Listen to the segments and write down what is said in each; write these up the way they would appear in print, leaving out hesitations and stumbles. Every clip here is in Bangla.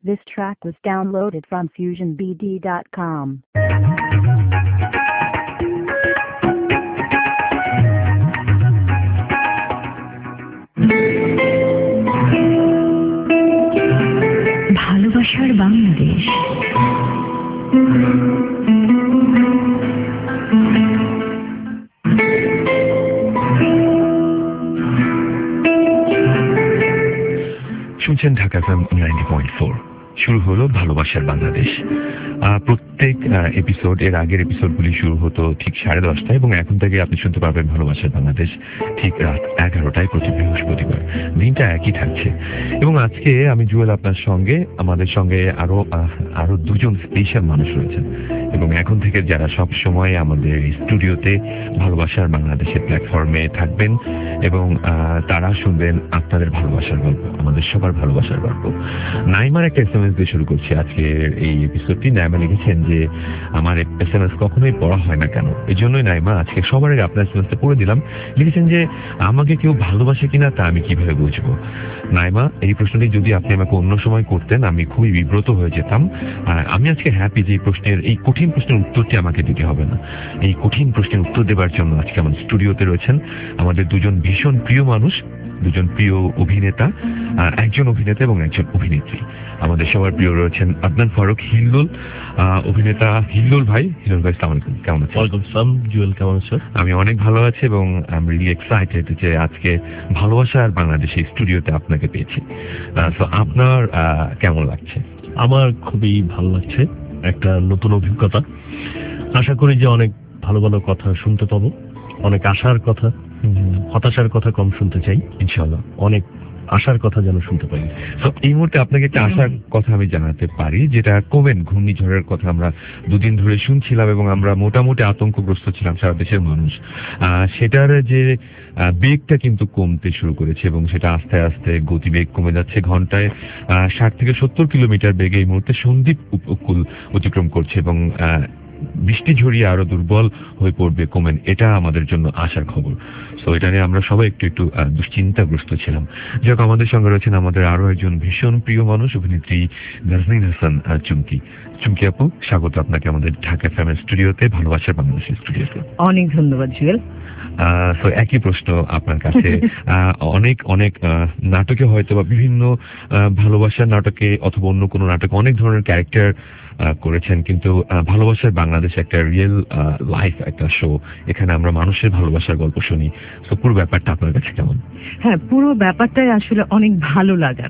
This track was downloaded from FusionBD.com. ভালোবাসার বাংলাদেশ। শুনছেন ঢাকা এফএম 90.4। শুরু হলো ভালোবাসার বাংলাদেশ। প্রত্যেক এপিসোড, এর আগের এপিসোডগুলি শুরু হতো ঠিক 10:30টায় এবং এখন থেকে আপনি শুনতে পারবেন ভালোবাসার বাংলাদেশ ঠিক রাত 11টায় প্রতি বৃহস্পতিবার। দিনটা একই থাকছে এবং আজকে আমি জুয়েল আপনার সঙ্গে, আমাদের সঙ্গে আরো দুজন স্পেশাল মানুষ রয়েছেন এবং এখন থেকে যারা সব সময় আমাদের স্টুডিওতে ভালোবাসার বাংলাদেশের প্ল্যাটফর্মে থাকবেন এবং তারা শুনবেন আপনাদের ভালোবাসার গল্প, আমাদের সবার ভালোবাসার গল্প। নাইমার একটা SMS দিয়ে শুরু করছি আজকের এই এপিসোডটি। নাইমা লিখেছেন যে আমার SMS কখনোই পড়া হয় না কেন, এই জন্যই নাইমা আজকে সবার আগে আপনার SMSটা পড়ে দিলাম। লিখেছেন যে আমাকে কেউ ভালোবাসে কিনা তা আমি কিভাবে বুঝবো। নাইমা, এই প্রশ্নটি যদি আপনি আমাকে অন্য সময় করতেন আমি খুবই বিব্রত হয়ে যেতাম। আমি আজকে হ্যাপি যে এই কঠিন প্রশ্নের উত্তরটি আমাকে দিতে হবে না। এই কঠিন প্রশ্নের উত্তর দেওয়ার জন্য আজকে আমাদের স্টুডিওতে রয়েছেন আমাদের দুজন ভীষণ প্রিয় মানুষ, দুজন প্রিয় অভিনেতা, একজন অভিনেতা এবং একজন অভিনেত্রী। আমাদের সবার প্রিয় রয়েছেন আদনান ফারুক, হিল্লুল অভিনেতা। হিল্লুল ভাই, আসসালামু আলাইকুম, কেমন আছেন? ওয়ালাইকুম আসসালাম। জুয়েল, কেমন আছো? আমি অনেক ভালো আছি এবং আই এম রিয়েলি এক্সাইটেড যে আজকে ভালোবাসার বাংলাদেশে স্টুডিওতে আপনাকে পেয়েছি। তো আপনার কেমন লাগছে? আমার খুবই ভালো লাগছে, একটা নতুন অভিজ্ঞতা। আশা করি যে অনেক ভালো ভালো কথা শুনতে পাবো, অনেক আশার কথা, হতাশার কথা কম শুনতে চাই ইনশাআল্লাহ। অনেক আশার কথা যেন শুনতে পারি। তো এই মুহূর্তে আপনাকে একটা আশার কথা আমি জানাতে পারি, যেটা কোমেন ঘূর্ণিঝড়ের কথা আমরা দুদিন ধরে শুনছিলাম এবং আমরা মোটামুটি আতঙ্কগ্রস্ত ছিলাম সারা দেশের মানুষ। সেটার যে বেগটা কিন্তু কমতে শুরু করেছে এবং সেটা আস্তে আস্তে গতিবেগ কমে যাচ্ছে। ঘন্টায় 60 থেকে 70 কিলোমিটার বেগে এই মুহূর্তে সন্দ্বীপ উপকূল অতিক্রম করছে এবং বৃষ্টি ঝরিয়ে আরো দুর্বল হয়ে পড়বে কোমেন, এটা আমাদের জন্য আশার খবর। তো এটা নিয়ে আমরা সবাই একটু দুশ্চিন্তাগ্রস্ত ছিলাম। যাক, আমাদের সঙ্গে রয়েছেন আমাদের আরো একজন ভীষণ প্রিয় মানুষ, অভিনেত্রী নাজনীন হাসান চুমকি। চুমকি আপু, স্বাগত আপনাকে আমাদের ঢাকা এফএম স্টুডিওতে, ভালোবাসার বাংলাদেশের স্টুডিওতে। অনেক ধন্যবাদ জুয়েল। তো একই প্রশ্ন আপনার কাছে। অনেক অনেক নাটকে হয়তো বা বিভিন্ন ভালোবাসার নাটকে অথবা অন্য কোনো নাটকে অনেক ধরনের ক্যারেক্টার করেছেন, কিন্তু ভালোবাসার বাংলাদেশ একটা রিয়েল লাইফ একটা শো। এখানে আমরা মানুষের ভালোবাসার গল্প শুনি। তো পুরো ব্যাপারটা আপনার কাছে কেমন? হ্যাঁ, পুরো ব্যাপারটাই আসলে অনেক ভালো লাগার,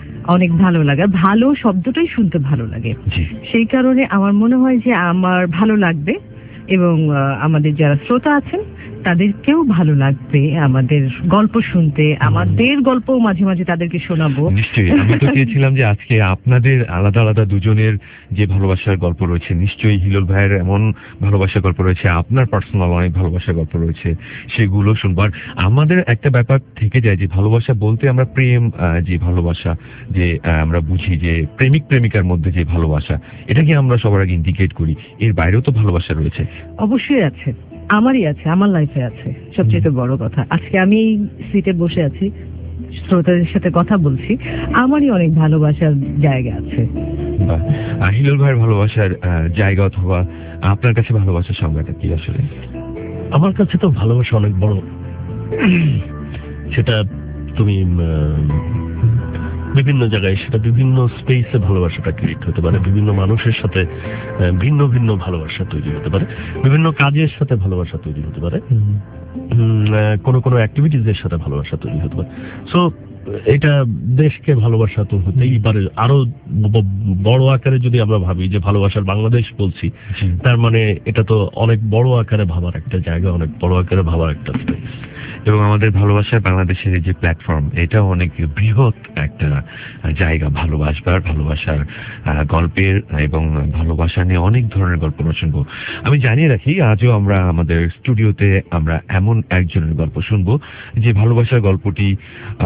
ভালো শব্দটাই শুনতে ভালো লাগে। সেই কারণে আমার মনে হয় যে আমার ভালো লাগবে এবং আমাদের যারা শ্রোতা আছেন তাদেরকেও ভালো লাগবে আমাদের গল্প শুনতে। আমাদের গল্প মাঝে মাঝে তাদেরকে শোনাবো। নিশ্চয়ই। আমি তো চেয়েছিলাম যে আজকে আপনাদের আলাদা আলাদা দুজনের যে ভালোবাসার গল্প রয়েছে, নিশ্চয়ই হিলোল ভাইয়ের এমন ভালোবাসার গল্প রয়েছে, আপনার পার্সোনাল অনেক ভালোবাসার গল্প রয়েছে, সেগুলো শুনবার। আমাদের একটা ব্যাপার থেকে যায় যে ভালোবাসা বলতে আমরা প্রেম, যে ভালোবাসা যে আমরা বুঝি যে প্রেমিক প্রেমিকার মধ্যে যে ভালোবাসা, এটাকে আমরা সবার আগে ইন্ডিকেট করি। এর বাইরেও তো ভালোবাসা রয়েছে। অবশ্যই আছে, আমারই আছে, আমার লাইফে আছে। সবচেয়ে বড় কথা, আজকে আমি এই সিটে বসে আছি, শ্রোতাদের সাথে কথা বলছি, আমারই অনেক ভালোবাসার জায়গা আছে। হিলোল ভাইয়ের ভালোবাসার জায়গা অথবা আপনার কাছে ভালোবাসার সংজ্ঞাটা কি আসলে? আমার কাছে তো ভালোবাসা অনেক বড়। সেটা তুমি বিভিন্ন জায়গায়, সেটা বিভিন্ন স্পেসে ভালোবাসাটা ক্রিয়েট হতে পারে, বিভিন্ন মানুষের সাথে ভিন্ন ভিন্ন ভালোবাসা তৈরি হতে পারে, বিভিন্ন কাজের সাথে ভালোবাসা তৈরি হতে পারে, কোনো কোনো অ্যাক্টিভিটিজের সাথে ভালোবাসা তৈরি হতে পারে। সো এটা দেশকে ভালোবাসা তো হতেই পারে। আরো বড় আকারে যদি আমরা ভাবি যে ভালোবাসার বাংলাদেশ বলছি, তার মানে এটা তো অনেক বড় আকারে ভাবার একটা জায়গা, অনেক বড় আকারে ভাবার একটা স্পেস। এবং আমাদের ভালোবাসার বাংলাদেশের যে প্ল্যাটফর্ম, এটা অনেক বৃহৎ একটা জায়গা ভালোবাসবার, ভালোবাসার গল্পের এবং ভালোবাসা নিয়ে অনেক ধরনের গল্প শুনবো। আমি জানিয়ে রাখি, আজও আমরা আমাদের স্টুডিওতে আমরা এমন একজনের গল্প শুনবো যে ভালোবাসার গল্পটি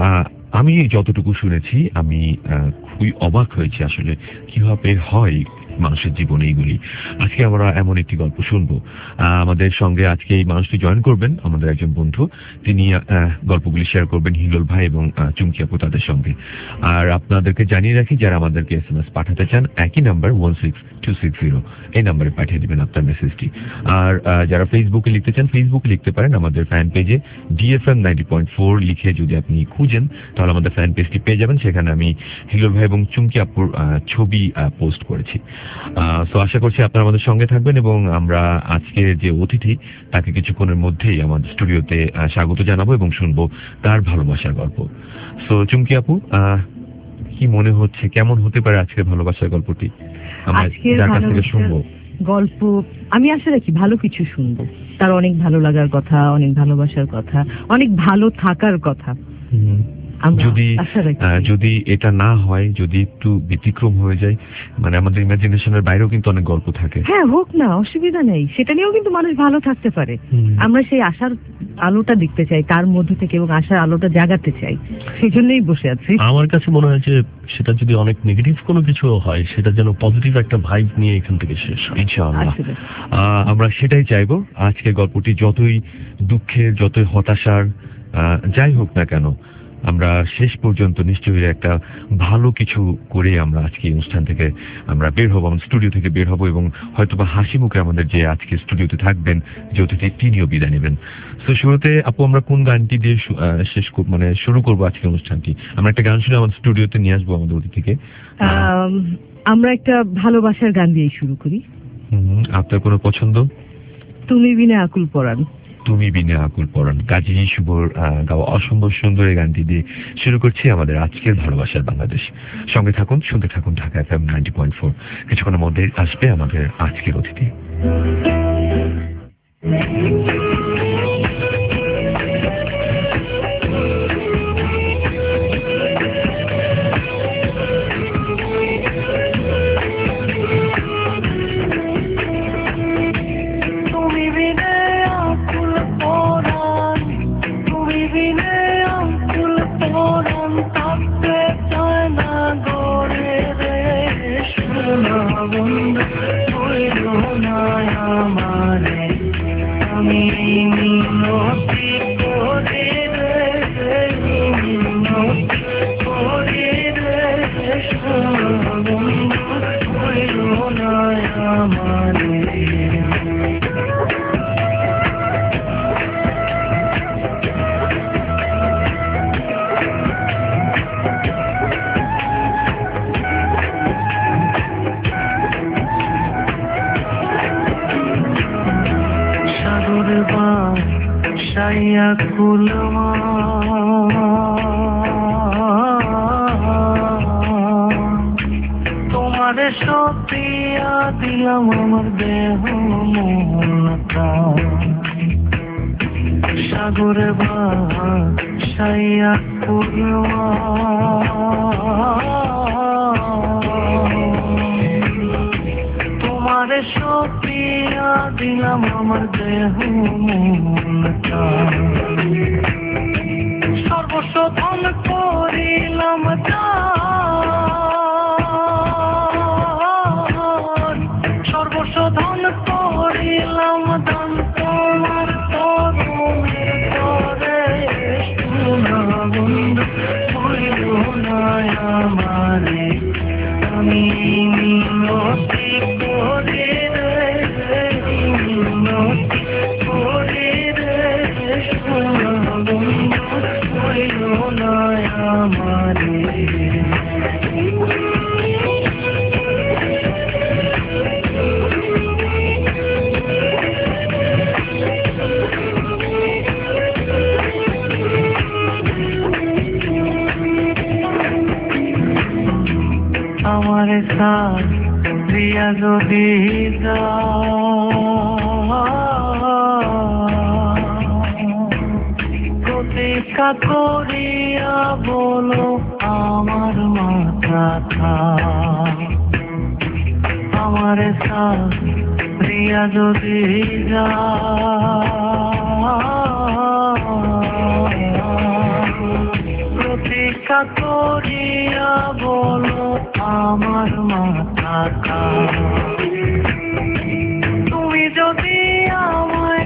আমি যতটুকু শুনেছি আমি খুবই অবাক হয়েছি আসলে কিভাবে হয় মানুষের জীবনে এইগুলি। আজকে আমরা এমন একটি গল্প শুনবো। আমাদের সঙ্গে আজকে এই মানুষটি জয়েন করবেন, আমাদের একজন বন্ধু। তিনি গল্পগুলি শেয়ার করবেন হিলোল ভাই এবং চুমকি আপু তাদের সঙ্গে। আর আপনাদেরকে জানিয়ে রাখি, যারা আমাদেরকে SMS পাঠাতে চান একই নাম্বার 16260 এই নাম্বারে পাঠিয়ে দিবেন আপনার মেসেজটি। আর যারা ফেসবুকে লিখতে চান, ফেসবুকে লিখতে পারেন আমাদের ফ্যান পেজে DFM 90.4 লিখে যদি আপনি খুঁজেন তাহলে আমাদের ফ্যান পেজটি পেয়ে যাবেন। সেখানে আমি হিলোল ভাই এবং চুমকি আপুর ছবি পোস্ট করেছি। তো আশা করছি আপনারা আমাদের সঙ্গে থাকবেন এবং আমরা আজকে যে অতিথি তাকে কিছুক্ষণের মধ্যেই আমাদের স্টুডিওতে স্বাগত জানাবো এবং শুনবো তার ভালোবাসার গল্প। তো চুমকি আপু, কি মনে হচ্ছে, কেমন হতে পারে আজকের ভালোবাসার গল্পটি? আমরা যার কাছ থেকে শুনবো গল্প, আমি আশা রাখি ভালো কিছু শুনবো। তার অনেক ভালো লাগার কথা, অনেক ভালোবাসার কথা, অনেক ভালো থাকার কথা। যদি এটা না হয়, যদি একটু ব্যতিক্রম হয়ে যায়, মানে আমাদের ইমাজিনেশনের বাইরেও কিন্তু অনেক গল্প থাকে। হ্যাঁ, হোক না, অসুবিধা নেই, সেটা নিয়েও কিন্তু মানুষ ভালো থাকতে পারে। আমরা সেই আশার আলোটা দেখতে চাই তার মধ্যে থেকে এবং আশার আলোটা জাগাতে চাই, সেই জন্যই বসে আছি। আমার কাছে মনে হয় যে সেটা যদি অনেক নেগেটিভ কোনো কিছু হয়, সেটা যেন পজিটিভ একটা ভাইব নিয়ে এখান থেকে শেষ হয় ইনশাআল্লাহ। আমরা সেটাই চাইবো। আজকের গল্পটি যতই দুঃখের, যতই হতাশার যাই হোক না কেন, আমরা শেষ পর্যন্ত নিশ্চয়ই একটা ভালো কিছু করে আমরা আজকে অনুষ্ঠান থেকে আমরা বের হবো, আমাদের স্টুডিও থেকে বের হবো এবং হয়তোবা হাসি মুখে আমাদের যে আজকে স্টুডিওতে থাকবেন যে অতিথি, তিনিও বিদায় নেবেন। তো শুরুতে আপু আমরা কোন গানটি দিয়ে শুরু করবো আজকের অনুষ্ঠানটি? আমরা একটা গান শুনে আমাদের স্টুডিওতে নিয়ে আসবো আমাদের অতিথিকে। আমরা একটা ভালোবাসার গান দিয়ে শুরু করি। আপনার কোনো পছন্দ? তুমি বিনে আকুল পরাণ। তুমি বিনে আকুল পরাণ, কাজী শুভর গাওয়া অসম্ভব সুন্দর এই গানটি দিয়ে শুরু করছি আমাদের আজকের ভালোবাসার বাংলাদেশ। সঙ্গে থাকুন, শুনতে থাকুন ঢাকা FM 90.4। কিছুক্ষণের মধ্যে আসবে আমাদের আজকের অতিথি। তোমারে সপিয়া দিলাম আমার দেহ মন সাগরে ভাসাইয়া করলাম, তোমারে সপিয়া দিলাম আমার দেহ মন সর্বস্ব ধন করিলাম সর্বস্ব ধন করিলাম দান তোমার তরুণের করে সোনা বন্ধু হইল না আমারে আমি মিনতি করি রে মিনতি করি রে সোনা বন্ধু হইল না আমারে। আমার সাথ প্রিয়া যদি প্রতীক্ষা করিয়া বলো আমার মাথা আমার সাথ প্রিয়া যদি প্রতীক্ষা করি দিয়া বলো আমার মাথা কার তুমি যদি আমায়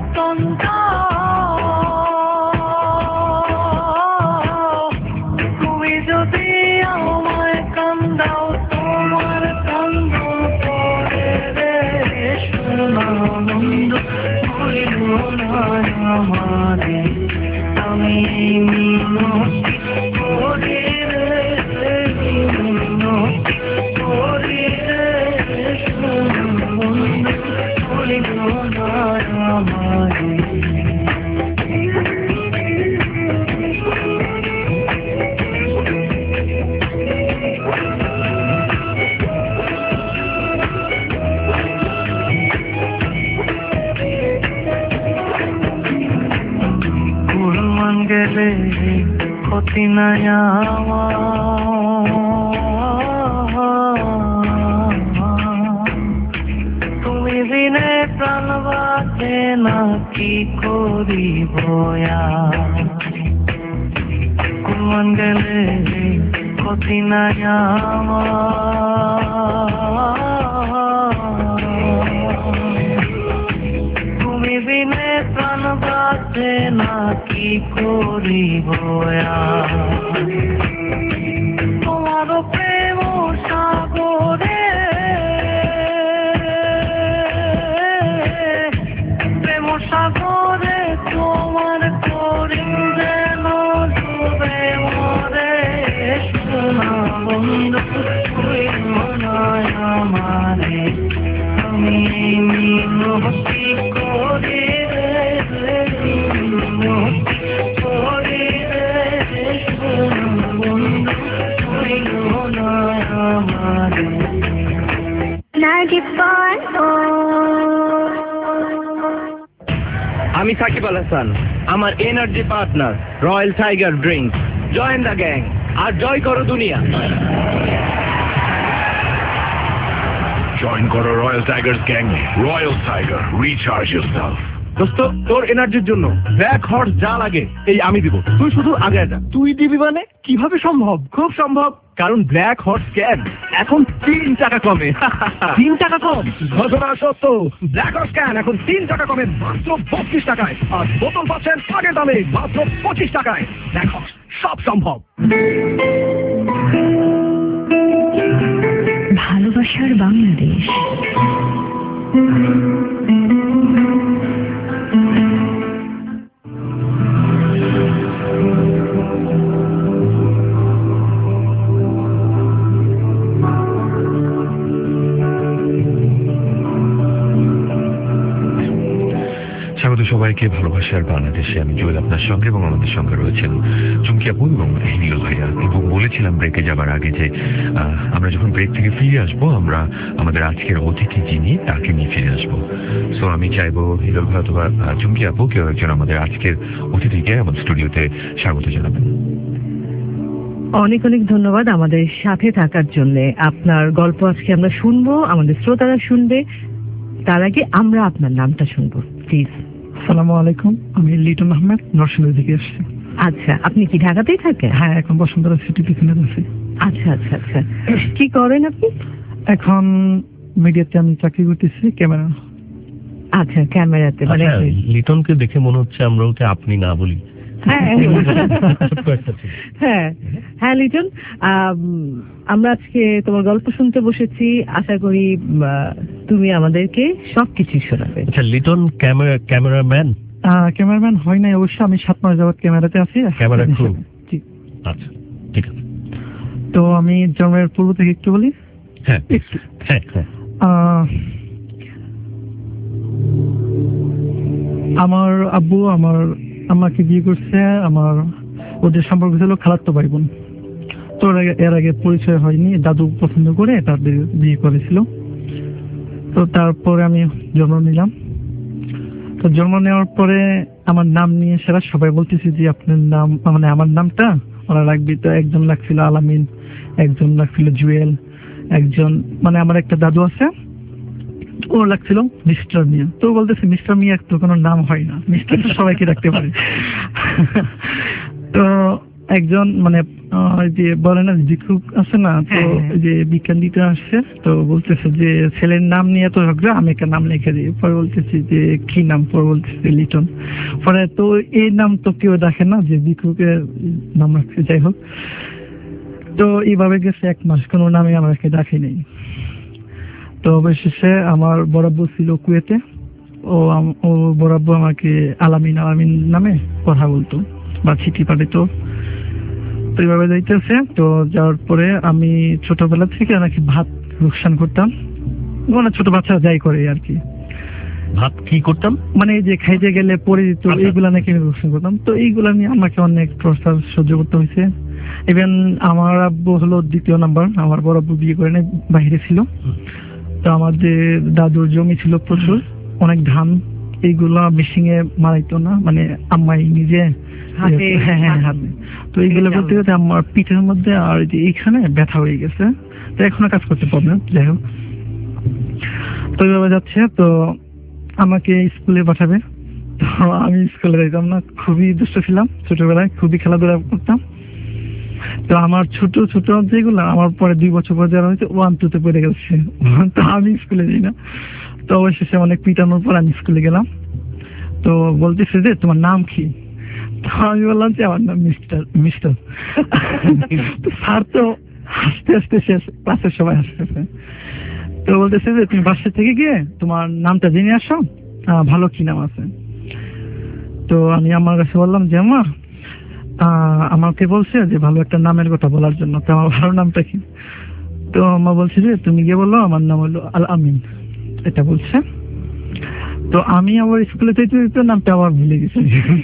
কান্দাও তুমি যদি আমায় কান্দাও তোমার কান্দন পরে রে সোনা বন্ধু ভুলিব না আমারে আমি মিনতি করি রে মিনতি করি রে সোনা বন্ধু ভুলিব না আমারে গেলে ক্ষতি নাই আমার তুমি বিনে প্রাণ বাঁচে না কি করিব কুরবান গেলে ক্ষতি নাই আমার তুমি বিনে প্রাণ বাঁচে না কি করিব তোমার প্রেম সাগরে প্রেম সাগরে তোমার করিম যেন ডুবে মরে সোনা বন্ধু হইল না আমারে আমি মিনতি করি রে মিনতি করি রে সোনা বন্ধু হইল না আমারে আমি সাকিব আল হাসান, আমার energy partner royal tiger drink. Join the gang আর জয় করো দুনিয়া। জয়েন করো royal tigers gang. Royal tiger, recharge yourself. দোস্ত, তোর এনার্জির জন্য ব্ল্যাক হর্স যা লাগে এই আমি দিব, তুই শুধু আগে যা। তুই দিবি মানে কিভাবে সম্ভব? খুব সম্ভব, কারণ ব্ল্যাক হর্স ক্যান এখন 3 টাকা কমে। 3 টাকা কম? ঘটনা সত্য। ব্ল্যাক হর্স ক্যান এখন 3 টাকা কমে মাত্র 32 টাকায়, আর বোতল পাচ্ছেন আগের দামে মাত্র 25 টাকায়। ব্ল্যাক হর্স, সব সম্ভব। ভালোবাসার বাংলাদেশ। স্বাগত সবাইকে ভালোবাসার বাংলাদেশে। আমি জুয়েল আপনার সঙ্গে, এবং আমাদের সঙ্গে রয়েছেন চুমকি আপু এবং হিলিও ভাইয়া। এবং বলেছিলাম ব্রেকে যাবার আগে যে আমরা যখন ব্রেক থেকে ফিরে আসবো আমরা আমাদের আজকের অতিথি যিনি তাকে নিয়ে ফিরে আসবো। সো আমি চাইবো হিলিও ভাই অথবা চুমকি আপু কেউ একজন আমাদের আজকের অতিথিকে আমাদের স্টুডিওতে স্বাগত জানাবেন। অনেক অনেক ধন্যবাদ আমাদের সাথে থাকার জন্য। আপনার গল্প আজকে আমরা শুনবো, আমাদের শ্রোতারা শুনবে। তার আগে আমরা আপনার নামটা শুনবো প্লিজ। আসসালামু আলাইকুম, আমি লিটন আহমেদ, নরসিংদী থেকে এসেছি। আচ্ছা, আপনি কি ঢাকাতেই থাকেন? হ্যাঁ, এখন বসুন্ধরা সিটি পিছনে আছি। আচ্ছা আচ্ছা আচ্ছা, কি করেন আপনি? এখন মিডিয়াতে আমি চাকরি করতেছি, ক্যামেরা। আচ্ছা, ক্যামেরাতে। মানে লিটনকে দেখে মনে হচ্ছে আমরা ওকে আপনি না বলি। হ্যাঁ হ্যাঁ হ্যাঁ লিটন, আমরা আজকে তোমার গল্প শুনতে বসেছি। আশা করি তুমি আমাদেরকে সবকিছু শোনাবে। আচ্ছা লিটন ক্যামেরাম্যান? ক্যামেরাম্যান হয় নাই অবশ্য, আমি 7 মাস যাবত ক্যামেরাতে আছি। Camera crew? আচ্ছা ঠিক আছে। তো আমি জন্মের পূর্ব থেকে একটু বলি। হ্যাঁ হ্যাঁ হ্যাঁ। আমার আব্বু আমাকে বিয়ে করছে। ওদের সম্পর্ক ছিল খালাতো ভাই বোন। তো এর আগে পরিচয় হয়নি, দাদু পছন্দ করে তাদের বিয়ে করেছিল। তো তারপরে আমি জন্ম নিলাম। তো জন্ম নেওয়ার পরে আমার নাম নিয়ে সেরা সবাই বলতেছি যে আপনার নাম, মানে আমার নামটা ওরা রাখবি। তো একজন রাখছিল আলামিন, একজন রাখছিল জুয়েল, একজন মানে আমার একটা দাদু আছে ও লাগছিল মিস্টার মিয়া। তো বলতেছে মিস্টার মিয়া তো কোনো নাম হয় না, মিস্টার তো সবাইকে রাখতে পারে। তো একজন মানে যে বলে না ভিক্ষুক আছে না, তো যে বিজ্ঞান দিতে আসছে, তো বলতেছে যে ছেলের নাম নিয়ে তো ঝগড়া, আমি একটা নাম লিখে দিই। পরে বলতেছি যে কি নাম? পরে বলতেছে লিটন। পরে তো এই নাম তো কেউ দেখে না যে ভিক্ষুকের নাম রাখছে, যাই হোক। তো এইভাবে গেছে 1 মাস, কোনো নামে আমাকে ডাকে নেই। তো অবশেষে আমার বরাব্বু ছিল কুয়েতে, ও বরাব্বু আমাকে আলামিন নামে কথা বলতো বা চিঠি পাঠাতো। তো এইভাবে যাইতেছে। তো যাওয়ার পরে আমি ছোটবেলা থেকে নাকি ভাত রুকসান করতাম, মানে ছোট বাচ্চা যাই করে আর কি। ভাত কি করতাম? মানে এই যে খাইতে গেলে পরে দিত, এইগুলা নাকি আমি রুকসান করতাম। তো এইগুলা নিয়ে আমাকে অনেক টর্চার সহ্য করতে হয়েছে। ইভেন আমার আব্বু হলো 2য় নাম্বার, আমার বড় আব্বু বিয়ে করে নাই, বাইরে ছিল। তো আমাদের দাদুর জমি ছিল প্রচুর, অনেক ধান, এইগুলা মেশিনে মারাইতো না, মানে আম্মাই নিজে হাতে। তো এইগুলো করতে করতে আমার পিঠের মধ্যে আর এইখানে ব্যথা হয়ে গেছে। তো এখনো কাজ করতে প্রবলেম, যাই হোক। তো এইভাবে যাচ্ছে। তো আমাকে স্কুলে পাঠাবে। তো আমি স্কুলে যাইতাম না, খুবই দুষ্ট ছিলাম ছোটবেলায়, খুবই খেলাধুলা করতাম। তো আমার ছোট ছোট যেগুলো আমার পরে 2 বছর পর যারা হয়েছে 1, 2 তে পড়ে গেছে। তো আমি স্কুলে যাই না। তো অবশেষে অনেক পিটানোর পর আমি স্কুলে গেলাম। তো বলতেছে যে তোমার নাম কি? তো আমি বললাম যে আমার নাম মিস্টার। তো স্যার তো হাসতে হাসতে শেষ, ক্লাসের সবাই হাসতেছে। তো বলতেছে যে তুমি বাসা থেকে গিয়ে তোমার নামটা জেনে আসো, ভালো কি নাম আছে। তো আমি আমার কাছে বললাম যে আমাকে বলছে যে ভালো একটা নামের কথা বলার জন্য, তো আমার ভালো নামটা কি? তো আমা বলছে যে তুমি গিয়ে বলো আমার নাম হলো আল আমিন, এটা বলছে। তো আমি আবার স্কুলে যেতে নামটা আবার ভুলে গেছি।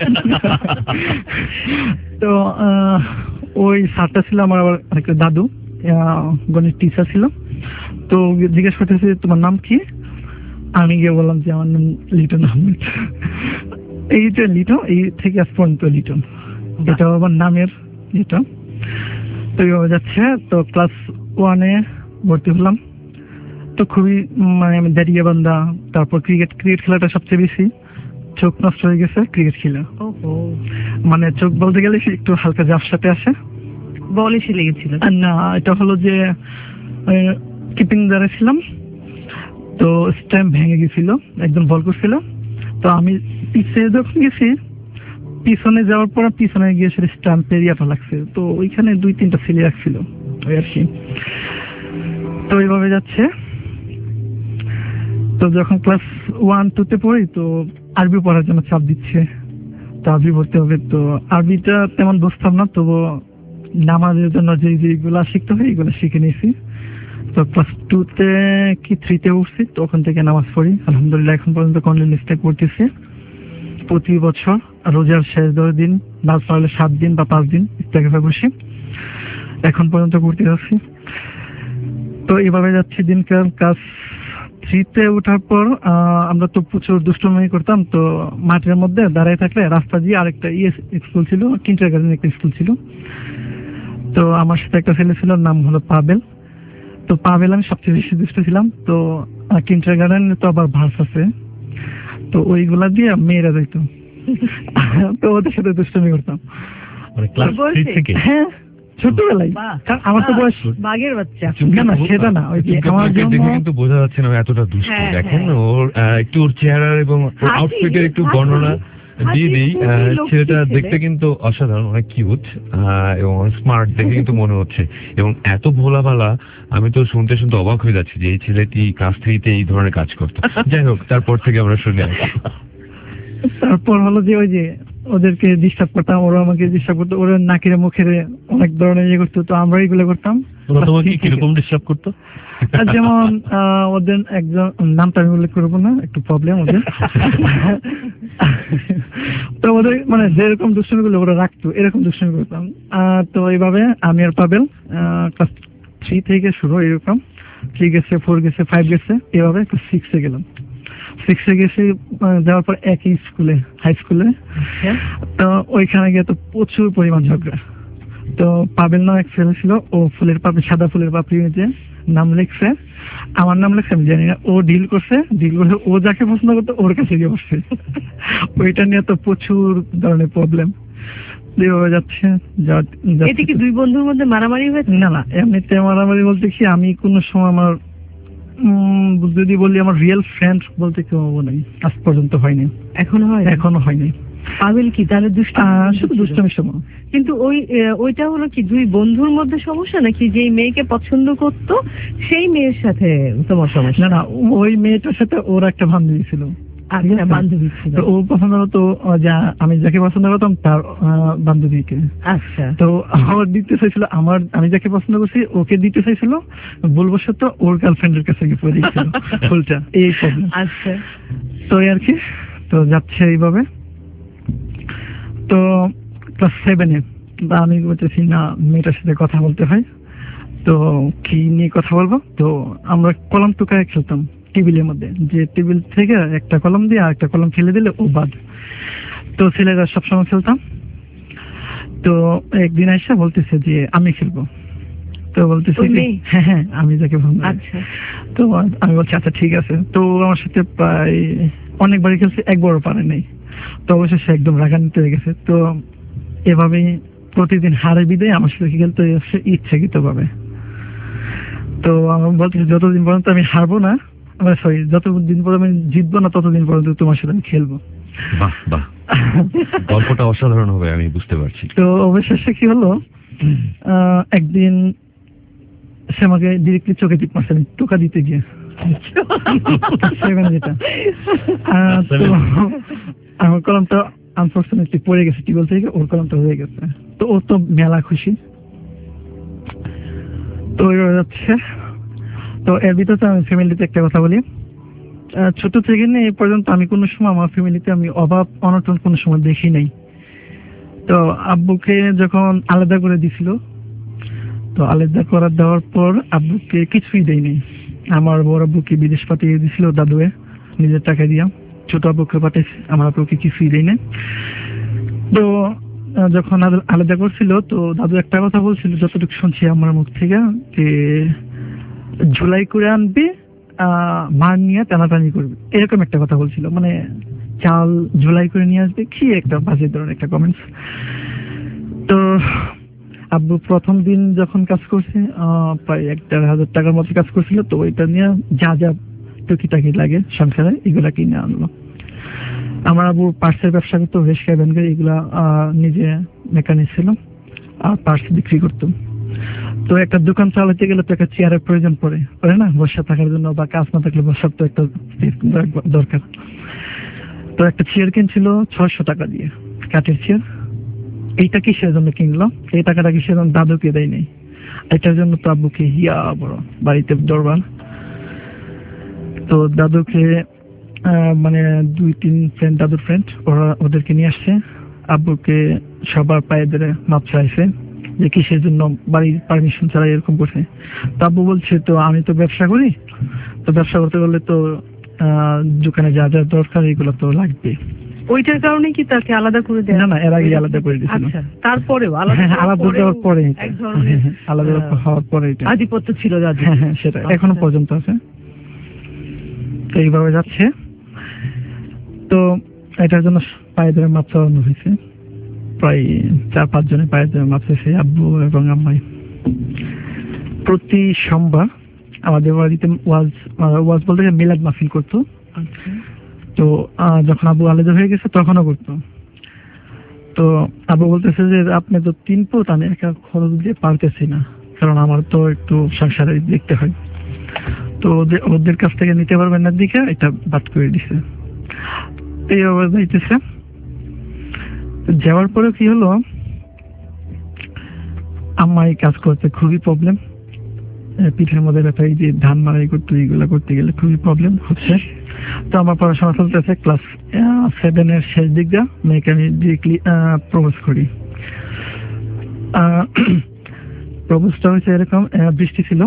তো ওই স্যারটা ছিল আমার আবার একটা দাদু, গণিত টিচার ছিল। তো জিজ্ঞেস করতেছে তোমার নাম কি? আমি গিয়ে বললাম যে আমার নাম লিটন আহমেদ। এই যে লিটন, এই থেকে আজ পর্যন্ত লিটন, এটা আমার নামের যেটা। তো এইভাবে যাচ্ছে। তো ক্লাস 1 এ ভর্তি হলাম। তো খুবই মানে আমি দাঁড়িয়ে বান্ধা। তারপর ক্রিকেট খেলাটা সবচেয়ে বেশি, চোখ নষ্ট হয়ে গেছে ক্রিকেট খেলা। মানে চোখ বলতে গেলে একটু হালকা ঝাপসাতে আসে, বল এসে লেগেছিল না। এটা হলো যে কিপিং দাঁড়িয়েছিলাম, তো স্ট্যাম্প ভেঙে গেছিল, একজন বল করছিল। তো আমি পিছিয়ে যখন গেছি, পিছনে যাওয়ার পর পিছনে গিয়ে সেটা স্ট্যাম্পের ইয়াটা লাগছে। তো ওইখানে 2-3টা ছেলে রাখছিল ওই আর কি। তো এইভাবে যাচ্ছে। তো যখন ক্লাস 1, 2 তে পড়ি, তো আরবি পড়ার জন্য চাপ দিচ্ছে, তো আরবি পড়তে হবে। তো আরবিটা তেমন বুঝতাম না, তবু নামাজের জন্য যেগুলা শিখতে হয় এগুলো শিখে নিয়েছি। তো ক্লাস 2 তে কি 3 তে উঠছি, তখন থেকে নামাজ পড়ি আলহামদুলিল্লাহ। এখন পর্যন্ত কন্টিনিউয়াস পড়তেছি প্রতি বছর। রোজার শেষ 10 দিন, না পারলে 7 দিন বা 5 দিন ইস্তেগফার বসি, এখন পর্যন্ত করতে যাচ্ছি। তো এইভাবে যাচ্ছি দিনকাল। ক্লাস 3 তে ওঠার পর আমরা তো প্রচুর দুষ্টুমি করতাম। তো মাঠের মধ্যে দাঁড়িয়ে থাকলে রাস্তা দিয়ে আরেকটা স্কুল ছিল, কিন্ডারগার্টেন একটা স্কুল ছিল। তো আমার সাথে একটা ছেলে ছিল, নাম হলো পাবেল। তো পাবেল আমি সবচেয়ে বেশি দুষ্ট ছিলাম। তো কিন্ডারগার্টেনে তো আবার ভার্স আছে, তো ওইগুলা দিয়ে মেয়েরা যাইতো। তো ওদের সাথে দুষ্টুমি করতাম। ক্লাস 3 থেকে? হ্যাঁ, ছোটবেলায়। আমার তো বয়স বাঘের বাচ্চা। না সেটা না, ওই যে আমার জন্য কিন্তু বোঝা যাচ্ছে না এতটা দুষ্ট। দেখেন ওর একটু ওর চেহারা এবং আউটফিটের একটু বর্ণনা দিয়ে দিই। ছেলেটা দেখতে কিন্তু অসাধারণ, অনেক কিউট এবং স্মার্ট দেখে কিন্তু মনে হচ্ছে, এবং এত ভোলা ভালা। আমি তো শুনতে শুনতে অবাক হয়ে যাচ্ছি যে এই ছেলেটি ক্লাস 3 তে এই ধরনের কাজ করতো। যাই হোক, তারপর থেকে আমরা শুনে আসি। তারপর হলো যে ওই যে ওদেরকে ডিস্টার্ব করতাম, ওরা আমাকে ডিস্টার্ব করতো, ওরা নাকের মুখের অনেক ধরনের ইয়ে করতো। তো আমরা এইগুলো করতাম। ওরা তোমাকে কিরকম ডিস্টার্ব করতো? যেমন ওদের একজন, নামটা আমি উল্লেখ করবো না, একটু প্রবলেম ওদের। তো ওদের মানে যেরকম দুষ্টুমি গুলো ওরা রাখতো, এরকম দুষ্টুমি করতাম। তো এইভাবে আমি আর পাবেল ক্লাস 3 থেকে শুরু, এরকম 3 গেছে, 4 গেছে, 5 গেছে, এভাবে 6 এ গেলাম। 6 এ গেছি, যাওয়ার পর একই স্কুলে, হাই স্কুলে। তো ওইখানে গিয়ে তো প্রচুর পরিমাণ ঝগড়া। তো পাবেল না এক ছেলে ছিল, ও ফুলের পাপড়ি, সাদা ফুলের পাপড়ি যে নাম লিখছে, আমার নাম লিখছে আমি জানি না। ও ডিল করছে, ও যাকে পছন্দ করতো ওর কাছে গিয়ে বসছে। ওইটা নিয়ে তো প্রচুর ধরনের প্রবলেম। এইভাবে যাচ্ছে। এতে কি দুই বন্ধুর মধ্যে মারামারি হয়েছে? না না, এমনিতে মারামারি বলতে কি, আমি কোনো সময় আমার যদি বলি আমার রিয়েল ফ্রেন্ড বলতে কেউ নেই, আজ পর্যন্ত হয়নি। এখনো হয়নি। পাগল কি তাহলে শুধু দুষ্টামি সময়। কিন্তু ওইটা হলো কি দুই বন্ধুর মধ্যে সমস্যা, নাকি যেই মেয়েকে পছন্দ করতো সেই মেয়ের সাথে তোমার সমস্যা? না না, ওই মেয়েটার সাথে ওর একটা বান্ধবী ছিল। আচ্ছা, বান্ধবী ছিল। তো ও পছন্দ হতো যা আমি যাকে পছন্দ করতাম তার বান্ধবীকে। আচ্ছা। তো আমার দিতে চাইছিল, আমি যাকে পছন্দ করছি ওকে দিতে চাইছিল, বলবো সত্য ওর গার্লফ্রেন্ডের কাছে গিয়ে পড়ে গেছিল ফুলটা। এই প্রবলেম। আচ্ছা। তো আর কি, তো যাচ্ছে এইভাবে। তো ক্লাস 7-এ আমি বলতেছি না, মেয়েটার সাথে কথা বলতে হয়। তো কি নিয়ে কথা বলবো? তো আমরা কলম টুকায় খেলতাম টেবিলের মধ্যে, যে টেবিল থেকে একটা কলম দিয়ে আর একটা কলম ফেলে দিলে ও বাদ। তো ছেলেরা সবসময় খেলতাম। তো একদিন এসে বলতেছে যে আমি খেলবো। তো বলতেছি হ্যাঁ আমি যাকে ভাবনা। তো আমি বলছি আচ্ছা ঠিক আছে। তো আমার সাথে প্রায় অনেকবারই খেলছে, একবারও পারে নাই। তো অবশ্যই সে একদম রাগান্বিত হয়ে গেছে। তো এভাবেই প্রতিদিন হারে বিদায় আমার সাথে খেলতে ইচ্ছাকৃত ভাবে। তো আমার বলতেছে যতদিন পর্যন্ত আমি হারবো না, সরি যতদিন পর্যন্ত আমি জিতবো না ততদিন পর্যন্ত তোমার সাথে আমি খেলবো। বাহ বাহ, গল্পটা অসাধারণ হবে, আমি বুঝতে পারছি। তো অবশেষে কি হলো, একদিন সে আমাকে ডিরেক্টলি চোখে টিপ মারছে টোকা দিতে গিয়ে। যেটা তো আমার কলমটা আনফর্চুনেটলি পড়ে গেছে টিবল থেকে, ওর কলমটা হয়ে গেছে। তো ও তো মেলা খুশি। তো যাচ্ছে। তো এর ভিতরে আমি ফ্যামিলিতে একটা কথা বলি, ছোট থেকে নিয়ে এই পর্যন্ত আমি কোনো সময় আমার ফ্যামিলিতে আমি অভাব অনটন কোনো সময় দেখি নাই। তো আব্বুকে যখন আলাদা করে দিছিল, তো আলাদা করে দেওয়ার পর আব্বুকে কিছুই দেয়নি। আমার বড় আব্বুকে বিদেশ পাঠিয়ে দিছিল দাদুয়ে নিজের টাকা দিয়া, ছোট আব্বুকে পাঠিয়েছে, আমার আব্বুকে কিছুই দেয়নি। তো যখন আলাদা করছিল, তো দাদু একটা কথা বলছিল যতটুকু শুনছি আমার মুখ থেকে, যে ঝুলাই করে আনবে, মার নিয়ে টানাটানি করবে, এরকম একটা কথা বলছিল। মানে চাল ঝুলাই করে নিয়ে আসবে, কি একটা বাজে ধরনের একটা কমেন্টস। তো আব্বু প্রথম দিন যখন কাজ করছে, প্রায় 1,500 টাকার মতো কাজ করছিল। তো ওইটা নিয়ে যা যা টুকিটাকি লাগে সংসারে এগুলা কিনে আনলো। আমার আব্বু পার্সের ব্যবসা করতো, রিক্সা ভ্যান গাড়ি এগুলা নিজে মেকানিক ছিল, আর পার্স বিক্রি করতো। তো একটা দোকান চালাতে গেলে তো একটা চেয়ারের প্রয়োজন পড়ে না, বসে থাকার জন্য, বা কাজ না থাকলে বসার তো একটা দরকার। তো একটা চেয়ার কিনছিল 600 টাকা দিয়ে, কাঠের চেয়ার। এইটা কিসের জন্য কিনলো? এই টাকাটা কিসের জন্য? দাদুকে দেয় নাই, এটার জন্য তো আব্বুকে হিয়া বড় বাড়িতে দরবার। তো দাদুকে মানে 2-3 ফ্রেন্ড, দাদুর ফ্রেন্ড, ওদেরকে নিয়ে আসছে। আব্বুকে সবার পায়ে ধরে মাপ চাইছে যে কিসের জন্য বাড়ির পারমিশন ছাড়া এরকম করছে। তো আব্বু বলছে তো আমি তো ব্যবসা করি, তো ব্যবসা করতে গেলে তো দোকানে যা যা দরকার এগুলো তো লাগবে। ওইটার কারণে কি তাকে আলাদা করে দেয়? না, এর আগে আলাদা করে দিয়েছিল। আচ্ছা, তারপরেও আলাদা দেওয়ার পরে, আলাদা হওয়ার পরে আধিপত্য ছিল দাদু। হ্যাঁ সেটা এখনো পর্যন্ত আছে। তো এইভাবে যাচ্ছে। তো এটার জন্য পায়ে ধরে মাপ চালানো হয়েছে, প্রায় 4-5 জনের পায়ে ধরে মাপ চাইছে আব্বু এবং আম্মাই। প্রতি সোমবার আমাদের বাড়িতে ওয়াজ বলতে মিলাদ মাহফিল করতো। তো যখন আব্বু আলাদা হয়ে গেছে তখনও করতো। তো আব্বু বলতেছে যে আপনি তো 3 পুত, আমি একা খরচ দিয়ে পারতেছি না, কারণ আমার তো একটু সংসারে দেখতে হয়। তো ওদের কাছ থেকে নিতে পারবেন না দিকে এটা বাদ করে দিছে। এই অবস্থা হইতেছে। যাওয়ার পরে কি হলো, আম্মাই কাজ করতে খুবই প্রবলেম, পিঠের মধ্যে ব্যথা, এই যে ধান মারাই করতে, এইগুলা করতে গেলে খুবই প্রবলেম হচ্ছে। তো আমার পড়াশোনা চলতেছে, ক্লাস 7-এর শেষ দিক দিয়ে মেয়েকে আমি ডিরেক্টলি প্রপোজ করি। প্রপোজটা হয়েছে এরকম, বৃষ্টি ছিল,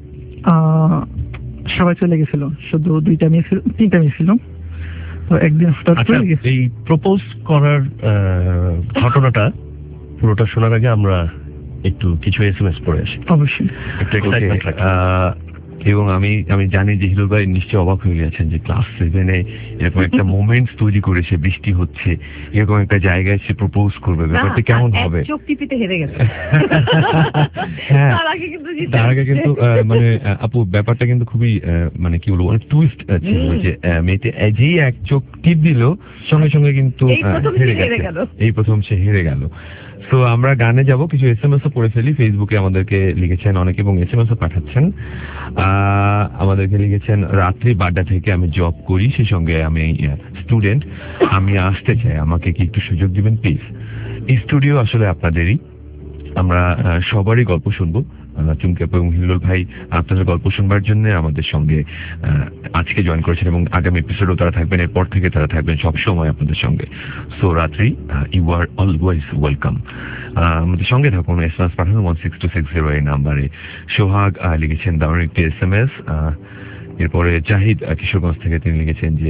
সবাই চলে গেছিল, শুধু 2টা মেয়ে ছিল, 3টা মেয়ে ছিল। তো একদিন হঠাৎ করে এই প্রপোজ করার ঘটনাটা পুরোটা শোনার আগে আমরা একটু কিছু SMS পড়ে আসি। অবশ্যই। এবং আমি জানি যে হিরো ভাই নিশ্চয়ই অবাক হয়ে গেছেন যে ক্লাস 7-এ এরকম একটা মোমেন্টস তৈরি করেছে, বৃষ্টি হচ্ছে, এরকম একটা জায়গায় সে প্রপোজ করবে, ব্যাপারটা কেমন হবে? চোখ টিপিতে হেরে গেছে। হ্যাঁ, তার আগে কিন্তু মানে আপু ব্যাপারটা কিন্তু খুবই মানে কি বলবো, অনেক টুইস্ট ছিল যে মেয়েতে যেই এক চোখ টিপ দিল সঙ্গে সঙ্গে কিন্তু হেরে গেল, এই প্রথম সে হেরে গেল। তো আমরা গানে যাব, কিছু SMS ও পড়ে ফেলি। ফেসবুকে আমাদেরকে লিখেছেন অনেকে এবং SMS ও পাঠাচ্ছেন। আমাদেরকে লিখেছেন রাত্রি বাড্ডা থেকে আমি জব করি, সেই সঙ্গে আমি স্টুডেন্ট, আমি আসতে চাই, আমাকে কি একটু সুযোগ দিবেন প্লিজ? এই স্টুডিও আসলে আপনাদেরই, আমরা সবারই গল্প শুনবো। চুমকি আপু এবং হিল্লোল ভাই আপনাদের গল্প শুনবার জন্য আমাদের সঙ্গে আজকে জয়েন করেছেন এবং আগামী এপিসোডও তারা থাকবেন, এরপর থেকে তারা থাকবেন সবসময় আপনাদের সঙ্গে। সো রাত্রি, ইউ আর অলওয়েজ ওয়েলকাম। আমাদের সঙ্গে থাকুন, SMS পাঠানো 16260 এই নাম্বারে। সোহাগ লিখেছেন দারুণ একটি SMS। এরপরে জাহিদ কিশোরগঞ্জ থেকে তিনি লিখেছেন যে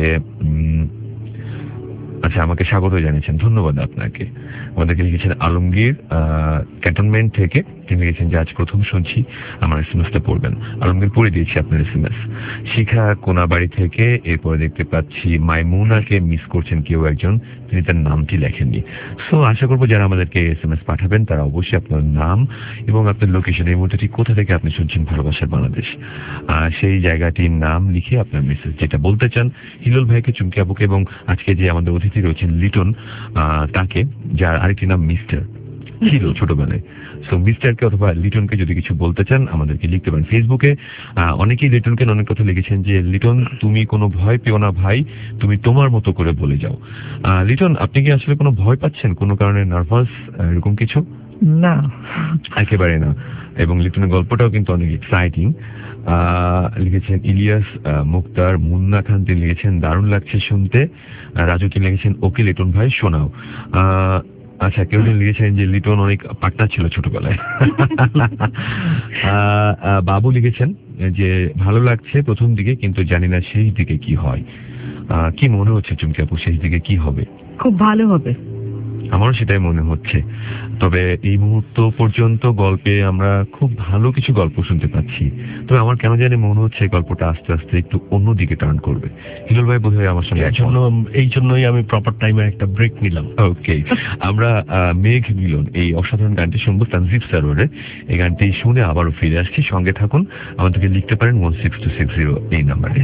আচ্ছা, আমাকে স্বাগত জানিয়েছেন, ধন্যবাদ আপনাকে। আমাদেরকে লিখেছেন আলমগীর ক্যান্টনমেন্ট থেকে, তিনি লিখেছেন যে আজ প্রথম শুনছি, আমার SMS-টা পড়বেন। আলমগীর পড়ে দিয়েছি আপনার SMS। শিখা কোনাবাড়ি থেকে, এরপরে দেখতে পাচ্ছি মাইমুনাকে মিস করছেন কেউ একজন, তিনি তার নামটি লেখেননি। সো আশা করবো যারা আমাদেরকে SMS পাঠাবেন তারা অবশ্যই আপনার নাম এবং আপনার লোকেশন, এই মুহূর্তে ঠিক কোথা থেকে আপনি শুনছেন ভালোবাসার বাংলাদেশ, সেই জায়গাটির নাম লিখে আপনার মেসেজ যেটা বলতে চান হিলোল ভাইকে, চুমকি আপুকে এবং আজকে যে আমাদের অতিথি রয়েছেন লিটন তাকে, যার আরেকটি নাম মিস্টার ছিল ছোটবেলায়। সো মিস্টারকে অথবা লিটনকে যদি কিছু বলতে চান আমাদেরকে লিখতে পারেন। ফেসবুকে অনেকেই লিটনকে অনেক কথা লিখেছেন যে লিটন তুমি কোনো ভয় পেও না ভাই, তুমি তোমার মতো করে বলে যাও। লিটন, আপনি কি আসলে কোনো ভয় পাচ্ছেন, কোনো কারণে নার্ভাস এরকম কিছু? না, একেবারে না। এবং লিটনের গল্পটাও কিন্তু অনেক এক্সাইটিং। লিখেছেন ইলিয়াস মুক্তার, মুন্না খান তিনি লিখেছেন দারুণ লাগছে শুনতে। রাজু তিনি লিখেছেন ওকে লিটন ভাই শোনাও। আচ্ছা, কেউ লিখেছেন যে লিটন অনেক পার্টনার ছিল ছোটবেলায়। বাবু লিখেছেন যে ভালো লাগছে প্রথম দিকে, কিন্তু জানি না শেষ দিকে কি হয়। কি মনে হচ্ছে চুমকি আপু, শেষ দিকে কি হবে? খুব ভালো হবে। আমারও সেটাই মনে হচ্ছে। তবে এই মুহূর্ত পর্যন্ত গল্পে আমরা খুব ভালো কিছু গল্প শুনতে পাচ্ছি, তবে আমার কেন জানি মনে হচ্ছে গল্পটা আস্তে আস্তে একটু অন্যদিকে টার্ন করবে। হিলোল ভাই বোধহয় আমার সঙ্গে এই জন্যই আমি প্রপার টাইমে একটা ব্রেক নিলাম। ওকে, আমরা মেঘ মিলন এই অসাধারণ গানটি শুনবো তানজিব সারোয়ারের। এই গানটি শুনে আবারও ফিরে আসছি, সঙ্গে থাকুন। আমাদেরকে লিখতে পারেন 16260 এই নাম্বারে।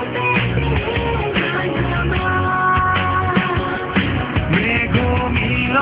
মেঘ মিলনে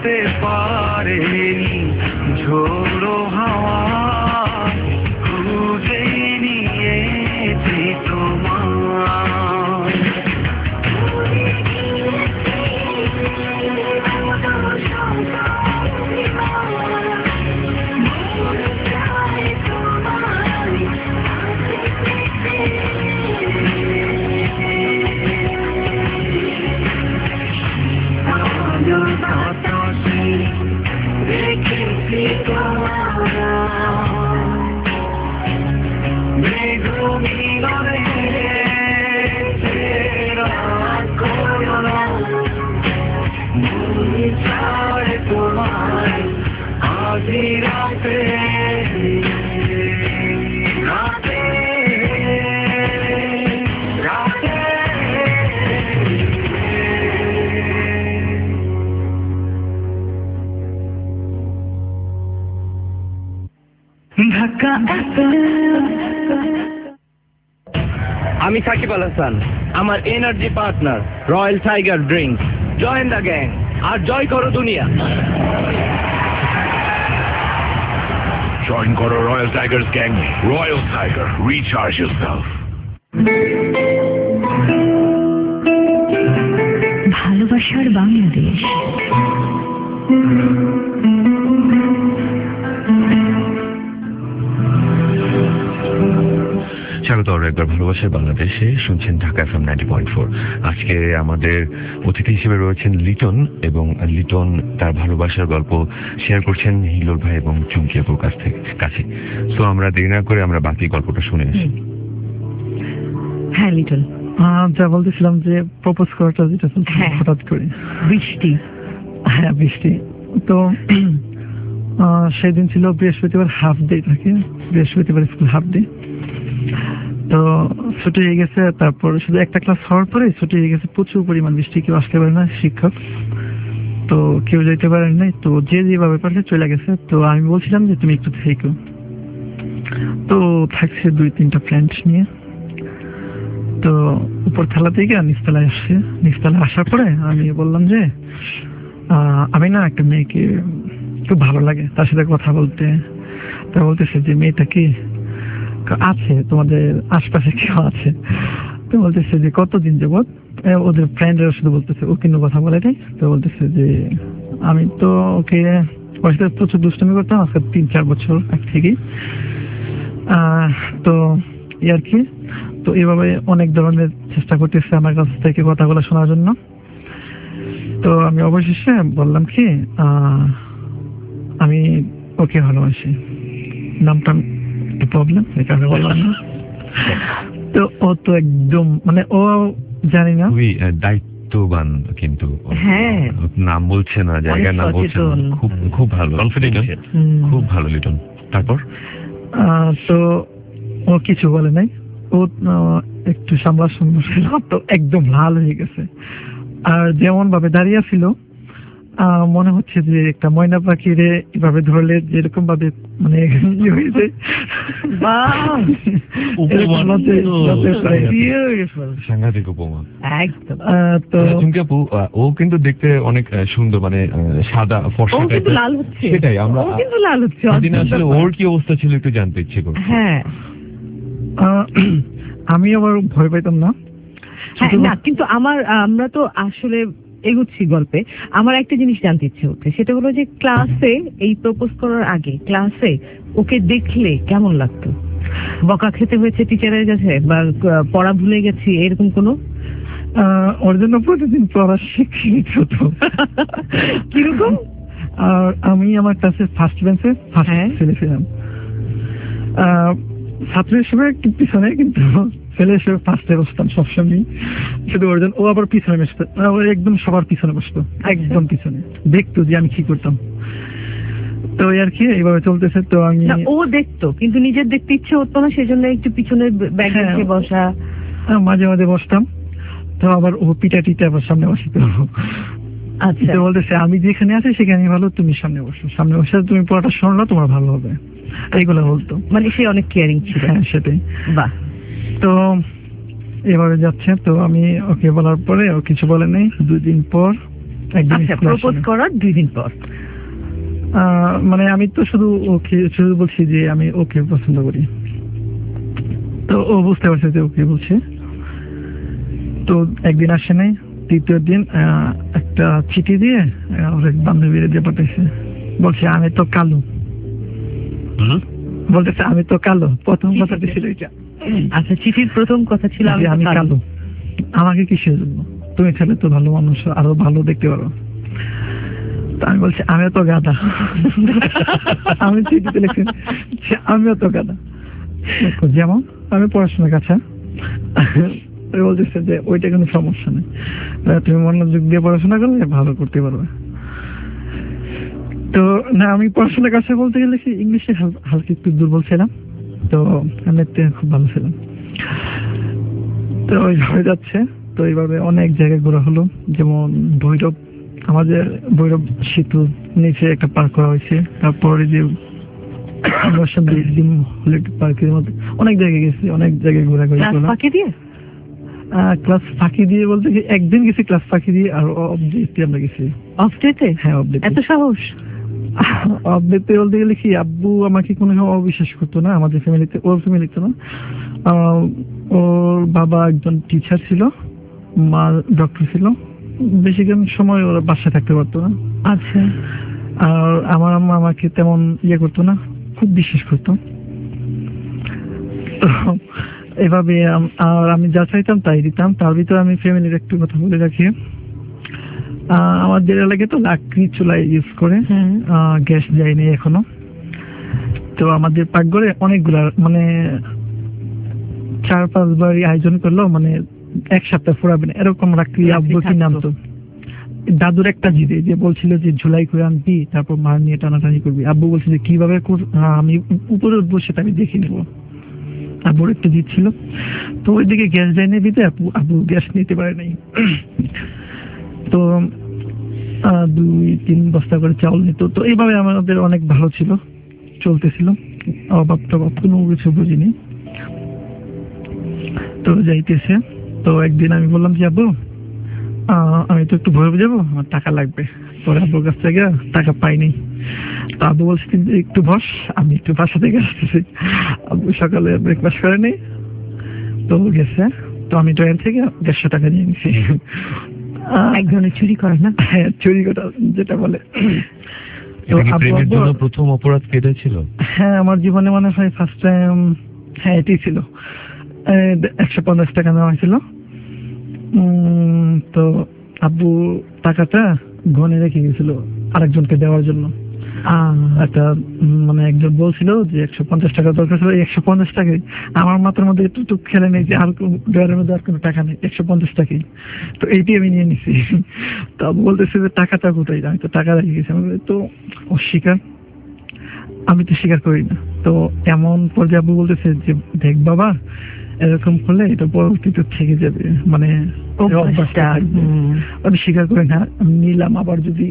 জানতে পারেনি ঝোড়ো হাওয়া খুঁজে নিয়েছি তোমার। আমি সাকিব আল হাসান, আমার energy partner royal tiger drinks. Join the gang আর জয় করো দুনিয়া। Join Koro Royal Tiger's gang. Royal Tiger, recharge yourself. ভালোবাসার বাংলাদেশ। স্বাগত আরো একবার ভালোবাসার বাংলাদেশে। শুনছেন ঢাকা FM 90.4। আজকে আমাদের অতিথি হিসেবে রয়েছেন লিটন, এবং লিটন তার ভালোবাসার গল্প শেয়ার করছেন হিলোর ভাই এবং চুমকি আপুর কাছে। তো আমরা দেরি না করে আমরা বাকি গল্পটা শুনে আসি। হ্যাঁ লিটন, যা বলতেছিলাম যে প্রপোজ করাটা যেটা হঠাৎ করে বৃষ্টি। হ্যাঁ বৃষ্টি। তো সেদিন ছিল বৃহস্পতিবার, হাফ ডে থাকে, বৃহস্পতিবার স্কুল হাফ ডে। তো ছুটি হয়ে গেছে, তারপর শুধু একটা ক্লাস হওয়ার পরে ছুটি হয়ে গেছে। প্রচুর পরিমাণ বৃষ্টি, কেউ আসতে পারে না, শিক্ষক তো কেউ যেতে পারেন নাই। তো যে যেভাবে পারছে চলে গেছে। তো আমি বলছিলাম যে তুমি একটু থেকো। তো থাকছে 2-3টা ফ্রেন্ড নিয়ে। তো উপর তলা থেকে নিচতলায় আসছে। নিচতলায় আসার পরে আমি বললাম যে আমি না একটা মেয়েকে খুব ভালো লাগে, তার সাথে কথা বলতে। তা বলতেছে যে মেয়েটা কি আছে তোমাদের আশপাশে, কেউ আছে? তো বলতেছে যে কতদিন যাবত ওদের ফ্রেন্ডরা শুধু বলতেছে, ও কিন্তু কথা বলে নাই। তো বলতেছে যে আমি তো ওকে ওর সাথে প্রচুর দুষ্টমি করতাম আজকে 3-4 বছর আগ থেকেই। তো আর কি, তো এভাবে অনেক ধরনের চেষ্টা করতেছে আমার কাছ থেকে কথাগুলো শোনার জন্য। তো আমি অবশেষে বললাম কি আমি ওকে ভালোবাসি। নামটা একটু প্রবলেম, এই কারণে বললাম না। তো ও তো একদম মানে ও জানি না, খুবই দায়িত্ববান, কিন্তু হ্যাঁ নাম বলছে না, জায়গার নাম বলছে না। খুব খুব ভালো, কনফিডেন্ট, খুব ভালো লিটন। তারপর তো ও কিছু বলে নাই। ও একটু সামলা ছিল, তো একদম লাল হয়ে গেছে। আর যেমন ভাবে দাঁড়িয়ে ছিল মনে হচ্ছে যে একটা ময়না পাখিরে এভাবে ধরলে যেরকম ভাবে মানে সাংঘাতিক উপমা। একদম। তো চুমকি আপু, ও কিন্তু দেখতে অনেক সুন্দর, মানে সাদা ফর্সা টাইপের। লাল হচ্ছে, সেটাই আমরা কিন্তু লাল হচ্ছে। আসলে ওর কি অবস্থা ছিল একটু জানতে ইচ্ছে করছে। হ্যাঁ আমি আবার ভয় পাইতাম না। না, কিন্তু আমরা তো আসলে এগুচ্ছি গল্পে। আমার একটা জিনিস জানতে ইচ্ছে হচ্ছে, সেটা হলো যে ক্লাসে এই প্রপোজ করার আগে ক্লাসে ওকে দেখলে কেমন লাগতো? বকা খেতে হয়েছে টিচারের কাছে, বা পড়া ভুলে গেছি এরকম কোনো? ওর জন্য প্রতিদিন পড়া শিখিয়ে হতো। কিরকম? আর আমি আমার ক্লাসে ফার্স্ট বেঞ্চে ফার্স্ট ছেলে ছিলাম। ছাত্র হিসেবে একটু পিছনে, কিন্তু ছেলে হিসেবে ফার্স্টে বসতাম সবসময়। শুধু ওর জন্য ও আবার পিছনে বসতো, একদম সবার পিছনে বসতো, একদম পিছনে, দেখতো যে আমি কি করতাম। তো আর কি এইভাবে চলতেছে। তো আমি ও দেখতো, কিন্তু নিজের দেখতে ইচ্ছে হতো না, সেজন্য একটু পিছনের ব্যাগে বসা। মাঝে মাঝে বসতাম। তো আবার ও পিটা টিটা আবার সামনে বসিত। আচ্ছা, বলতেছে আমি যেখানে আছি সেখানে ভালো, তুমি সামনে বসো, সামনে বসে তুমি পড়াটা শোনো, তোমার ভালো হবে, এইগুলো বলতো। মানে সে অনেক কেয়ারিং ছিল। হ্যাঁ সেটাই। বাহ। তো এভাবে যাচ্ছে। তো আমি ওকে বলার পরে ও কিছু বলে নেই। 2 দিন পর একদিন প্রপোজ করার 2 দিন পর মানে আমি তো শুধু বলছি যে আমি ওকে পছন্দ করি, তো ও বুঝতে পারছে যে ওকে বলছে। তো একদিন আসে নাই, তৃতীয় দিন একটা চিঠি দিয়ে ওর এক বান্ধবীর দিয়ে পাঠাইছে, বলছে আমি তো কালো, বলতেছে আমি তো কালো। প্রথম কথাটি ছিল এটা। আচ্ছা, চিঠির প্রথম কথা ছিল আমি কালো, আমাকে কিসের জন্য, তুমি ছেলে তো ভালো মানুষ, আরো ভালো দেখতে পারো। আমি বলছি আমিও তো গাধা। আমি চিঠিতে লিখছি আমিও তো গাধা, যেমন আমি পড়াশোনার কাছে বলতেছে যে ওইটা কোনো সমস্যা নেই, তুমি মনোযোগ দিয়ে পড়াশোনা করলে ভালো করতে পারবে। তো না, আমি পড়াশোনার কাছে বলতে গেলে কি ইংলিশে হালকা একটু দুর্বল ছিলাম, তো এমনিতে খুব ভালো ছিলাম। তো ওইভাবে যাচ্ছে। তো এইভাবে অনেক জায়গায় ঘোরা হলো, যেমন ভৈরব, আমাদের ভৈরব সেতু নিচে একটা পার্ক করা হয়েছে, তারপরে যে পার্কের মধ্যে অনেক জায়গায় গেছি, অনেক জায়গায় ঘোরাঘুরি করলাম। ক্লাস ফাঁকি দিয়ে বলতে কি একদিন গেছি ক্লাস ফাঁকি দিয়ে, আর অফ ডেতে আমরা গেছি। অফ ডেতে? হ্যাঁ, অফ ডেতে। এত সাহস! অফ ডেতে বলতে গেলে কি আব্বু আমাকে কোনো সময় অবিশ্বাস করতো না, আমাদের ফ্যামিলিতে, ওর ফ্যামিলিতে না। ওর বাবা একজন টিচার ছিল, মা ডক্টর ছিল, বেশিক্ষণ সময় ওরা বাসায় থাকতে পারতো না। আচ্ছা। আর আমার আম্মা আমাকে তেমন ইয়ে করতো না, খুব বিশ্বাস করতো। তো এভাবে আর আমি যা চাইতাম তাই দিতাম। তার ভিতরে আমি ফ্যামিলির একটু কথা বলে রাখি, আমাদের এলাকায় তো লাকড়ি চুলা ইউজ করে, গ্যাস যায়নি এখনো। তো আমাদের পাকঘরে অনেকগুলা মানে 4-5 বারই আয়োজন করলো, মানে এক সপ্তাহ ফুরাবে না এরকম লাকড়ি আব্বু কিনে আনতো। দাদুর একটা জিদে যে বলছিল যে ঝুলাই করে আনবি, তারপর মার নিয়ে টানাটানি করবি। আব্বু বলছিল যে কিভাবে আমি উপরে উঠবো সেটা আমি দেখে নেবো। আব্বুর একটা জিদ ছিল। তো ওইদিকে গ্যাস যায়নি দিতে আব্বু গ্যাস নিতে পারে নাই। তো 2-3 বস্তা করে চাউল নিত। তো এইভাবে আমাদের অনেক ভালো ছিল, চলতেছিল, অভাব টভাব কোনো কিছু বুঝিনি। তো যাইতেছে। তো একদিন আমি বললাম যে আব্বু আমি তো একটু ভৈরব যাবো, আমার টাকা লাগবে। পরে আব্বুর কাছ থেকে টাকা পাইনি। তো আব্বু বলছে কিন্তু একটু বস, আমি একটু বাসা থেকে আসতেছি। আব্বু সকালে ব্রেকফাস্ট করেনি, তো গেছে। তো আমি ট্রেন থেকে 150 টাকা নিয়ে নিছি। এক ধরনের চুরি করে না? হ্যাঁ, চুরি করা যেটা বলে। প্রেমের জন্য প্রথম অপরাধ কেটে ছিল? হ্যাঁ, আমার জীবনে মনে হয় ফার্স্ট টাইম, হ্যাঁ এটাই ছিল। 150 টাকা নেওয়া হয়েছিল। তো আব্বু টাকাটা গনে রেখে গেছিল আরেকজনকে দেওয়ার জন্য। একটা মানে একজন বলছিল যে 150 টাকা দরকার ছিল, 150 টাকাই আমার মাথার মধ্যে একটু খেলে নেই যে আর ডয়ারের মধ্যে আর কোনো টাকা নেই, 150 টাকাই। তো এইটি আমি নিয়ে নিছি। তো আব্বু বলতেছে যে টাকাটা কোথায়? আমি তো টাকা রেখে গেছি। তো অস্বীকার, আমি তো স্বীকার করি না। তো এমন পর্যায়ে আব্বু বলতেছে যে দেখ বাবা, এরকম করলে এটা পরবর্তীতে থেকে যাবে, মানে আমি স্বীকার করি না। আমি নিলাম, আবার যদি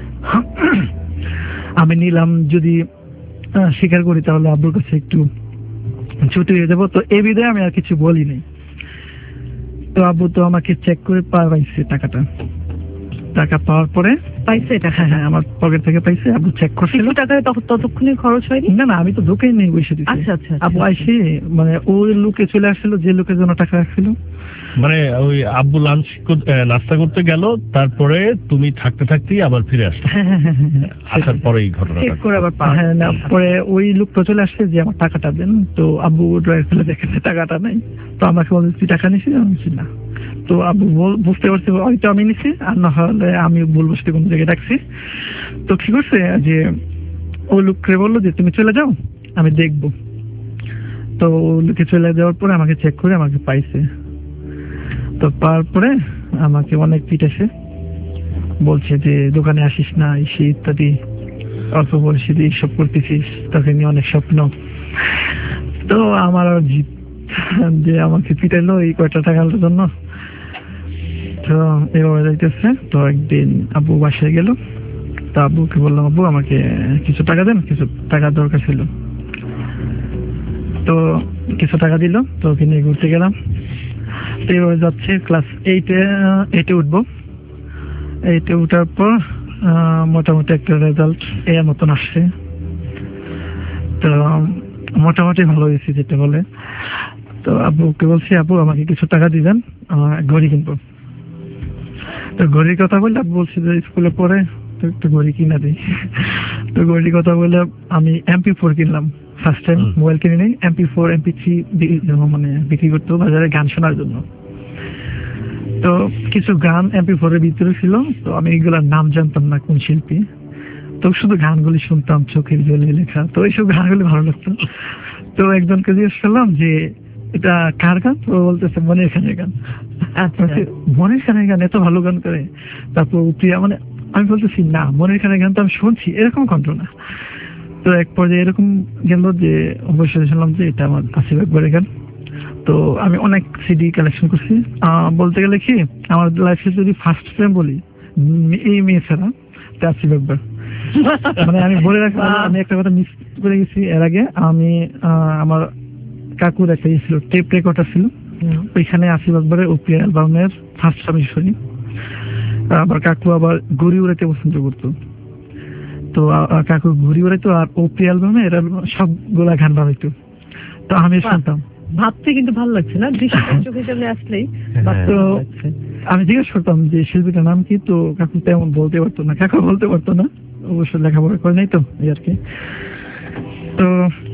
স্বীকার করি তাহলে আব্বুর কাছে একটু ছুটি হয়ে যাবো। তো এই বিধায় আমি আর কিছু বলিনি। তো আব্বু তো আমাকে চেক করে পাইছে টাকাটা। টাকা পাওয়ার পরে পাইছে টাকা? হ্যাঁ, আমার পকেট থেকে পাইছে। আব্বু চেক করছিল। টাকা ততক্ষণে খরচ হয়নি? না না, আমি তো দোকানে নেই বসে দিচ্ছি। আচ্ছা আচ্ছা। আব্বু আইসে মানে ওই লোকে চলে আসছিল যে লোকের জন্য টাকা রাখছিল। মানে ওই আব্বু নাস্তা করতে গেল, তারপরে তুমি থাকতে থাকতেই আবার ফিরে আসলে? আসার পরে এই ঘটনাটা পরে ওই লোকটা চলে আসছে যে আমার টাকাটা দেন। তো আব্বু ড্রয়ার ফেলে দেখেছে টাকাটা নাই। তো আমাকে বলে তুই টাকা নিছিস? আমি বলছি না। তো আব্বু বুঝতে পারছি হয়তো আমি নিছি, আর না হলে আমি ভুল বসতে কোনো জায়গায় রাখছি। তো কি করছে যে ওই লোককে বললো যে তুমি চলে যাও, আমি দেখবো। তো লোকে চলে যাওয়ার পরে আমাকে চেক করে আমাকে পাইছে। তো পাওয়ার পরে আমাকে অনেক পিটাইছে, বলছে যে দোকানে আসিস না, এসে ইত্যাদি, অল্প বয়সে এইসব করতেছিস, তোকে নিয়ে অনেক স্বপ্ন। তো আমার আর জিত যে আমাকে পিটাইলো এই কয়টা টাকার জন্য। তো এভাবে যাইতেছে। তো একদিন আব্বু বাসায় গেল। তো আব্বুকে বললাম আব্বু আমাকে কিছু টাকা দেন, কিছু টাকার দরকার ছিল। তো কিছু টাকা দিল। তো ওকে নিয়ে ঘুরতে গেলাম। তো এইভাবে যাচ্ছে, ক্লাস 8-এ উঠবো। এইটা ওঠার পর মোটামুটি একটা রেজাল্ট এর মতন আসছে। তো মোটামুটি ভালো হয়েছে যেটা বলে। তো আব্বুকে বলছি, আব্বু আমাকে কিছু টাকা দিবেন, ঘড়ি কিনবো। তো ঘড়ির কথা বললে আব্বু বলছি যে স্কুলে পড়ে তো একটু ঘড়ি কিনা দিই। তো ঘড়ির কথা বলে আমি MP4 কিনলাম ফার্স্ট টাইম। মোবাইল কিনে নিই, MP4 MP3 মানে বিক্রি করতো বাজারে গান শোনার জন্য। তো কিছু গান MP4 এর ভিতরে ছিল, তো আমি এগুলোর নাম জানতাম না কোন শিল্পী, তো শুধু গানগুলি শুনতাম চোখের জলে লেখা। তো এইসব গানগুলি ভালো লাগতো। তো একজনকে জিজ্ঞেস করলাম যে এটা কার গান? তো বলতেছে মনের খানের গান। মনের খানের গান এত ভালো গান করে? তারপর প্রিয়া, মানে আমি বলতেছি না, মনের খানের গান তো আমি শুনছি, এরকম কণ্ঠ না। তো এক পর্যায়ে এরকম গেল যে অবশ্যই শুনলাম যে এটা আমার আসিফ আকবরের গান। তো আমি অনেক সিডি কালেকশন করছি। বলতে গেলে কি, আমার লাইফে যদি ফার্স্ট প্রেম বলি এই মেয়ে ছাড়া, তা আসিফ আকবর। মানে আমি বলে রাখলাম, আমি একটা কথা মিস করে গেছি এর আগে। আমি আমার কাকুর একটা ছিল টেপ রেকর্ডার ছিল, ওইখানে আসিফ আকবরের ওপি অ্যালবামের ফার্স্ট আমি শুনি। আবার কাকু আবার ঘুড়ি উড়াইতে পছন্দ করতো। তো কাকু ঘুড়ি উড়াইতো আর ওপি অ্যালবামে এরা সবগুলা গান বানাইতো। তো আমি শুনতাম। ভাবতে কিন্তু ভালো লাগছে না, দৃশ্যটা চোখের সামনে আসলেই। তো আমি জিজ্ঞেস করতাম যে শিল্পীটার নাম কি, তো কাকু তেমন বলতে পারতো না। কাকু বলতে পারতো না, অবশ্য লেখাপড়া করে নাই তো এই আর কি। তো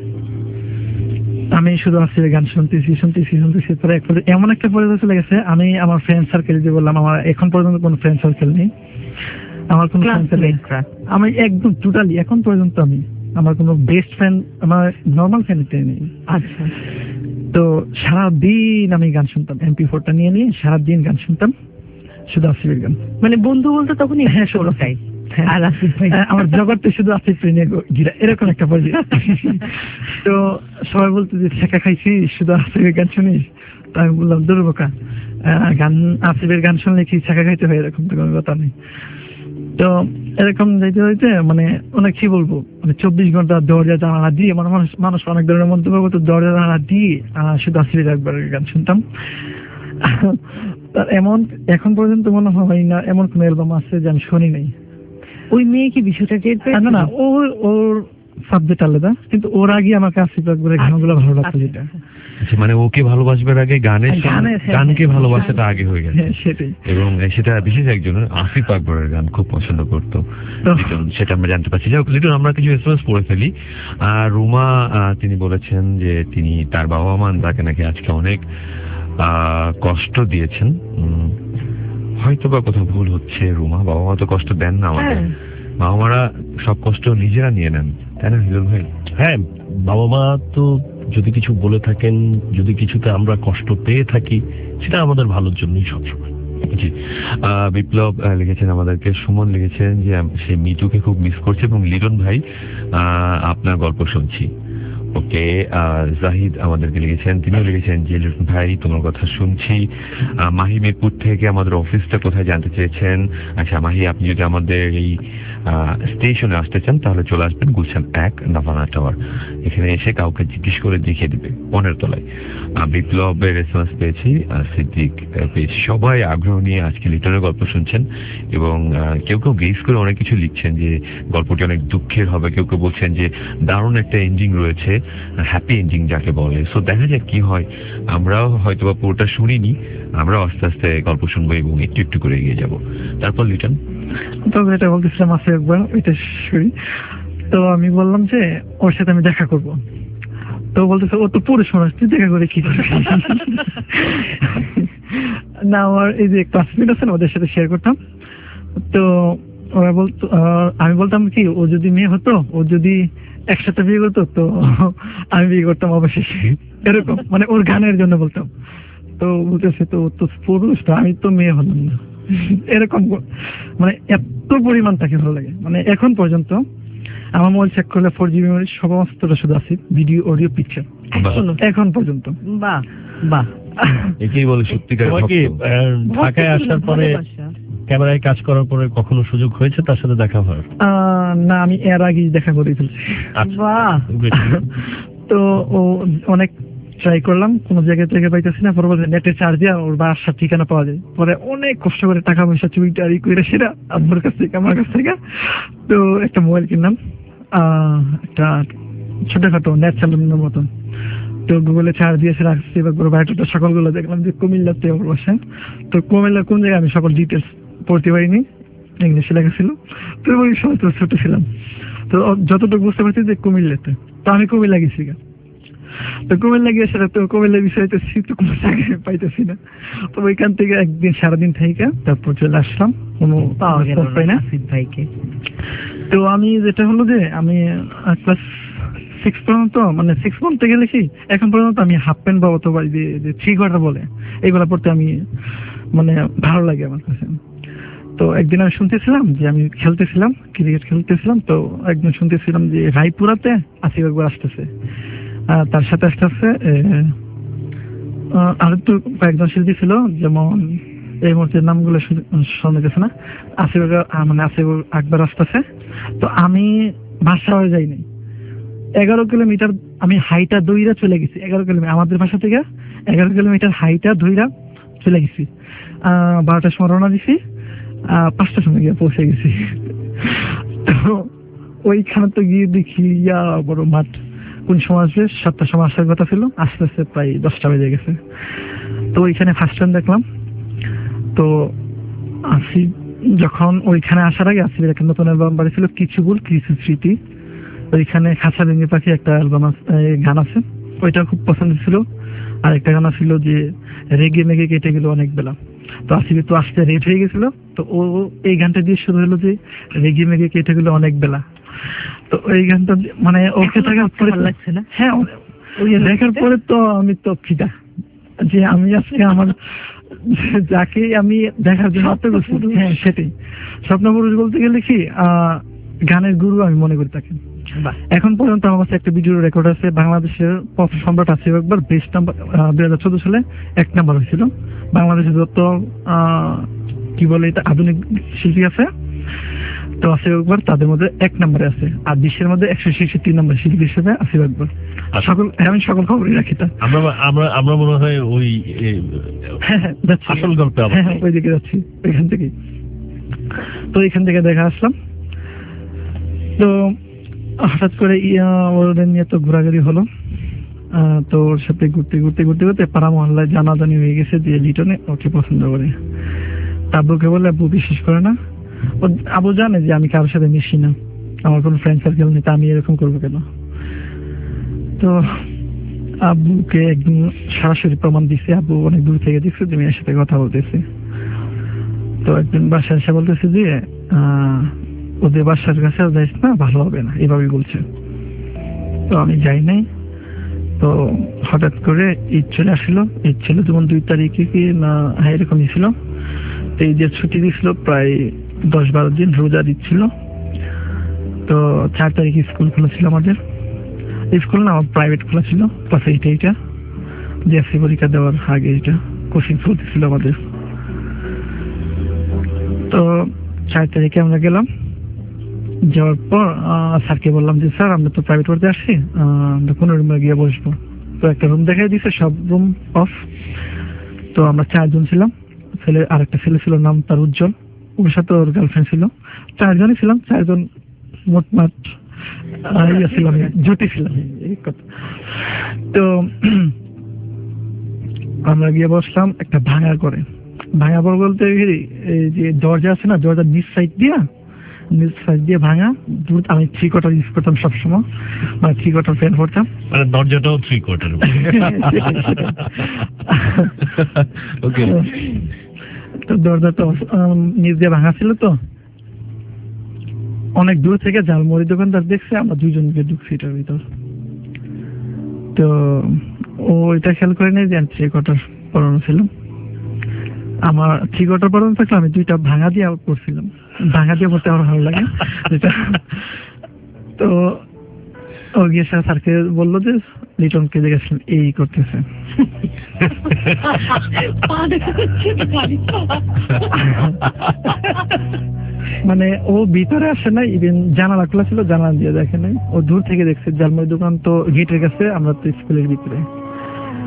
আমি শুধু আসলে গান শুনতেছি। পরে এমন একটা পরিবর্তন চলে গেছে, আমি আমার ফ্রেন্ড সার্কেল যে বললাম, আমার এখন পর্যন্ত কোনো ফ্রেন্ড সার্কেল নেই। আমার কোনো আমি একদম টোটালি এখন পর্যন্ত আমার কোনো বেস্ট ফ্রেন্ড, আমার নর্মাল ফ্রেন্ড নেই। আচ্ছা। তো সারাদিন আমি গান শুনতাম, MP4টা নিয়ে সারাদিন গান শুনতাম, শুধু আসিফের গান। মানে বন্ধু বলতে তখনই হ্যাঁ ষোলোটাই। আর আসিফ ভাই আমার জগৎটা শুধু আসিফ প্রেমে ঘিরা, এরকম একটা পর্যায়ে। তো সবাই বলতো যে শেখা খাইছি শুধু আসিফের গান শুনিস। তো আমি বললাম দুর্বোকা, গান আসিফের গান শুনলে কি শেখা খাইতে হয়, এরকম তো কোনো কথা নেই। তো এরকম যাইতে যাইতে মানে অনেক কি বলবো, মানে 24 ঘন্টা দরজা জানালা দিয়ে, মানে মানুষ অনেক ধরনের মন্তব্য করতো, দরজা জানালা দিয়ে শুধু আসিফের একবারের গান শুনতাম। তার এমন এখন পর্যন্ত মনে হয় না এমন কোন অ্যালবাম আছে যে আমি শুনি নাই। ওই মেয়ে কি বিষয়টা টের পেয়েছে? না, ওর সাবজেক্ট আলাদা, কিন্তু ওর আগে আমার আসিফ আকবরের গানগুলো ভালো লাগতো। যেটা মানে ওকে ভালোবাসবার আগে গানকে ভালোবাসাটা আগে হয়ে গেছে। সেটাই। এবং সেটা বিশেষ একজনের আসিফ আকবরের গান খুব পছন্দ করতো, সেটা আমরা জানতে পারছি। যাই হোক, লিটন আমরা কিছু এসএমএস পড়ে ফেলি। রুমা তিনি বলেছেন যে তিনি তার বাবা মা তাকে নাকি আজকে অনেক কষ্ট দিয়েছেন। হয়তো বা কোথাও ভুল হচ্ছে রুমা, বাবা মা তো কষ্ট দেন না আমাদের, বাবা মারা সব কষ্ট নিজেরা নিয়ে নেন, তাই না হিরল ভাই? হ্যাঁ, বাবা মা তো যদি কিছু বলে থাকেন, যদি কিছুতে আমরা কষ্ট পেয়ে থাকি, সেটা আমাদের ভালোর জন্যই সবসময়। জি। বিপ্লব লিখেছেন আমাদেরকে, সুমন লিখেছেন যে সে মিতুকে খুব মিস করছে, এবং লিটন ভাই আপনার গল্প শুনছি। ওকে। জাহিদ আমাদেরকে লিখেছেন, তিনিও লিখেছেন যে লিটন ভাই তোমার কথা শুনছি। মাহি মিরপুর থেকে আমাদের অফিসটা কোথায় জানতে চেয়েছেন। আচ্ছা মাহি, আপনি যদি আমাদের এই স্টেশনে আসতে চান তাহলে চলে আসবেন গুলশান 1 নাভানা টাওয়ার। এখানে এসে কাউকে জিজ্ঞেস করে দেখিয়ে দিবে 15 তলায়। বিপ্লবের রেসপন্স পেয়েছি, সিদ্দিক পেয়েছি, সবাই আগ্রহ নিয়ে আজকে লিটনের গল্প শুনছেন, এবং কেউ কেউ গেস করে অনেক কিছু লিখছেন যে গল্পটি অনেক দুঃখের হবে, কেউ কেউ বলছেন যে দারুণ একটা এন্ডিং রয়েছে, হ্যাপি এন্ডিং যাকে বলে। সো দেখা যাক কি হয়। আমরাও হয়তো বা পুরোটা শুনিনি, আমরাও আস্তে আস্তে গল্প শুনবো এবং একটু একটু করে এগিয়ে যাব। তারপর লিটন তো যেটা বলতেছিলাম আসিফ আকবর, ওইটা শুনি। তো আমি বললাম যে ওর সাথে আমি দেখা করবো। তো বলতেছে ও তো পুরুষ মানুষ, তুই দেখা করে কি করবি? না, আমার এই যে ক্লাসমেট আছে না, ওদের সাথে শেয়ার করতাম। তো ওরা বলতো, আমি বলতাম কি, ও যদি মেয়ে হতো, ও যদি একসাথে বিয়ে করতো, তো আমি বিয়ে করতাম অবশেষে, এরকম মানে ওর গানের জন্য বলতাম। তো বলতেছে তো ও তো পুরুষ, তো আমি তো মেয়ে হলাম না, এরকম। মানে এত পরিমাণ তাকে ভালো লাগে। মানে এখন পর্যন্ত আমার মোবাইল চেক করলে 4GB মেমোরি সমস্তটা শুধু আছে, ভিডিও অডিও পিকচার এখন পর্যন্ত। বাহ বাহ, একেই বলে সত্যিকার ভক্ত। ঢাকায় আসার পরে, ক্যামেরায় কাজ করার পরে কখনো সুযোগ হয়েছে তার সাথে দেখা হয়? না, আমি এর আগেই দেখা করে ফেলছি। বাহ। তো ও অনেক ট্রাই করলাম, কোনো জায়গায় থেকে পাইতেছি না। পরবর্তী নেটে চার্জ দিয়ে ওর বাসার ঠিকানা পাওয়া যায়। পরে অনেক কষ্ট করে টাকা পয়সা চুরিটারি করে সেটা আব্বুর কাছ থেকে আমার কাছ থেকে তো একটা মোবাইল কিনলাম, একটা ছোটখাটো নেট চালানোর মতন। তো গুগলে চার্জ দিয়েছে রাখছি, এবার বায়োডাটা সকলগুলো দেখলাম যে কুমিল্লাতে আমার বাসা। তো কুমিল্লা কোন জায়গায় আমি সকল ডিটেলস পড়তে পারিনি, ইংলিশে লেখা ছিল। তো ওই সময় তো ছোট ছিলাম, তো যতটুকু বুঝতে পারছি যে কুমিল্লাতে। তো আমি কুমিল্লা গেছি, তো কুমিল্লা গিয়ে সেটা তো কুমিল্লা বিষয়তে তো কোনো জায়গায় পাইতেছি না। তো ওইখান থেকে একদিন সারাদিন থেকে তারপর চলে আসলাম, কোনো পাওয়া গেল না ভাইকে। তো আমি যেটা হলো যে আমি ক্লাস 6 পর্যন্ত, মানে 6 পর্যন্ত গেলে কি এখন পর্যন্ত আমি হাফ প্যান্ট বা অথবা যে 3 কোয়ার্টার বলে এইগুলা পড়তে আমি মানে ভালো লাগে আমার কাছে। তো একদিন আমি শুনতেছিলাম যে আমি খেলতেছিলাম, ক্রিকেট খেলতেছিলাম, তো একদিন শুনতেছিলাম যে রায়পুরাতে আসিফ আকবর আসতেছে, তার সাথে আসতেছে আর তো কয়েকজন শিল্পী ছিল, যেমন এই মুহূর্তে নামগুলো শোনা গেছে না। আসিফ আকবর আসতেছে। তো আমি বাসা হয়ে যাইনি, 11 কিলোমিটার আমি হাইটা দইরা চলে গেছি। 11 কিলোমিটার আমাদের বাসা থেকে 11 কিলোমিটার হাইটা দইরা চলে গেছি। 12টার সময় রওনা দিছি, 5টার সময় গিয়ে পৌঁছে গেছি। তো ওইখানে তো গিয়ে দেখি বড় মাঠ। কোন সময় আসবে? 7টার সময় আসার কথা ছিল, আস্তে আস্তে প্রায় 10টা বেজে গেছে। তো ওইখানে ফার্স্ট টাইম দেখলাম। তো আসিফ যখন ওইখানে আসার আগে আসিফের একটা নতুন অ্যালবাম বাড়িছিল, কিছু ভুল কিছু স্মৃতি। ওইখানে খাঁচা ভেঙে পাখি একটা অ্যালবাম গান আছে, ওইটা খুব পছন্দ ছিল। আর একটা গান ছিল যে রেগে মেগে কেটে গেল অনেক বেলা। তো আসিফ তো আসতে রেট হয়ে গেছিল, তো ও এই গানটা দিয়ে শুরু হলো যে রেগে মেগে কেটে গেল অনেক বেলা। তো ওই গানটা মানে ওকে থাকার পরে লাগছে না। হ্যাঁ, ওই দেখার পরে তো আমি তো ফিদা যে আমি আজকে আমার যাকে আমি দেখার জন্য হ্যাঁ সেটাই স্বপ্নপুরুষ বলতে গেলে কি গানের গুরু আমি মনে করি তাকে। এখন পর্যন্ত আমার কাছে একটা ভিডিও রেকর্ড আছে, বাংলাদেশের পপ সম্রাট আসিফ আকবর বেস্ট নাম্বার 2014 সালে 1 নাম্বার হয়েছিল। বাংলাদেশের যত কি বলে এটা আধুনিক শিল্পী আছে, তো আসিফ আকবর তাদের মধ্যে 1 নম্বরে আছে। আর বিশ্বের মধ্যে 163 নম্বর শিল্পী হিসেবে আসিফ আকবর। আমি সকল খবরই রাখি। তা আমরা মনে হয় ওই আসল গল্পে ওই দিকে যাচ্ছি, ওইখান থেকেই। তো এখান থেকে দেখা আসলাম। তো হঠাৎ করে ওদের নিয়ে তো ঘোরাঘুরি হলো। তো ওর সাথে ঘুরতে ঘুরতে ঘুরতে ঘুরতে পাড়া মহল্লায় জানাজানি হয়ে গেছে যে লিটনে ওকে পছন্দ করে। আব্বুকে বলে, আব্বু বিশ্বাস করে না। আব্বু জানে যে আমি কারোর সাথে মিশি না, আমার কোনো ফ্রেন্ড সার্কেল নেই, তা আমি এরকম করবো কেন। তো আব্বুকে একদিন সরাসরি প্রমাণ দিচ্ছে, আব্বু অনেক দূর থেকে দেখছে যে মেয়ের সাথে কথা বলতেছে। তো একদিন বাসায় এসে বলতেছে যে ওদের বাসার কাছে যাইস না, ভালো হবে না, এভাবেই বলছে। তো আমি যাই নাই। তো হঠাৎ করে ঈদ চলে আসলো। ঈদ ছিল যেমন 2 তারিখে কি না, হ্যাঁ এরকমই ছিল। তো ঈদের ছুটি দিয়েছিল প্রায় 10-12 দিন, রোজা ঈদ ছিল। তো 4 তারিখে স্কুল খোলা ছিল আমাদের। স্কুল না, আমার প্রাইভেট খোলা ছিল, ক্লাস 8 জিএসসি পরীক্ষা দেওয়ার আগে। এটা কোচিং চলতেছিল আমাদের। তো 4 তারিখে আমরা গেলাম। যাওয়ার পর স্যারকে বললাম যে স্যার আমরা তো প্রাইভেট পড়তে আসছি, আমরা কোন রুমে গিয়ে বসবো। তো একটা রুম দেখাই দিয়েছে, সব রুম অফ। তো আমরা 4 জন ছিলাম। আরেকটা ছেলে ছিল, নাম তার উজ্জ্বল, ওর সাথে ওর গার্লফ্রেন্ড ছিল। 4 জনই ছিলাম, 4 জন মোটমাট ছিলাম, জুটি ছিলাম এই কথা। তো আমরা গিয়ে বসলাম একটা ভাঙা করে। ভাঙা পর বলতে এই যে দরজা আছে না, দরজার নিচ সাইড দিয়ে ভাঙা। আমি 3 কোয়ার্টার ইউজ করতাম সবসময়, মানে 3 কোয়ার্টার প্যান্ট পরতাম, মানে দরজাটাও 3 কোয়ার্টার। ওকে। তো দরজাটা নিচ দিয়ে ভাঙা ছিল। তো অনেক দূর থেকে ঝালমুড়ি দোকানদার দেখছে আমরা 2 জনকে ঢুকছি এটার ভিতর। তো ও এটা খেয়াল করে নেই যে আমি 3 কোয়ার্টার পরানো ছিলাম। আমার 3 কোয়ার্টার পরানো থাকলে আমি 2টা ভাঙা দিয়ে পড়ছিলাম। ভাঙা দিয়ে পড়তে আমার ভালো লাগে যেটা। তো ও গিয়ে স্যারকে বললো যে লিটনকে দেখেছিলেন এই করতেছে। মানে ও ভিতরে আসে নাই, ইভেন জানালা খোলা ছিল, জানালা দিয়ে দেখে নাই। ও দূর থেকে দেখছে। ঝালমুড়ি দোকান তো গেটের কাছে, আমরা তো স্কুলের ভিতরে।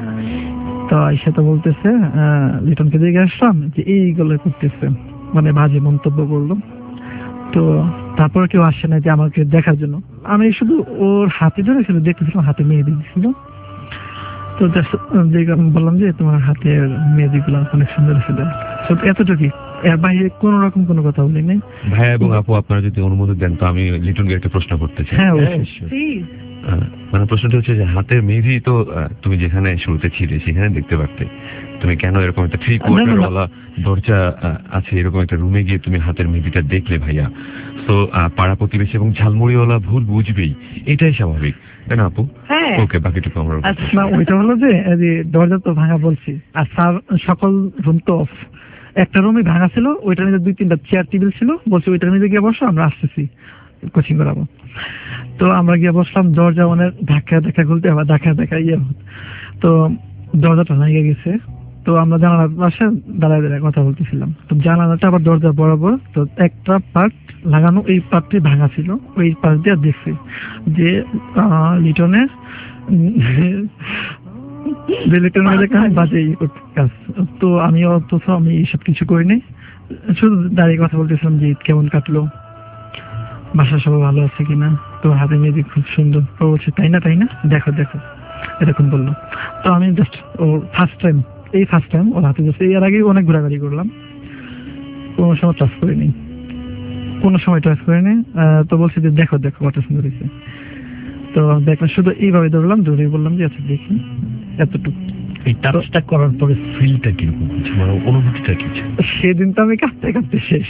তো আয়সা তো বলতেছে লিটনকে দেখে আসলাম যে এইগুলো করতেছে, মানে বাজে মন্তব্য করলো। তো তারপর কেউ আসে না যে আমাকে দেখার জন্য, আমি শুধু ওর হাতে ধরে শুধু দেখতেছিলাম, হাতে মেহেদি দিছিল। তো আমি বললাম যে তোমার হাতের মেহেদি গুলো অনেক সুন্দর ছিল, এতটুকুই, এর বাইরে কোন রকম কোনো কথা বলি নাই। ভাইয়া এবং আপু আপনারা যদি অনুমতি দেন তো আমি লিটনকে একটা প্রশ্ন করতে চাই। হ্যাঁ মানে প্রশ্নটা হচ্ছে যে হাতের মেহেদি তো তুমি যেখানে শুরুতে ছিলে সেখানে দেখতে পারতে, তুমি কেন এরকম একটা 3/4 ওয়ালা দরজা আছে এরকম একটা রুমে গিয়ে তুমি হাতের মেহেদিটা দেখলে ভাইয়া? তো পাড়া প্রতিবেশী এবং ঝালমুড়িওয়ালা ভুল বুঝবেই, এটাই স্বাভাবিক, তাই না আপু? ওকে, বাকিটুকু আমরা না, ওইটা হলো যে দরজা তো ভাঙা বলছি, আর স্যার সকল রুম তো অফ, একটা রুমে ভাঙা ছিল, ওইটার মধ্যে 2-3টা চেয়ার টেবিল ছিল, বলছি ওইটার মধ্যে গিয়ে বসো, আমরা আসতেছি কোচিং করাবো। তো আমরা গিয়ে বসলাম, দরজা অনেক ধাক্কা খুলতে, আবার ধাক্কা ইয়ে, তো দরজাটা ভেঙে গেছে। তো আমরা জানালার পাশে দাঁড়ায় কথা বলতেছিলাম, তো জানালাটা আবার দরজা বরাবর, তো একটা পার্ট লাগানো, এই পার্টটি ভাঙা ছিল, ওই পাশ দিয়ে দেখছি যে লিটনের বাজে কাজ। তো আমি অথচ আমি এইসব কিছু করিনি, শুধু দাঁড়িয়ে কথা বলতেছিলাম যে কেমন কাটলো, বাসার সবাই ভালো আছে কিনা, তো হাতে মেহেদি খুব সুন্দর। ও বলছে তাই না দেখো এরকম বললো। তো আমি জাস্ট ও ফার্স্ট টাইম ওর হাতে যাচ্ছে, এর আগে অনেক ঘোরাঘুরি করলাম, কোনো সময় টাচ করিনি, তো বলছি যে দেখো কত সুন্দর হয়েছে। তো দেখলাম, শুধু এইভাবে ধরলাম, ধরে বললাম যে আচ্ছা দেখি, এতটুকু। এই টাচটা করার পরে ফিলটা কিরকম হচ্ছে, মানে অনুভূতিটা কি? সেদিন তো আমি কাঁপতে শেষ।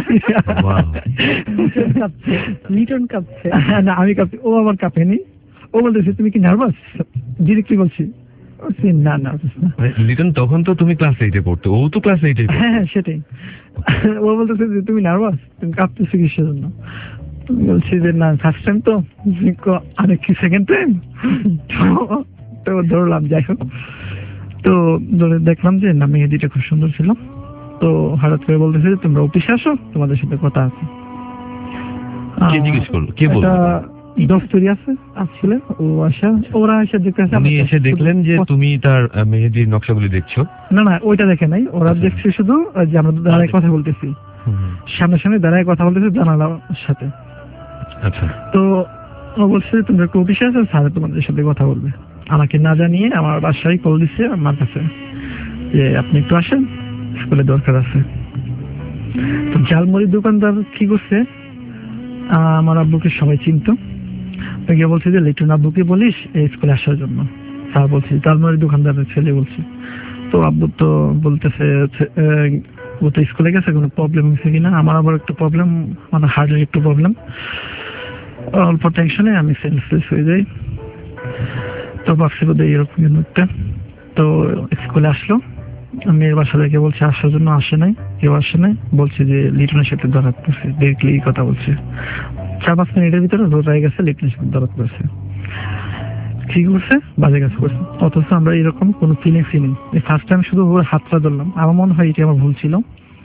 লিটন কাঁপছে, না আমি কাঁপছি, ও আবার কাঁপেনি। ও বলতেছে তুমি কি নার্ভাস? ডিরেক্টলি বলছি না লিটন তখন তো তুমি ক্লাস 8-এ পড়তে, ও তো ক্লাস 8-এ। হ্যাঁ সেটাই। ও বলতেছে যে তুমি নার্ভাস, তুমি কাঁপতেছো কিসের জন্য? বলছি যে না ফার্স্ট টাইম তো, আরেক কি সেকেন্ড টাইম। তো ধরলাম, যাই হোক, তো ধরে দেখলাম যে না মেহেদিটা খুব সুন্দর ছিল। তো হঠাৎ করে বলতেছে যে তোমরা অফিসে আসো, তোমাদের সাথে কথা আছে। কে জিজ্ঞেস করলো? কে বললো? দস্তরি আসছিল, ওরা এসে দেখতেছে। আপনি এসে দেখলেন যে তুমি তার মেহেদির নকশাগুলি দেখছো? না ওইটা দেখে নাই, ওরা দেখছে শুধু যে আমরা দাঁড়ায় কথা বলতেছি, সামনে দাঁড়ায় কথা বলতেছি জানালার সাথে। আচ্ছা। তো ও বলছে তোমরা একটু অফিসে আসো, স্যার তোমাদের সাথে কথা বলবে। আমাকে না জানিয়ে আমার বাসায় কল দিচ্ছে আমার কাছে যে আপনি একটু আসেন, স্কুলে দরকার আছে। তো ঝালমুড়ির দোকানদার কি করছে, আমার আব্বুকে সবাই চিনত, গিয়ে বলছে যে লিটন আব্বুকে বলিস এই স্কুলে আসার জন্য। স্যার বলছি ঝালমুড়ির দোকানদারের ছেলে বলছি। তো আব্বু তো বলতেছে ও তো স্কুলে গেছে, কোনো প্রবলেম হয়েছে কিনা। আমার আবার একটু প্রবলেম, মানে হার্টের একটু প্রবলেম, অল্প টেনশনে আমি সেন্সলেস হয়ে যাই। তো ভাবছি বোধহয় এরকম একটা। তো স্কুলে আসলো, মেয়ের বাসা থেকে বলছে আসার জন্য, কেউ আসে নাই, বলছে যে লিটনের সাথে ধরাত করছে, দেখলি কথা বলছে। 4-5 মিনিটের ভিতরে রোজায় গেছে, লিটনের সাথে ধরাত করছে। কি করছে? বাজে কাজ করছে। অথচ আমরা এরকম কোনো ফিলিংস নেই। ফার্স্ট টাইম শুধু ওর হাতটা ধরলাম, আমার মনে হয় এটি আমার ভুল ছিল।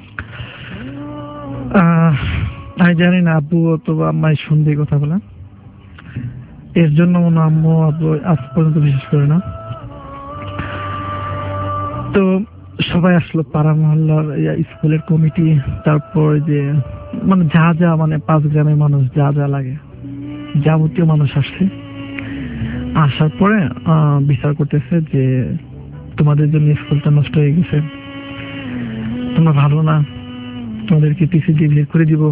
আমি জানি না আব্বু অথবা আম্মাই শুনবে কথা বলা, এর জন্য মনে আম্মু আব্বু আজ পর্যন্ত বিশেষ করে না। তো সবাই আসলো, পাড়া মহল্লার স্কুলের কমিটি, তারপর যে মানে যা মানে 5 গ্রামের মানুষ যা লাগে যাবতীয় মানুষ আসছে। আসার পরে বিচার করতেছে যে তোমাদের জন্য স্কুলটা নষ্ট হয়ে গেছে, তোমরা ভালো না, তোমাদেরকে পিসি দিয়ে বের করে দিব,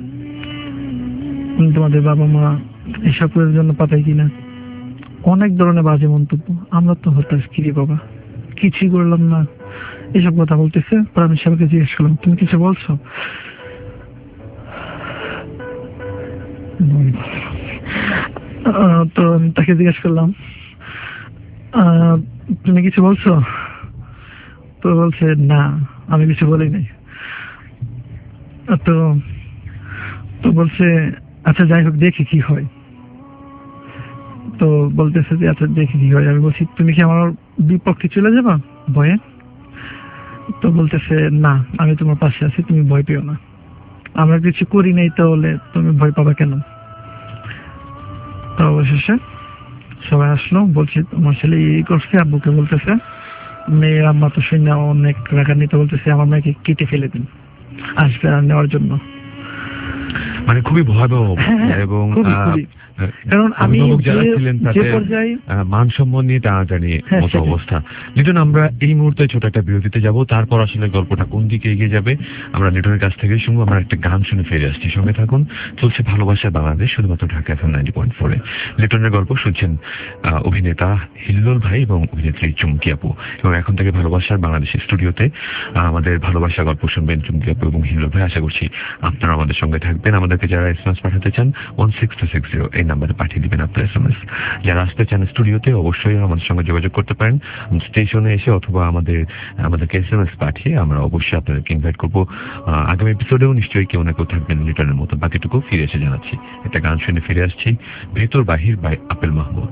তোমাদের বাবা মা এসবের জন্য পাঠাই কিনা, অনেক ধরনের বাজে মন্তব্য। আমরা তো হতাশ, কি রে বাবা কিছুই করলাম না, এসব কথা বলতেছে। পর আমি সবাইকে জিজ্ঞেস করলাম তুমি কিছু বলছো? তো আমি তাকে জিজ্ঞেস করলাম তুমি কিছু বলছো? তো বলছে না আমি কিছু বলি নাই। তো বলছে আচ্ছা যাই হোক দেখি কি হয়। তো বলতেছে যে আচ্ছা দেখি কি হয়। আমি বলছি তুমি কি আমার বিপক্ষে চলে যাবা ভয়ে? তো বলতেছে না আমি তোমার পাশে আছি, তুমি ভয় পেও না, আমরা কিছু করি নাই তাহলে তুমি ভয় পাবা কেন? তো অবশেষে সবাই আসলো, বলছি তোমার ছেলে এই করছে, আব্বুকে বলতেছে মেয়ের আম্মা তো শুনে অনেক রাগান্বিত, বলতেছে আমার মেয়েকে কেটে ফেলে দিন, আসবে আর নেওয়ার জন্য। মানে খুবই ভয়াবহ এবং কারণ আমি যারা ছিলেন তাদের মান সম্মান নিয়ে টানাটানি মতো অবস্থা। লিটন, আমরা এই মুহূর্তে ছোট একটা বিরতিতে যাব, তারপর আসলে গল্পটা কোন দিকে এগিয়ে যাবে আমরা লিটনের কাছ থেকে শুনবো। আমরা একটা গান শুনে ফিরে আসছি, সঙ্গে থাকুন। চলছে ভালোবাসা বাংলাদেশ, শুধুমাত্র ঢাকা FM 90.4-এ। লিটনের গল্প শুনছেন অভিনেতা হিল্লোল ভাই এবং অভিনেত্রী চুমকি আপু। এবং এখন থেকে ভালোবাসার বাংলাদেশের স্টুডিওতে আমাদের ভালোবাসা গল্প শুনবেন চুমকি আপু এবং হিল্লোল ভাই। আশা করছি আপনারা আমাদের সঙ্গে থাকবেন। আমাদেরকে যারা SMS পাঠাতে চান 16260 এই নাম্বারে পাঠিয়ে দিবেন আপনার SMS। যারা আসতে চান স্টুডিওতে অবশ্যই আমাদের সঙ্গে যোগাযোগ করতে পারেন স্টেশনে এসে, অথবা আমাদেরকে SMS পাঠিয়ে আমরা অবশ্যই আপনাদেরকে ইনভাইট করবো। আগামী এপিসোডেও নিশ্চয়ই কেউ না কেউ থাকবেন লিটনের মতো। বাকিটুকু ফিরে এসে জানাচ্ছি। একটা গান শুনে ফিরে আসছি, ভেতর বাহির by Apel Mahmud.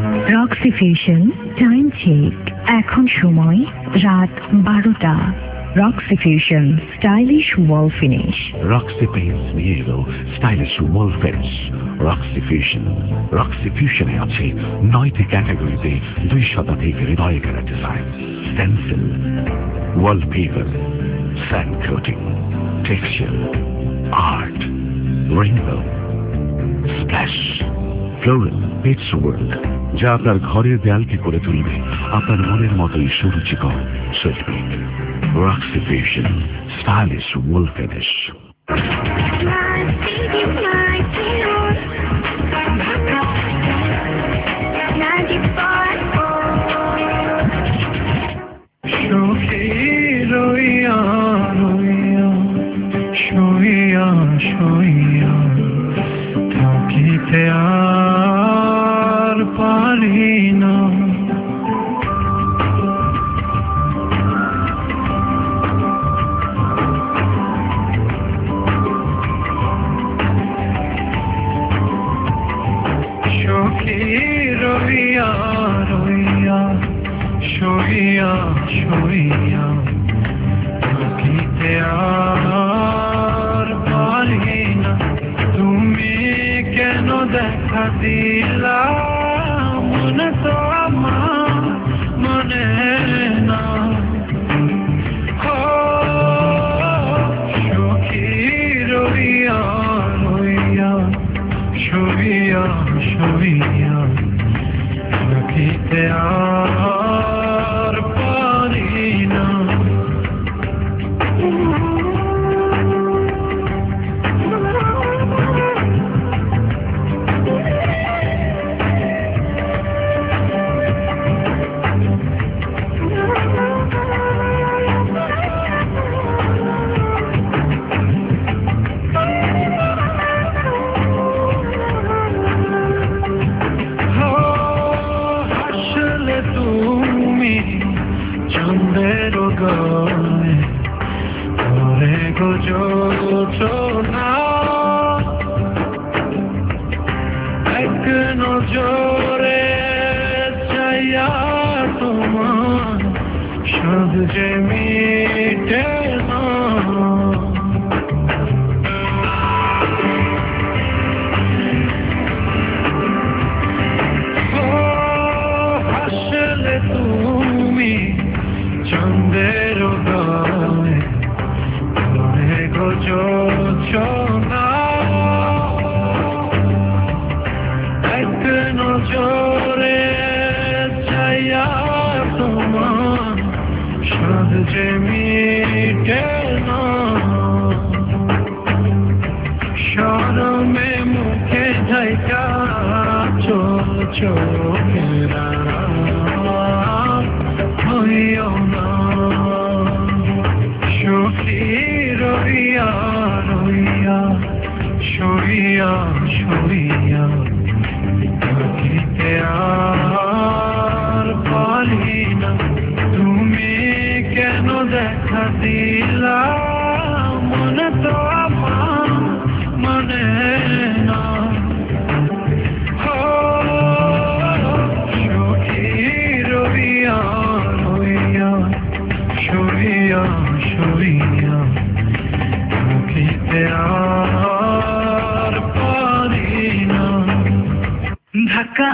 Time check, এখন সময় রাত 12টা। Roxy Fusion Stylish Wall Finish. Roxy Paints নিয়ে এলো stylish wall finish Roxy fusion. Roxy ফিউশনে আছে 9টি ক্যাটাগরিতে 2 শতাধিক হৃদয় করা design, stencil, wallpaper, sand coating, texture, art, rainbow, splash, floral, pets world, যা আপনার ঘরের দেয়ালকে করে তুলবে আপনার মনের মতোই সুরুচিকর শিল্পী। Roxy Fusion Stylish Wool Finish. সুখী রইয়া রইয়া শুইয়া শুইয়া থাকিতে আর পারি না। রইয়া রইয়া শুইয়া শুইয়া থাকিতে আর পারি না। তুমি কেন দেখা দিলা মনে তো আমার মনে না। সুখী রইয়া রইয়া শুইয়া শুইয়া থাকিতে আর পারি না। চন্দ্রের গায়ে করে গোজোচনা এক নজরে চাইয়া তোমার সব যে মিটে না। হাসলে তুমি চন্দ্রের গায়ে করে গোজোচনা এক নজরে চাইয়া তোমার সাদ যে মিটে না। শরমে মুখে ঢাকা চোখেরা হইও না। সুখী রইয়া রইয়া শুইয়া শুইয়া থাকিতে আর পারি না। তুমি কেন দেখা দিলা মনে তো আমার মনে না। সুখী রইয়া রইয়া শুইয়া শুইয়া থাকিতে আর পারি না। ঢাকা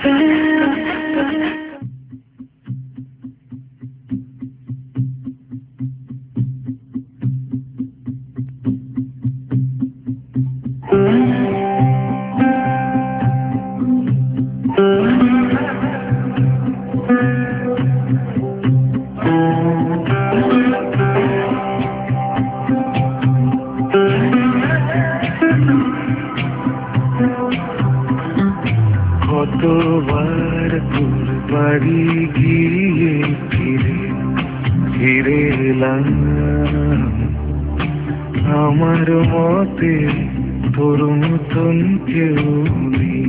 কতবার তোর বাড়ি গিয়ে ফিরে ফিরে এলাম। আমার মতে তোর মতন কেউ নেই।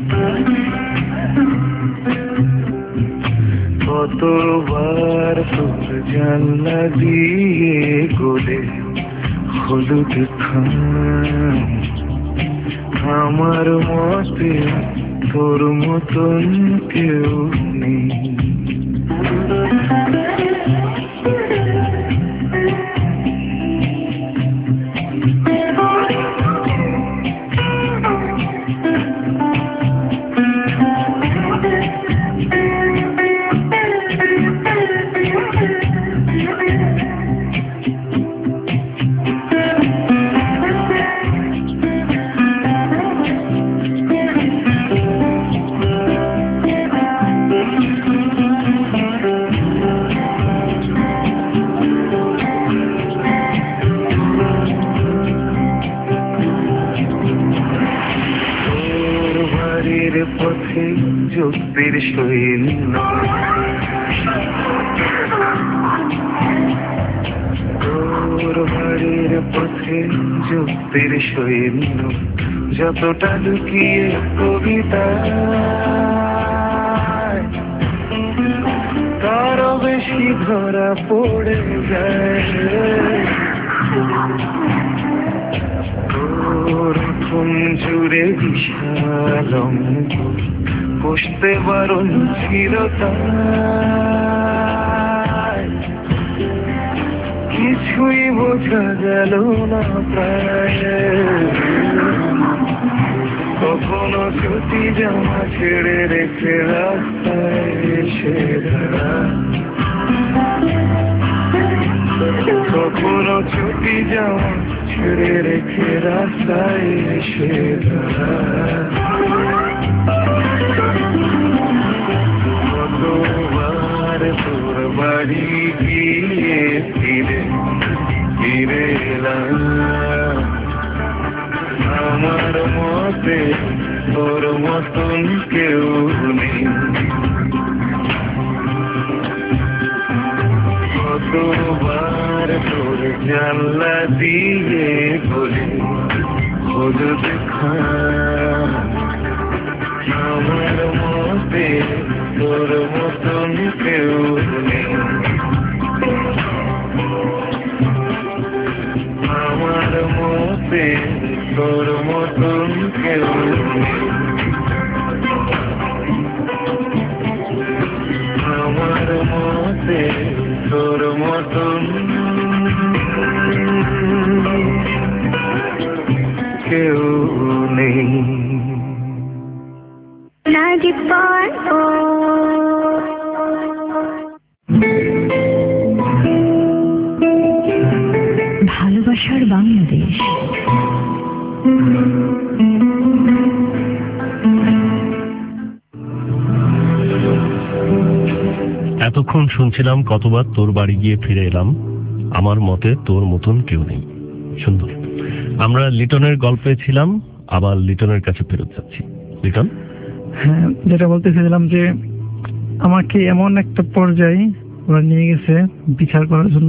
কতবার তোর জানলা দিয়ে গোলে হলুদ খাম। আমার মতে তোর মতন কেউ নেই। বাড়ির পথে যুক্তির সৈন্য, তোর বাড়ির পথে যুক্তির সৈন্য, যতটা লুকিয়ে কবিতা তারও বেশি ধরা পড়ে যায়। তোর উঠোন জুড়ে বিশাল অঙ্কুর, বসতে বারণ ছিল তাই, কিছুই বোঝা গেল না প্রায়। কখনো ছুটি জামা ছেড়ে রেখে রাস্তায় এসে দাঁড়া, কখনো ছুটি জামা ছেড়ে রেখে রাস্তায় এসে দাঁড়া। কতবার তোর বাড়ি গিয়ে ফিরে ফিরে এলাম, আমার মতে তোর মতন কেউ নেই। কতবার তোর জানলা দিয়ে বলে খোঁজ দেখা, আমার মতে তোর মতন কেউ নেই। আমার মতে তোর মতন কেউ নেই। আমার মতে তোর মতন কেউ নেই। ভালোবাসার বাংলাদেশ। এতক্ষণ শুনছিলাম কতবার তোর বাড়ি গিয়ে ফিরে এলাম, আমার মতে তোর মতন কেউ নেই। সুন্দর। আমরা লিটনের গল্পে ছিলাম, আবার লিটনের কাছে ফেরত যাচ্ছি। লিটন, হ্যাঁ, যেটা বলতে চাইছিলাম যে আমাকে এমন একটা পর্যায়ে ওরা নিয়ে গেছে বিচার করার জন্য।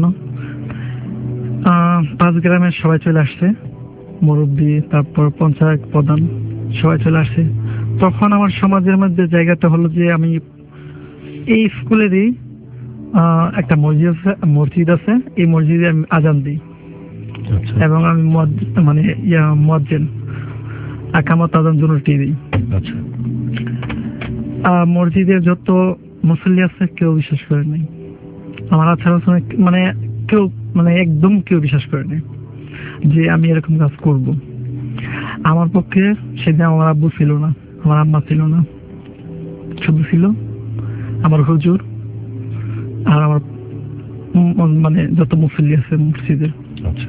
5 গ্রামের সবাই চলে আসছে, মুরব্বী, তারপর পঞ্চায়েত প্রধান সবাই চলে আসছে। তখন আমার সমাজের মধ্যে জায়গাটা হলো যে আমি এই স্কুলেরই একটা মসজিদ আছে, এই মসজিদে আমি আজান দিই এবং আমি মানে মুয়াজ্জিন আকামত আজান দুটোই দিই। আচ্ছা। মসজিদের যত মুসল্লি আছে কেউ বিশ্বাস করে নাই আমার আচরণ, মানে কেউ মানে একদম কেউ বিশ্বাস করে নাই যে আমি এরকম কাজ করব। আমার পক্ষে সেদিন আমার আব্বু ছিল না, আমার আম্মা ছিল না, শুধু ছিল আমার হুজুর আর আমার মানে যত মুসল্লি আছে মসজিদের। আচ্ছা।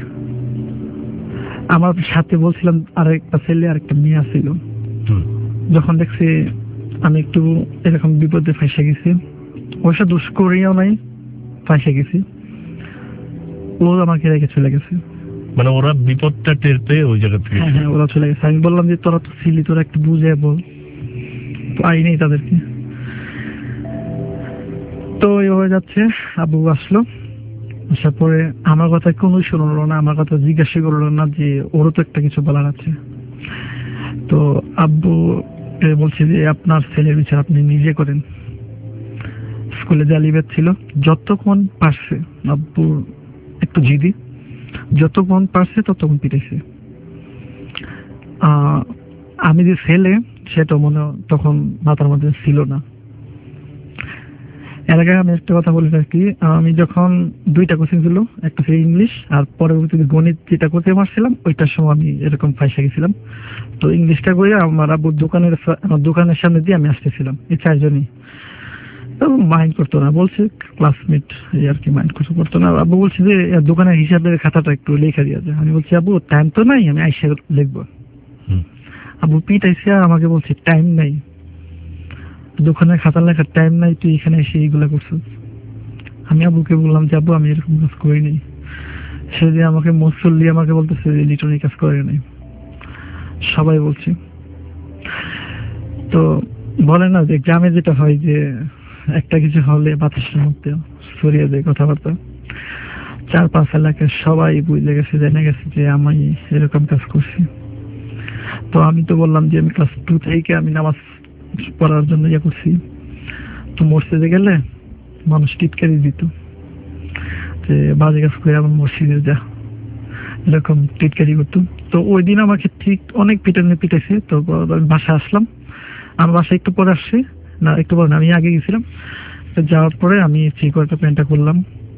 আমার সাথে বলছিলাম আরেকটা ছেলে আরেকটা মেয়ে ছিল। যখন দেখছি আমি একটু এরকম বিপদে ফাঁসে গেছি, অবশ্য দোষ করিও নাই, ফাঁসে গেছি, ও আমাকে রেখে চলে গেছে। মানে ওরা বিপদটা টের পেয়ে ওই জায়গা থেকে? হ্যাঁ, ওরা চলে গেছে। আমি বললাম যে তোরা তো ছিলি, তোরা একটু বুঝে বল, পাই নেই তাদেরকে। তো এইভাবে যাচ্ছে। আব্বু আসলো, আসার পরে আমার কথা কোনো শুনলো না, আমার কথা জিজ্ঞাসা করলো না যে ওরও তো একটা কিছু বলার আছে। তো আব্বু বলছে যে আপনার ছেলের বিচার আপনি নিজে করেন। স্কুলে যে আলিবেদ ছিল, যতক্ষণ পারছে, আব্বু একটু জিদি, যতক্ষণ পারছে ততক্ষণ পিটেছে। আমি যে ছেলে সেটা মনে তখন মাথার মধ্যে ছিল না। এর আগে আমি একটা কথা বলি আর কি, আমি যখন 2টা কোচিং ছিল, একটা ছিল ইংলিশ আর পরবর্তীতে গণিত, যেটা করতে পারছিলাম ওইটার সময় আমি এরকম ফাঁসে গেছিলাম। তো ইংলিশটা করে আমার আব্বুর দোকানের সামনে দিয়ে আমি আসতেছিলাম, এই 4 জনই। তো মাইন্ড করতো না, বলছে ক্লাসমেট এই আর কি, মাইন্ড কিছু করতো না। আব্বু বলছে যে দোকানের হিসাবের খাতাটা একটু লেখা দিয়ে যায়। আমি বলছি আব্বু টাইম তো নাই, আমি আইসা লিখবো। আব্বু পিটাইছে আর আমাকে বলছে টাইম নাই, দোকানের খাতা লেখার টাইম নাই, তুই এখানে এসে এইগুলা করছিস। আমি আব্বুকে বললাম যে আব্বু আমি এরকম কাজ করিনি। সেদিন আমাকে মুসল্লি আমাকে বলতেছে যে লিটন এই কাজ করে নাই, সবাই বলছি। তো বলে না যে গ্রামে যেটা হয় যে একটা কিছু হলে বাতাসের মধ্যে ছড়িয়ে যায় কথাবার্তা, 4-5 এলাকার সবাই বুঝে গেছে, জেনে গেছে যে আমি এরকম কাজ করছি। তো আমি তো বললাম যে আমি ক্লাস 2 থেকে আমি নামাজ পড়ার জন্য ইয়ে করছি। তো মসজিদে গেলে মানুষ টিটকারি দিত যে বাজে কাজ করে আমার মসজিদে যা, এরকম টিটকারি করতো। তো ওই দিন আমাকে ঠিক অনেক পিটাইছে। তো আমি বাসায় আসলাম, আমার বাসায় একটু পরে আসছি, না একটু পরে না, আমি আগে গেছিলাম। তো যাওয়ার পরে আমি চিকোয়াটা প্যান্টটা করলাম।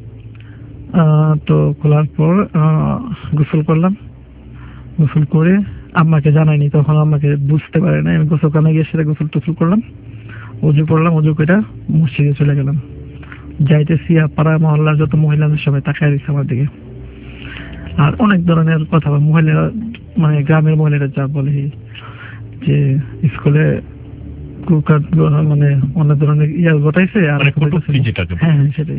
তো খোলার পর গোসল করলাম। গোসল করে আম্মাকে জানাইনি, তখন আমাকে বুঝতে পারে না। আমি গোসলখানে গিয়ে সেটা গোসল টোসল করলাম, অজু করলাম, অজু করে মসজিদে চলে গেলাম। যাইতেছি পাড়া মহল্লার যত মহিলা সবাই তাকায় দিচ্ছে আমার দিকে। আর অনেক ধরনের কথা মহিলারা, মানে গ্রামের মহিলারা যা বলে যে স্কুলে মানে অনেক ধরনের ইয়া ঘটাইছে। আর হ্যাঁ সেটাই।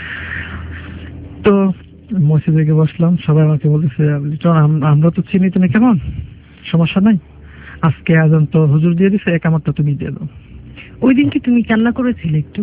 তো মসজিদে গিয়ে বসলাম, সবাই আমাকে বলতেছে আমরা তো চিনি, তুমি কেমন, সমস্যা নাই, আজকে আজান তো হুজুর দিয়ে দিছে, একামতটা তুমি দিয়ে দাও। ওই দিন কি তুমি কান্না করেছিলে একটু?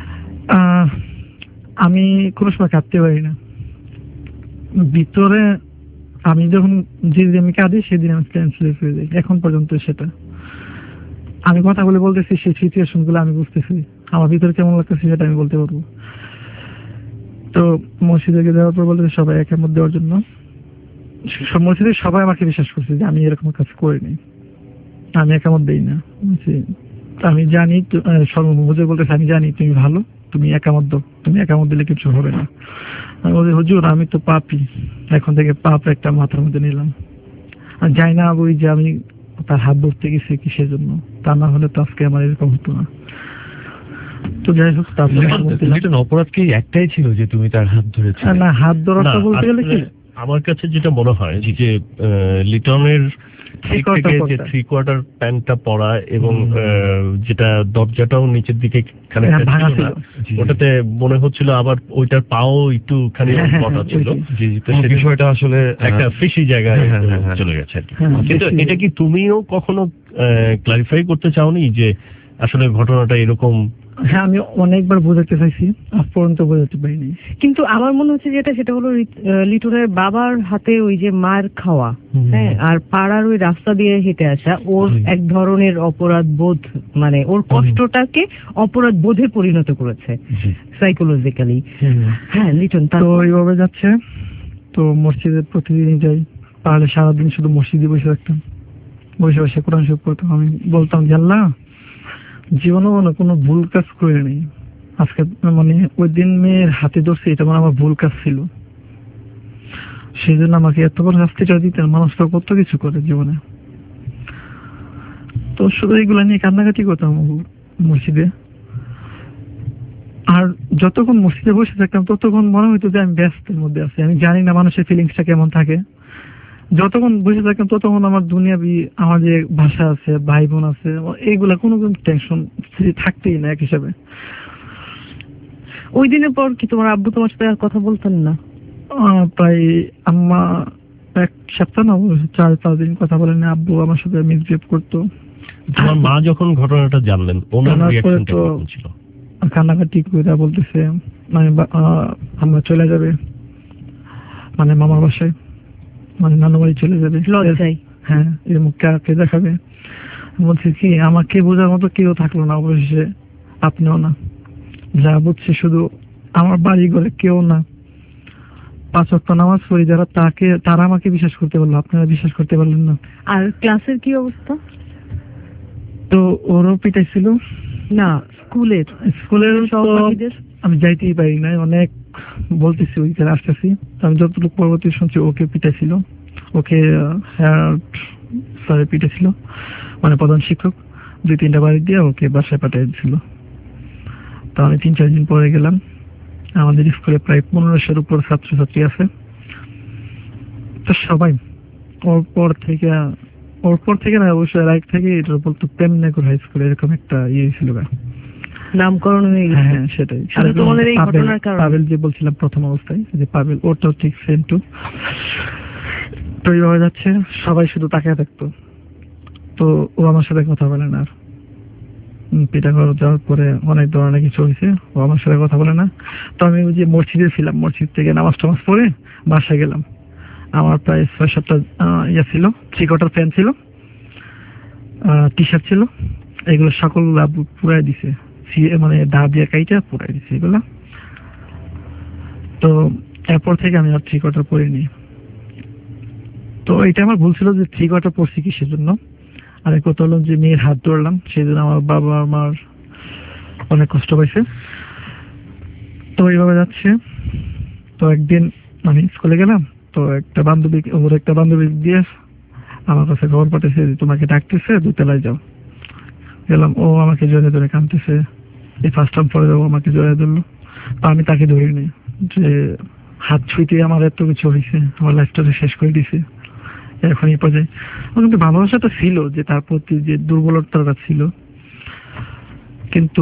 আমি কোনো সময় কাঁদতে পারি না ভিতরে। আমি যখন যেদিন আমি কাঁদি সেদিন আমি ট্রান্সলেট হয়ে যাই। এখন পর্যন্ত সেটা আমি কথা বলে বলতেছি, সেই সিচুয়েশন গুলো আমি বুঝতেছি, আমার ভিতরে কেমন লাগতেছে সেটা আমি বলতে পারবো। তো মসজিদে যাওয়ার পর বলতেছে সবাই একামত দেওয়ার জন্য। মসজিদে সবাই আমাকে বিশ্বাস করছে যে আমি এরকম কাজ করিনি, আমি একামত দেই না। আমি জানি সর্বমুজে বলতেছে আমি জানি তুমি ভালো, তুমি একামত দাও, তুমি একামত দিলে কিছু হবে না। আমি বলছি হুজুর আমি তো পাপী, এখন থেকে পাপ একটা মাথার মধ্যে নিলাম। আর যাই না ওই যে আমি তার হাত ধরতে গেছি কিসের জন্য, তা না হলে তো আজকে আমার এরকম হতো না। তো যাই হোক, অপরাধ কি একটাই ছিল যে তুমি তার হাত ধরেছো? না, হাত ধরাটা বলতে গেলে কি আমার কাছে যেটা মনে হয় যে লিটনের থ্রি কোয়ার্টার প্যান্টটা পরা এবং যেটা দরজাটাও নিচের দিকে ওটাতে মনে হচ্ছিল আবার ওইটার পাও একটুখানি বটা ছিল, বিষয়টা আসলে একটা ফিশি জায়গায় চলে গেছে। কিন্তু এটা কি তুমিও কখনো ক্লারিফাই করতে চাওনি যে আসলে ঘটনাটা এরকম? হ্যাঁ, আমি অনেকবার বোঝাতে চাইছি, আজ পর্যন্ত বোঝাতে পারিনি। কিন্তু আমার মনে হচ্ছে সেটা হলো লিটনের বাবার হাতে ওই যে মার খাওয়া, হ্যাঁ, আর পাড়ার ওই রাস্তা দিয়ে হেঁটে আসা ওর এক ধরনের অপরাধ বোধ, মানে ওর কষ্টটাকে অপরাধ বোধে পরিণত করেছে সাইকোলজিক্যালি। হ্যাঁ লিটন তো ওইভাবে যাচ্ছে। তো মসজিদে প্রতিদিনই যাই, তাহলে সারাদিন শুধু মসজিদে বসে থাকতাম, বসে বসে কোরআন শরীফ পড়তাম। আমি বলতাম যে আল্লাহ, জীবনে মনে কোনো ভুল কাজ করে নেই, আজকে মানে ওই দিন মেয়ের হাতে ধরছে, এটা মানে আমার ভুল কাজ ছিল, সেই জন্য আমাকে এত বড় শাস্তিটা দিতেন। মানুষটা কত কিছু করে জীবনে। তো শুধু এইগুলা নিয়ে কান্নাকাটি করতাম মসজিদে। আর যতক্ষণ মসজিদে বসে থাকতাম ততক্ষণ মনে হইতো যে আমি ব্যস্তের মধ্যে আছি, আমি জানি না মানুষের ফিলিংসটা কেমন থাকে। যতক্ষণ বসে থাকতাম ততক্ষণ আমার দুনিয়াবি, আমার যে ভাষা আছে, ভাই বোন আছে, এইগুলা কোনো টেনশন থাকতেই না এক হিসাবে। ওই দিনের পর কি তোমার আব্বু তোমার সাথে আর কথা বলতেন না? প্রায় আম্মা 1 সপ্তাহ না 4-5 দিন কথা বলেন। আব্বু আমার সাথে মিসবিহেভ করতো। তোমার মা যখন ঘটনাটা জানলেন ওনার রিঅ্যাকশনটা কেমন ছিল? কান্নাকাটি করে বলতেছে মানে আমরা চলে যাবে, মানে মামার বাসায়, মানে নানু বাড়ি চলে যাবে। হ্যাঁ, এর মুখে কে দেখাবে। বলছে কি আমাকে বোঝার মতো কেউ থাকলো না, অবশেষে আপনিও না। যা বুঝছে শুধু আমার বাড়ি ঘরে কেউ না, 5 ওয়াক্ত নামাজ পড়ি যারা, তারা আমাকে বিশ্বাস করতে পারলো, আপনারা বিশ্বাস করতে পারলেন না। আর ক্লাসের কি অবস্থা? তো ওরও পিটাইছিল না, স্কুলের সহপাঠীদের আমি যাইতেই পারি না, অনেক বলতেছি ওই যারা আসতেছি। আমি যতটুকু পরবর্তী শুনছি ওকে পিটাইছিল, ওকে স্যারে পিটাইছিল, মানে প্রধান শিক্ষক 2-3টা বাড়ি দিয়ে ওকে বাসায় পাঠিয়ে দিয়েছিল। তো আমি 3-4 দিন পরে গেলাম। আমাদের স্কুলে প্রায় 1500-এর উপর ছাত্রছাত্রী আছে। তো সবাই ওর পর থেকে না, অবশ্যই রাইট থেকে এটা বলতো প্রেমনগর হাই স্কুল, এরকম একটা ইয়ে ছিল, নামকরণ হয়ে গেছে। হ্যাঁ সেটাই। তোমাদের এই ঘটনার কারণে পাবেল যে বলছিলাম প্রথম অবস্থায়, যে পাবেল, ওটাও ঠিক সেম টু। তো এইভাবে যাচ্ছে, সবাই শুধু তাকিয়ে থাকতো। তো ও আমার সাথে কথা বলে না, পিটা করে যাওয়ার পরে অনেক ধরনের কিছু হয়েছে, ও আমার সাথে কথা বলে না। তো আমি ওই যে মসজিদে ছিলাম, মসজিদ থেকে নামাজ টামাজ পড়ে বাসায় গেলাম। আমার প্রায় 6-7টা ইয়ে ছিল, 3/4 প্যান্ট ছিল, টি শার্ট ছিল, এগুলো সকল আব্বু পুরাই দিছে, মানে দা দিয়ে কাইটা পুরাই দিছে এগুলা। তো এরপর থেকে আমি আর 3/4 পরিনি। তো এটা আমার ভুল ছিল যে 3/4 পরছি কিসের জন্য। আর এক কথা হলো যে মেয়ের হাত ধরলাম, সেই জন্য আমার বাবা আমার অনেক কষ্ট পাইছে। তো এইভাবে যাচ্ছে। তো একদিন আমি স্কুলে গেলাম, তো একটা বান্ধবী দিয়ে আমার কাছে খবর পাঠিয়েছে যে তোমাকে ডাকতেছে, 2 তলায় যাও। গেলাম, ও আমাকে জড়িয়ে ধরে কাঁদতেছে, এই ফার্স্ট টাইম পরে যাবো আমাকে জড়িয়ে ধরলো। তো আমি তাকে ধরিনি, যে হাত ছুঁইতে আমার এত কিছু হয়েছে, আমার লাইফটাকে শেষ করে দিছে এখন এই পর্যায়ে। কিন্তু ভালোবাসাটা ছিল, যে তার প্রতি যে দুর্বলতাটা ছিল, কিন্তু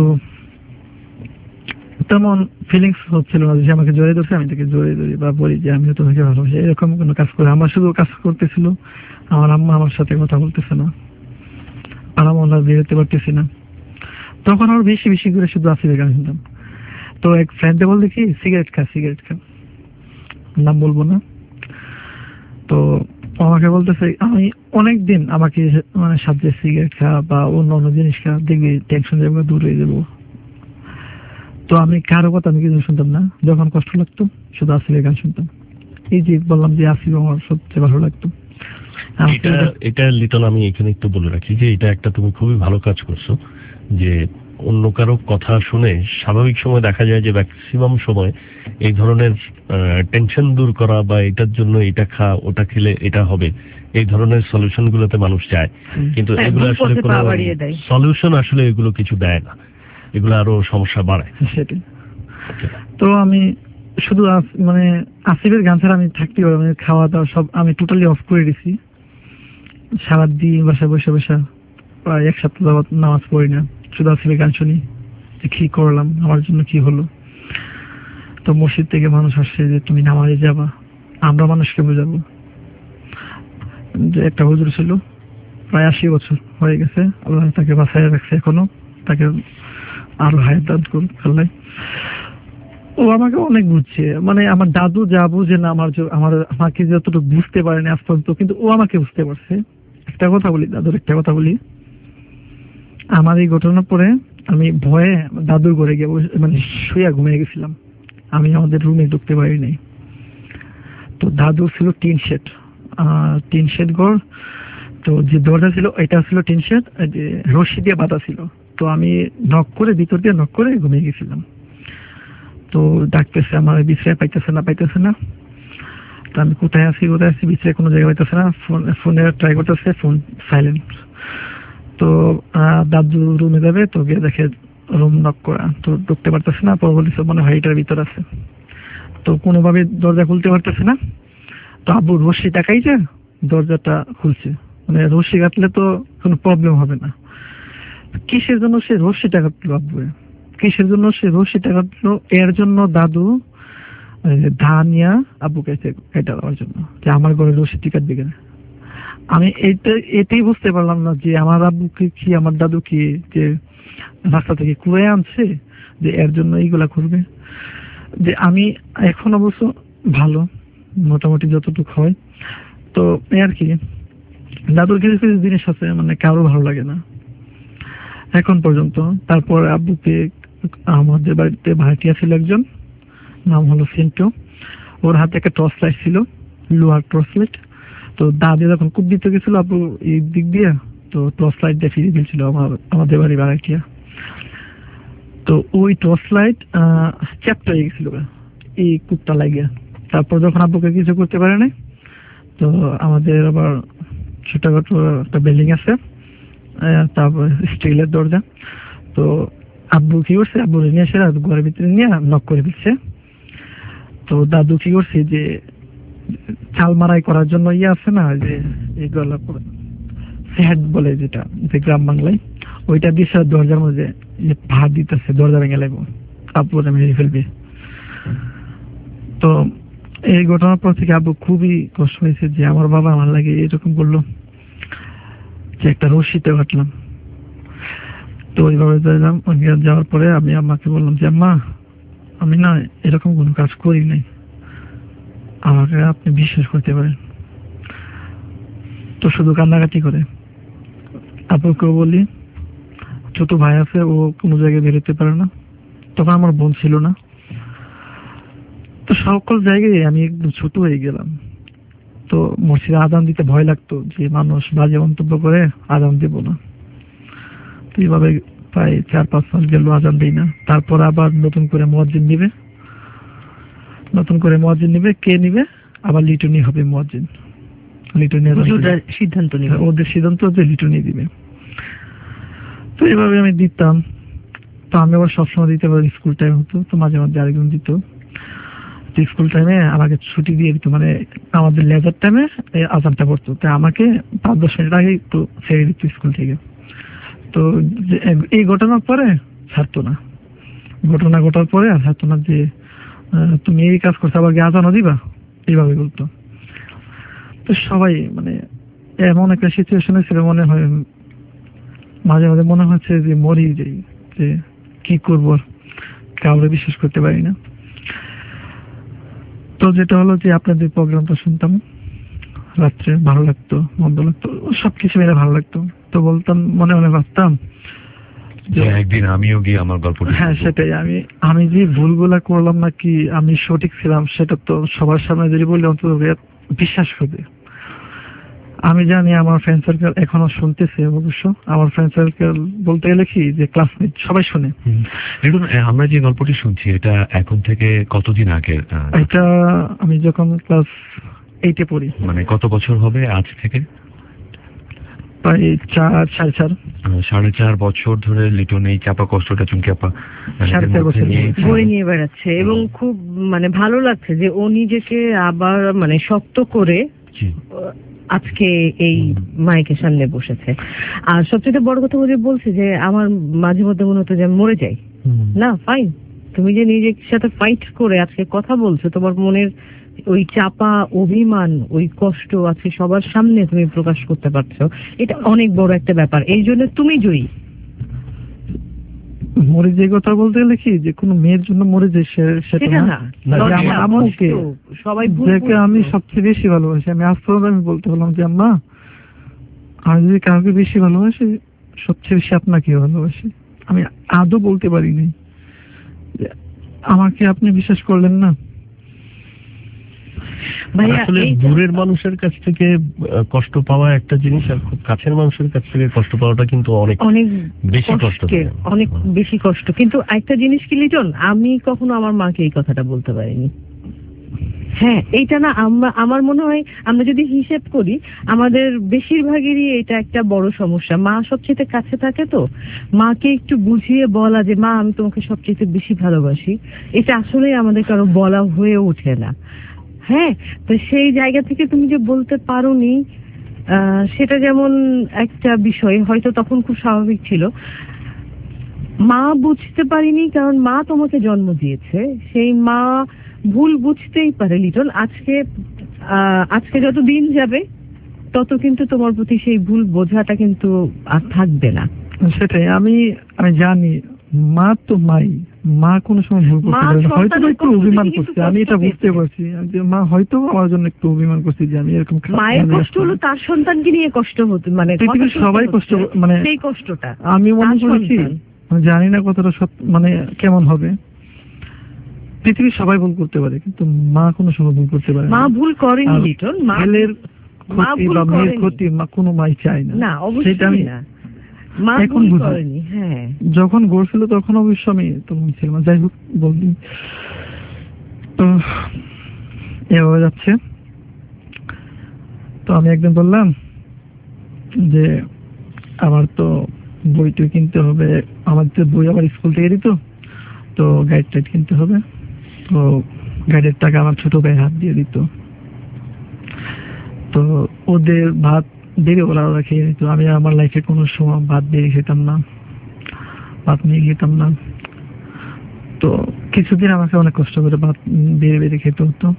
তেমন ফিলিংস হচ্ছিল না যে আমাকে জড়িয়ে ধরছে, আমি তাকে জড়িয়ে ধরি বা বলি যে আমিও তোমাকে ভালোবাসি, এরকম কোনো কাজ করে। আমার শুধু কাজ করতেছিল, আমার আম্মা আমার সাথে কথা বলতেছে না, আর আমরা বের হতে পারতেছি না। তখন আরো বেশি বেশি করে শুধু আসিফের গান শুনতাম। তো এক ফ্রেন্ডে বলতে কি সিগারেট খা, নাম বলবো না। তো আমাকে বলতেছে, আমি অনেকদিন আমাকে মানে সাথে সিগারেট খা বা অন্য অন্য জিনিস খা, দেখবি টেনশন যাবে, দূর হয়ে যাবো। তো আমি কারো কথা আমি কিছু শুনতাম না, যখন কষ্ট লাগতো শুধু আসিফের গান শুনতাম। এই যে বললাম যে আসিফ আমার সবচেয়ে ভালো লাগতো। এটা লিটন আমি এখানে একটু বলে রাখি যে এটা একটা তুমি খুবই ভালো কাজ করছো, যে অন্য কারো কথা শুনে স্বাভাবিক সময় দেখা যায় যে ম্যাক্সিমাম সময় এই ধরনের টেনশন দূর করা বা এটার জন্য এটা খা, ওটা খেলে এটা হবে, এই ধরনের সলিউশন গুলোতে মানুষ যায়, কিন্তু এগুলো আসলে কোনো সলিউশন আসলে এগুলো কিছু দেয় না, এগুলো আরো সমস্যা বাড়ায়। সেটাই। তো আমি শুধু মানে আসিফের গান ছাড়া আমি থাকতে পারি, মানে খাওয়া দাওয়া সব আমি টোটালি অফ করে দিছি। সারাদিন বাসায় বসে বসে প্রায় 1 সপ্তাহ যাবত নামাজ পড়ি না, শুধু আসিফের গান শুনি যে কি করলাম, আমার জন্য কি হলো। তো মসজিদ থেকে মানুষ আসছে যে তুমি নামাজে যাবা, আমরা মানুষকে বোঝাবো। যে একটা হুজুর ছিল, প্রায় 80 বছর হয়ে গেছে, আল্লাহ তাকে বাঁচায় রাখছে এখনো, তাকে আরো হায়াত দান করুন আল্লাহ। ও আমাকে অনেক বুঝছে, মানে আমার দাদু যা বুঝে না আমাকে যতটুকু বুঝতে পারেনি আজ পর্যন্ত, কিন্তু ও আমাকে বুঝতে পারছে। একটা কথা বলি দাদুর, একটা কথা বলি, আমার এই ঘটনার পরে আমি ভয়ে দাদুর ঘরে গিয়ে মানে শুয়ে ঘুমিয়ে গেছিলাম, আমি আমাদের রুমে ঢুকতে পারি নাই। তো দাদু ছিল টিন শেড ঘর, তো যে দরজা ছিল এটা ছিল টিন শেড, যে রশি দিয়ে বাঁধা ছিল। তো আমি নক করে, ভিতর দিয়ে নক করে ঘুমিয়ে গেছিলাম। তো ডাকতেছে, আমার বিছায় পাইতেছে না। তো আমি কোথায় আছি বিছায় কোনো জায়গায় পাইতেছে না, ফোনে ট্রাই করতেছে, ফোন সাইলেন্ট। তো দাদু রুমে যাবে, তো গিয়ে দেখে রুম নক করা, তো ঢুকতে পারতেছে না। পর বলতেছে মনে হয় এটার ভিতর আছে, তো কোনোভাবে দরজা খুলতে পারতেছে না। তো আব্বু রশি টাকাই যে দরজাটা খুলছে, মানে রশি কাটলে তো কোনো প্রবলেম হবে না। কিসের জন্য সে রশিটা কাটলো আব্বু, কিসের জন্য সে রশিটা কাটলো? এর জন্য দাদু ধানিয়া আব্বুকে কেটে দেওয়ার জন্য, যে আমার ঘরে রশিটি কাটবে কেন। আমি এটাই বুঝতে পারলাম না যে আমার আব্বুকে কি, আমার দাদু কি যে রাস্তা থেকে কুড়ে আনছে যে এর জন্য এইগুলা করবে। যে আমি এখন অবশ্য ভালো, মোটামুটি যতটুকু হয়। তো আর কি, দাদুর কিছু কিছু জিনিস আছে মানে কারো ভালো লাগে না এখন পর্যন্ত। তারপর আব্বুকে আমাদের বাড়িতে ভাড়াটিয়া ছিল একজন, নাম হলো সিন্টু, ওর হাতে একটা টর্চ লাইট ছিল, লোহার টর্চ লাইট। তো দাদি যখন কূপ দিতে গেছিল আব্বু এই দিক দিয়ে, তো টর্চ লাইট দিয়ে ফিরে গেছিল আমাদের বাড়ি ভাড়াটিয়া। তো ওই টর্চ লাইট চ্যাপ্টা হয়ে গেছিল এই কূপটা লাগিয়ে। তারপর যখন আব্বুকে কিছু করতে পারে না, তো আমাদের আবার ছোটখাটো একটা বিল্ডিং আছে, তারপর স্টিলের দরজা। তো আব্বু কি করছে, আব্বু নিয়ে এসে ঘরের ভিতরে নিয়ে নক করে দিচ্ছে। তো দাদু কি করছে, যে চাল মারাই করার জন্য আছে না, যে এই গলা হ্যাড বলে যেটা, যে গ্রাম বাংলায়, ওইটা দিয়ে দরজার মধ্যে যে ভাত দিতেছে, দরজা ভেঙে লাগবো, আব্বু মেরে ফেলবে। তো এই ঘটনার পর থেকে আব্বু খুবই কষ্ট হয়েছে যে আমার বাবা আমার লাগে এরকম করলো, যে একটা রশিতে কাটলাম। তো ওইভাবে যাইলাম, যাওয়ার পরে আমি আম্মাকে বললাম যে আম্মা, আমি না এরকম কোনো কাজ করি নাই, আমাকে আপনি বিশ্বাস করতে পারেন। তো শুধু কান্নাকাটি করে। আপুকেও বলি, ছোট ভাই আছে, ও কোনো জায়গায় বেরোতে পারে না, তখন আমার বোন ছিল না। তো সকল জায়গায় আমি একদম ছোট হয়ে গেলাম। তো মসজিদে আজান দিতে ভয় লাগতো যে মানুষ বাজে মন্তব্য করে, আজান দেব না। তো এইভাবে প্রায় 4-5 মাস গেল, আজান দিই না। তারপর আবার নতুন করে মুয়াজ্জিন নিবে, কে নিবে? আবার লিটনি হবে মুয়াজ্জিন, লিটনি সিদ্ধান্ত নিবে, ওদের সিদ্ধান্ত যে লিটনি দিবে। তো এইভাবে আমি দিতাম। তো আমি আবার সবসময় দিতে পারি, স্কুল টাইম হতো, তো মাঝে মাঝে আরেকজন দিত। স্কুল টাইমে আমাকে ছুটি দিয়ে দিত, মানে আমাদের লেজার টাইমে আজানটা পড়তো, তাই আমাকে 5-10 মিনিট আগে একটু ছেড়ে দিত স্কুল থেকে। তো এই ঘটনার পরে ছাড়তো না, ঘটনা ঘটার পরে আর ছাড়তো না যে তুমি এই কাজ করছো, আবার আজানও দিবা, এইভাবে বলতো। তো সবাই মানে এমন একটা সিচুয়েশনে ছিল, মনে হয় মাঝে মাঝে মনে হচ্ছে যে মরি যাই, যে কি করবো, কাউরে বিশ্বাস করতে পারি না। তো যেটা হলো যে আপনাদের প্রোগ্রামটা শুনতাম রাত্রে, ভালো লাগতো, মন্দ লাগতো, সবকিছু মিলে ভালো লাগতো। তো বলতাম, মনে মনে ভাবতাম যে একদিন আমিও গিয়ে আমার গল্পটা, হ্যাঁ সেটাই, আমি যে ভুলগুলা করলাম না কি আমি সঠিক ছিলাম, সেটা তো সবার সামনে যদি বলি অন্তত বিশ্বাস করবে। আমি জানি আমার ফ্রেন্ড সার্কেল এখনো শুনতেছে, অবশ্য আমার ফ্রেন্ড সার্কেল বলতে গেলে কি যে ক্লাসমেট সবাই শুনে। আমরা যে গল্পটি শুনছি এটা এখন থেকে কতদিন আগে? এটা আমি যখন ক্লাস 8-এ পড়ি। মানে কত বছর হবে আজ থেকে? প্রায় 4.5 বছর ধরে লিটন এই চাপা কষ্টটা চুমকি আপা বই নিয়ে বেড়াচ্ছে, এবং খুব মানে ভালো লাগছে যে ও নিজেকে আবার মানে শক্ত করে আজকে এই মাইকের সামনে বসেছে। আর সবচেয়ে বড় কথা বলছে যে আমার মাঝে মধ্যে মনে হতো যে আমি মরে যাই। না, ফাইন, তুমি যে নিজের সাথে ফাইট করে আজকে কথা বলছো, তোমার মনের ওই চাপা অভিমান, ওই কষ্ট আজকে সবার সামনে তুমি প্রকাশ করতে পারছো, এটা অনেক বড় একটা ব্যাপার। এই জন্য তুমি জয়ী। মরে যে কথা বলতে গেলে কি যে কোনো মেয়ের জন্য মরে যায় সেটা না, আমার আম্মুকে, যাকে আমি সবচেয়ে বেশি ভালোবাসি, আমি আজ পর্যন্ত আমি বলতে পারলাম যে আম্মা, আমি যদি কাউকে বেশি ভালোবাসি, সবচেয়ে বেশি আপনাকে ভালোবাসি। আমি আদৌ বলতে পারিনি, আমাকে আপনি বিশ্বাস করলেন না। আসলে দূরের মানুষের কাছ থেকে কষ্ট পাওয়া একটা জিনিস, আর খুব কাছের মানুষের কাছ থেকে কষ্ট পাওয়াটা কিন্তু অনেক বেশি কষ্ট, অনেক বেশি কষ্ট। কিন্তু একটা জিনিস কি লিটন, আমি কখনো আমার মাকে এই কথাটা বলতে পারিনি। হ্যাঁ, এইটা না, আমার মনে হয় আমরা যদি হিসেব করি আমাদের বেশিরভাগেরই এটা একটা বড় সমস্যা। মা সবচেয়ে কাছে থাকে, তো মাকে একটু বুঝিয়ে বলা যে মা আমি তোমাকে সবচেয়ে বেশি ভালোবাসি, এটা আসলে আমাদের কারো বলা হয়ে ওঠে না। হ্যাঁ, তো সেই জায়গা থেকে তুমি যে বলতে পারোনি, সেটা যেমন একটা বিষয়, হয়তো তখন খুব স্বাভাবিক ছিল। মা বুঝতে পারিনি কারণ মা তোমাকে জন্ম দিয়েছে, সেই মা ভুল বুঝতেই পারে লিটন। আজকে যত দিন যাবে তত কিন্তু তোমার প্রতি সেই ভুল বোঝাটা কিন্তু আর থাকবে না। সেটাই, আমি জানি মা তো মা কোনো সময় ভুল করতে পারে না, হয়তো একটু অভিমান করছে, আমি এটা বুঝতে পারছি যে মা হয়তো আমার জন্য একটু অভিমান করছে যে আমি এরকম। মায়ের কষ্ট হলো তার সন্তানকে নিয়ে কষ্ট হতো, মানে সবাই কষ্ট, মানে সেই কষ্টটা আমি মনে করছি, জানি না কতটা মানে কেমন হবে। পৃথিবীর সবাই ভুল করতে পারে, কিন্তু মা কোনো সময় ভুল করতে পারে না। মা ভুল করেনি লিটন, ছেলের ক্ষতি বা মেয়ের ক্ষতি কোনো মাই চায় না, অবশ্যই না। এখন বুঝি, হ্যাঁ, যখন গড়ছিল তখন অবশ্য আমি তখন ছিলাম। যাই হোক, বলছি তো এভাবে যাচ্ছে। তো আমি একদিন বললাম যে আমার তো বইটা কিনতে হবে, আমার তো বই আবার স্কুল থেকে দিত, তো গাইড টাইড কিনতে হবে। তো গাইডের টাকা আমার ছোট ভাই হাত দিয়ে দিত। তো ওদের ভাত দেরি ওরা খেয়ে নিত, আমি আমার লাইফে কোনো সময় ভাত বেরিয়ে খেতাম না, ভাত নিয়ে খেতাম না। তো কিছুদিন আমাকে অনেক কষ্ট করে ভাত বেরিয়ে খেতে হতো।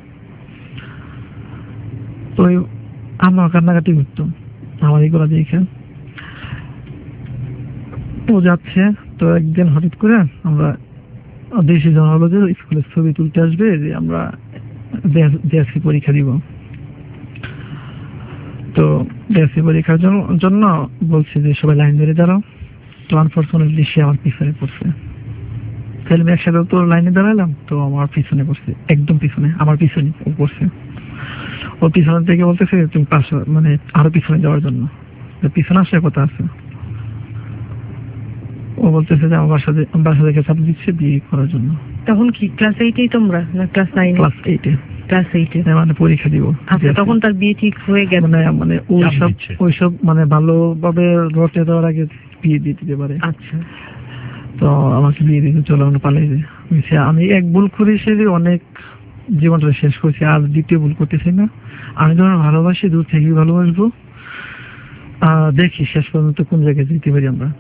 তো আমার কান্নাকাটি করতো আমার এইগুলো দেখে। ও যাচ্ছে, তো একদিন হঠাৎ করে আমরা ডিসিশন হলো যে স্কুলের ছবি তুলতে আসবে, যে আমরা ডিএসসি পরীক্ষা দিব। তো ডিএসসি পরীক্ষার জন্য বলছে যে সবাই লাইন ধরে দাঁড়াও। তো আনফর্চুনেটলি সে আমার পিছনে পড়ছে। তাহলে আমি একসাথে তো লাইনে দাঁড়ালাম, তো আমার পিছনে পড়ছে, একদম পিছনে, আমার পিছনে ও পড়ছে। ও পিছনের থেকে বলতেছে তুমি পাশে, মানে আরো পিছনে যাওয়ার জন্য, পিছনে আসার কথা আছে। ও বলতেছে যে আমার বাসা থেকে চাপ দিচ্ছে বিয়ে করার জন্য। তখন কি ক্লাস 8-এই তোমরা, না ক্লাস 9? ক্লাস 8-এ। ক্লাস 8-এ মানে পরীক্ষা দিব। আচ্ছা, তখন তার বিয়ে ঠিক হয়ে গেছে? মানে ওইসব মানে ভালোভাবে রটে দেওয়ার আগে বিয়ে দিয়ে দিতে পারে। আচ্ছা। তো আমাকে বিয়ে দিতে চলো, আমরা পালাই যাই। আমি এক ভুল করে সে অনেক জীবনটা শেষ করছি, আর দ্বিতীয় ভুল করতেছি না। আমি যখন ভালোবাসি, দূর থেকেই ভালোবাসবো, দেখি শেষ পর্যন্ত কোন জায়গায় যেতে পারি আমরা।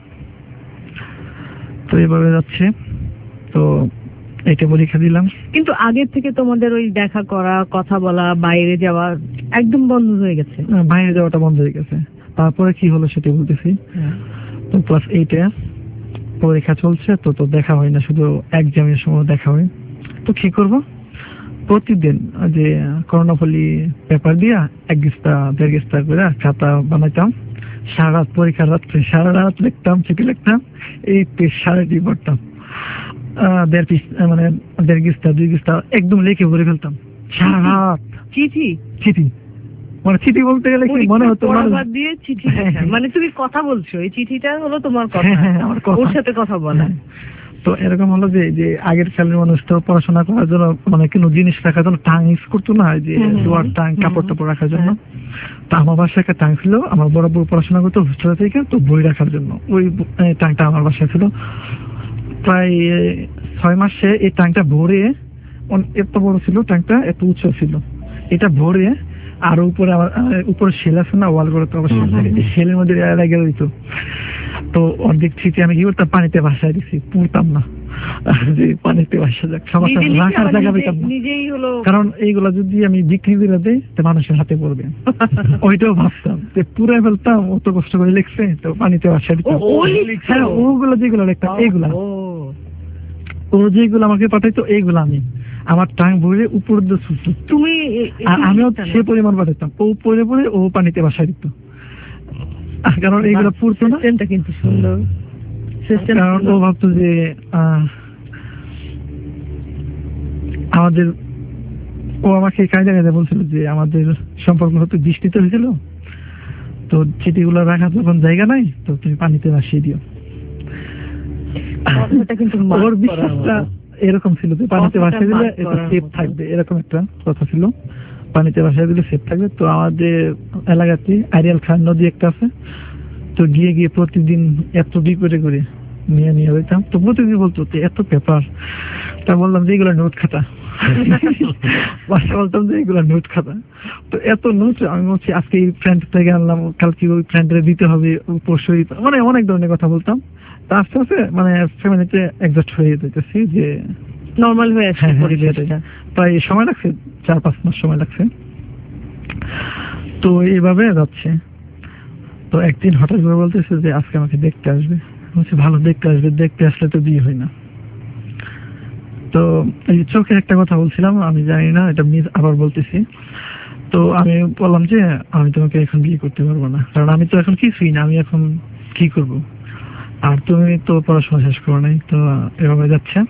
তো এভাবে যাচ্ছে। তো এটা পরীক্ষা দিলাম। কিন্তু আগের থেকে তোমাদের ওই দেখা করা, কথা বলা, বাইরে যাওয়া একদম বন্ধ হয়ে গেছে? বাইরে যাওয়াটা বন্ধ হয়ে গেছে। তারপরে কি হলো সেটা বলতেছি। তো ক্লাস 8-এ পরীক্ষা চলছে, তো দেখা হয় না, শুধু এক্সামের সময় দেখা হয়। তো কি করব, প্রতিদিন যে কর্ণফুলী পেপার দিয়া 1 গিস্তা 1.5 গিস্তা করে খাতা বানাইতাম। সারা রাত, পরীক্ষার রাত্রে সারা রাত লিখতাম, চিঠি লিখতাম, এই পেজ সারাটি পড়তাম। 1.5 পিস, মানে 1.5 গিস্তা 2 গিস্তা একদম লিখে ভরে ফেলতাম সারা রাত। চিঠি মানে চিঠি বলতে গেলে কি মনে হতো দিয়ে চিঠি, মানে তুমি কথা বলছো, এই চিঠিটা হলো তোমার কথা, আমার কথা, ওর সাথে কথা বলা। তো এরকম হলো যে আগের কালের মানুষ তো পড়াশোনা করার জন্য মানে কোনো জিনিস রাখার জন্য টাং ইউজ করতো না, যে লোয়ার টাং, কাপড় টাপড় রাখার জন্য। তো আমার বাসায় একটা টাং ছিল, আমার বড় বউ পড়াশোনা করতো হোস্টেল থেকে, তো বই রাখার জন্য ওই টাংটা আমার বাসায় ছিল। প্রায় 6 মাসে এই টাংটা ভরে, এত বড় ছিল টাংটা, এত উচ্চ ছিল, এটা ভরে আর উপরে আমার উপরে শেল আছে না, ওয়াল করে, তো অবশ্যই শেলের মধ্যে লেগে দিত। তো অর্ধেক চিঠি আমি কি করতাম, পানিতে ভাসায় দিচ্ছি, পুড়তাম না, যে পানিতে ভাসা যাক, সমস্যা রাখার জায়গা পেতাম না। কারণ এইগুলা যদি আমি বিক্রি করে দিই তো মানুষের হাতে পড়বে, ওইটাও ভাবতাম যে পুরে ফেলতাম, অত কষ্ট করে লিখছে, তো পানিতে ভাসা দিতাম। হ্যাঁ, ওগুলো যেগুলো লিখতাম, এইগুলা ও যেগুলো আমাকে পাঠাইতো, এইগুলো আমি আমার টাং ভরে উপর দিয়ে ছুটতো। তুমি আমিও সে পরিমাণ পাঠাতাম, ও পরে পরে ও পানিতে ভাসায় দিত, কারণ এইগুলো পুড়তো না। কিন্তু সুন্দর, কারণ ও ভাবতো যে আমাদের, ও আমাকে কায়দা কায়দা বলছিল যে আমাদের সম্পর্ক হয়তো বৃষ্টিতে হয়েছিল, তো চিঠিগুলো রাখার যখন জায়গা নাই, তো তুমি পানিতে ভাসিয়ে দিও। ওর বিশ্বাসটা এরকম ছিল যে পানিতে ভাসিয়ে দিলে এটা সেফ থাকবে, এরকম একটা কথা ছিল, পানিতে ভাসিয়ে দিলে সেফ থাকবে। তো আমাদের এলাকাতে আরিয়াল খান নদী একটা আছে, তো গিয়ে গিয়ে প্রতিদিন এত বিপদে করে নিয়ে হইতাম। তো প্রতিদিন বলতো এত পেপার, তা বললাম যে এগুলো নোট খাতা, বাসা বলতাম যে এগুলো নোট খাতা। তো এত নোট আমি বলছি আজকে এই ফ্রেন্ড থেকে আনলাম, কালকে ওই ফ্রেন্ডে দিতে হবে, পরশু, মানে অনেক ধরনের কথা বলতাম। তা আস্তে আস্তে মানে ফ্যামিলিতে অ্যাডজাস্ট হয়ে যেতেছি, যে নর্মাল হয়ে আসছে। প্রায় সময় লাগছে, 4-5 মাস সময় লাগছে। তো এইভাবে যাচ্ছে। তো একদিন হঠাৎ করে বলতেছে যে আজকে আমাকে দেখতে আসবে। বলছি ভালো, দেখতে আসবে, দেখতে আসলে তো বিয়ে হয় না। তো এই চোখে একটা কথা বলছিলাম, আমি জানি না এটা আবার বলতেছি। তো আমি বললাম যে আমি তোমাকে এখন বিয়ে করতে পারবো না, কারণ আমি তো এখন কিছুই না, আমি এখন কি করব, আর তুমি তো পড়াশোনা শেষ করো নাই। তো এভাবে যাচ্ছে।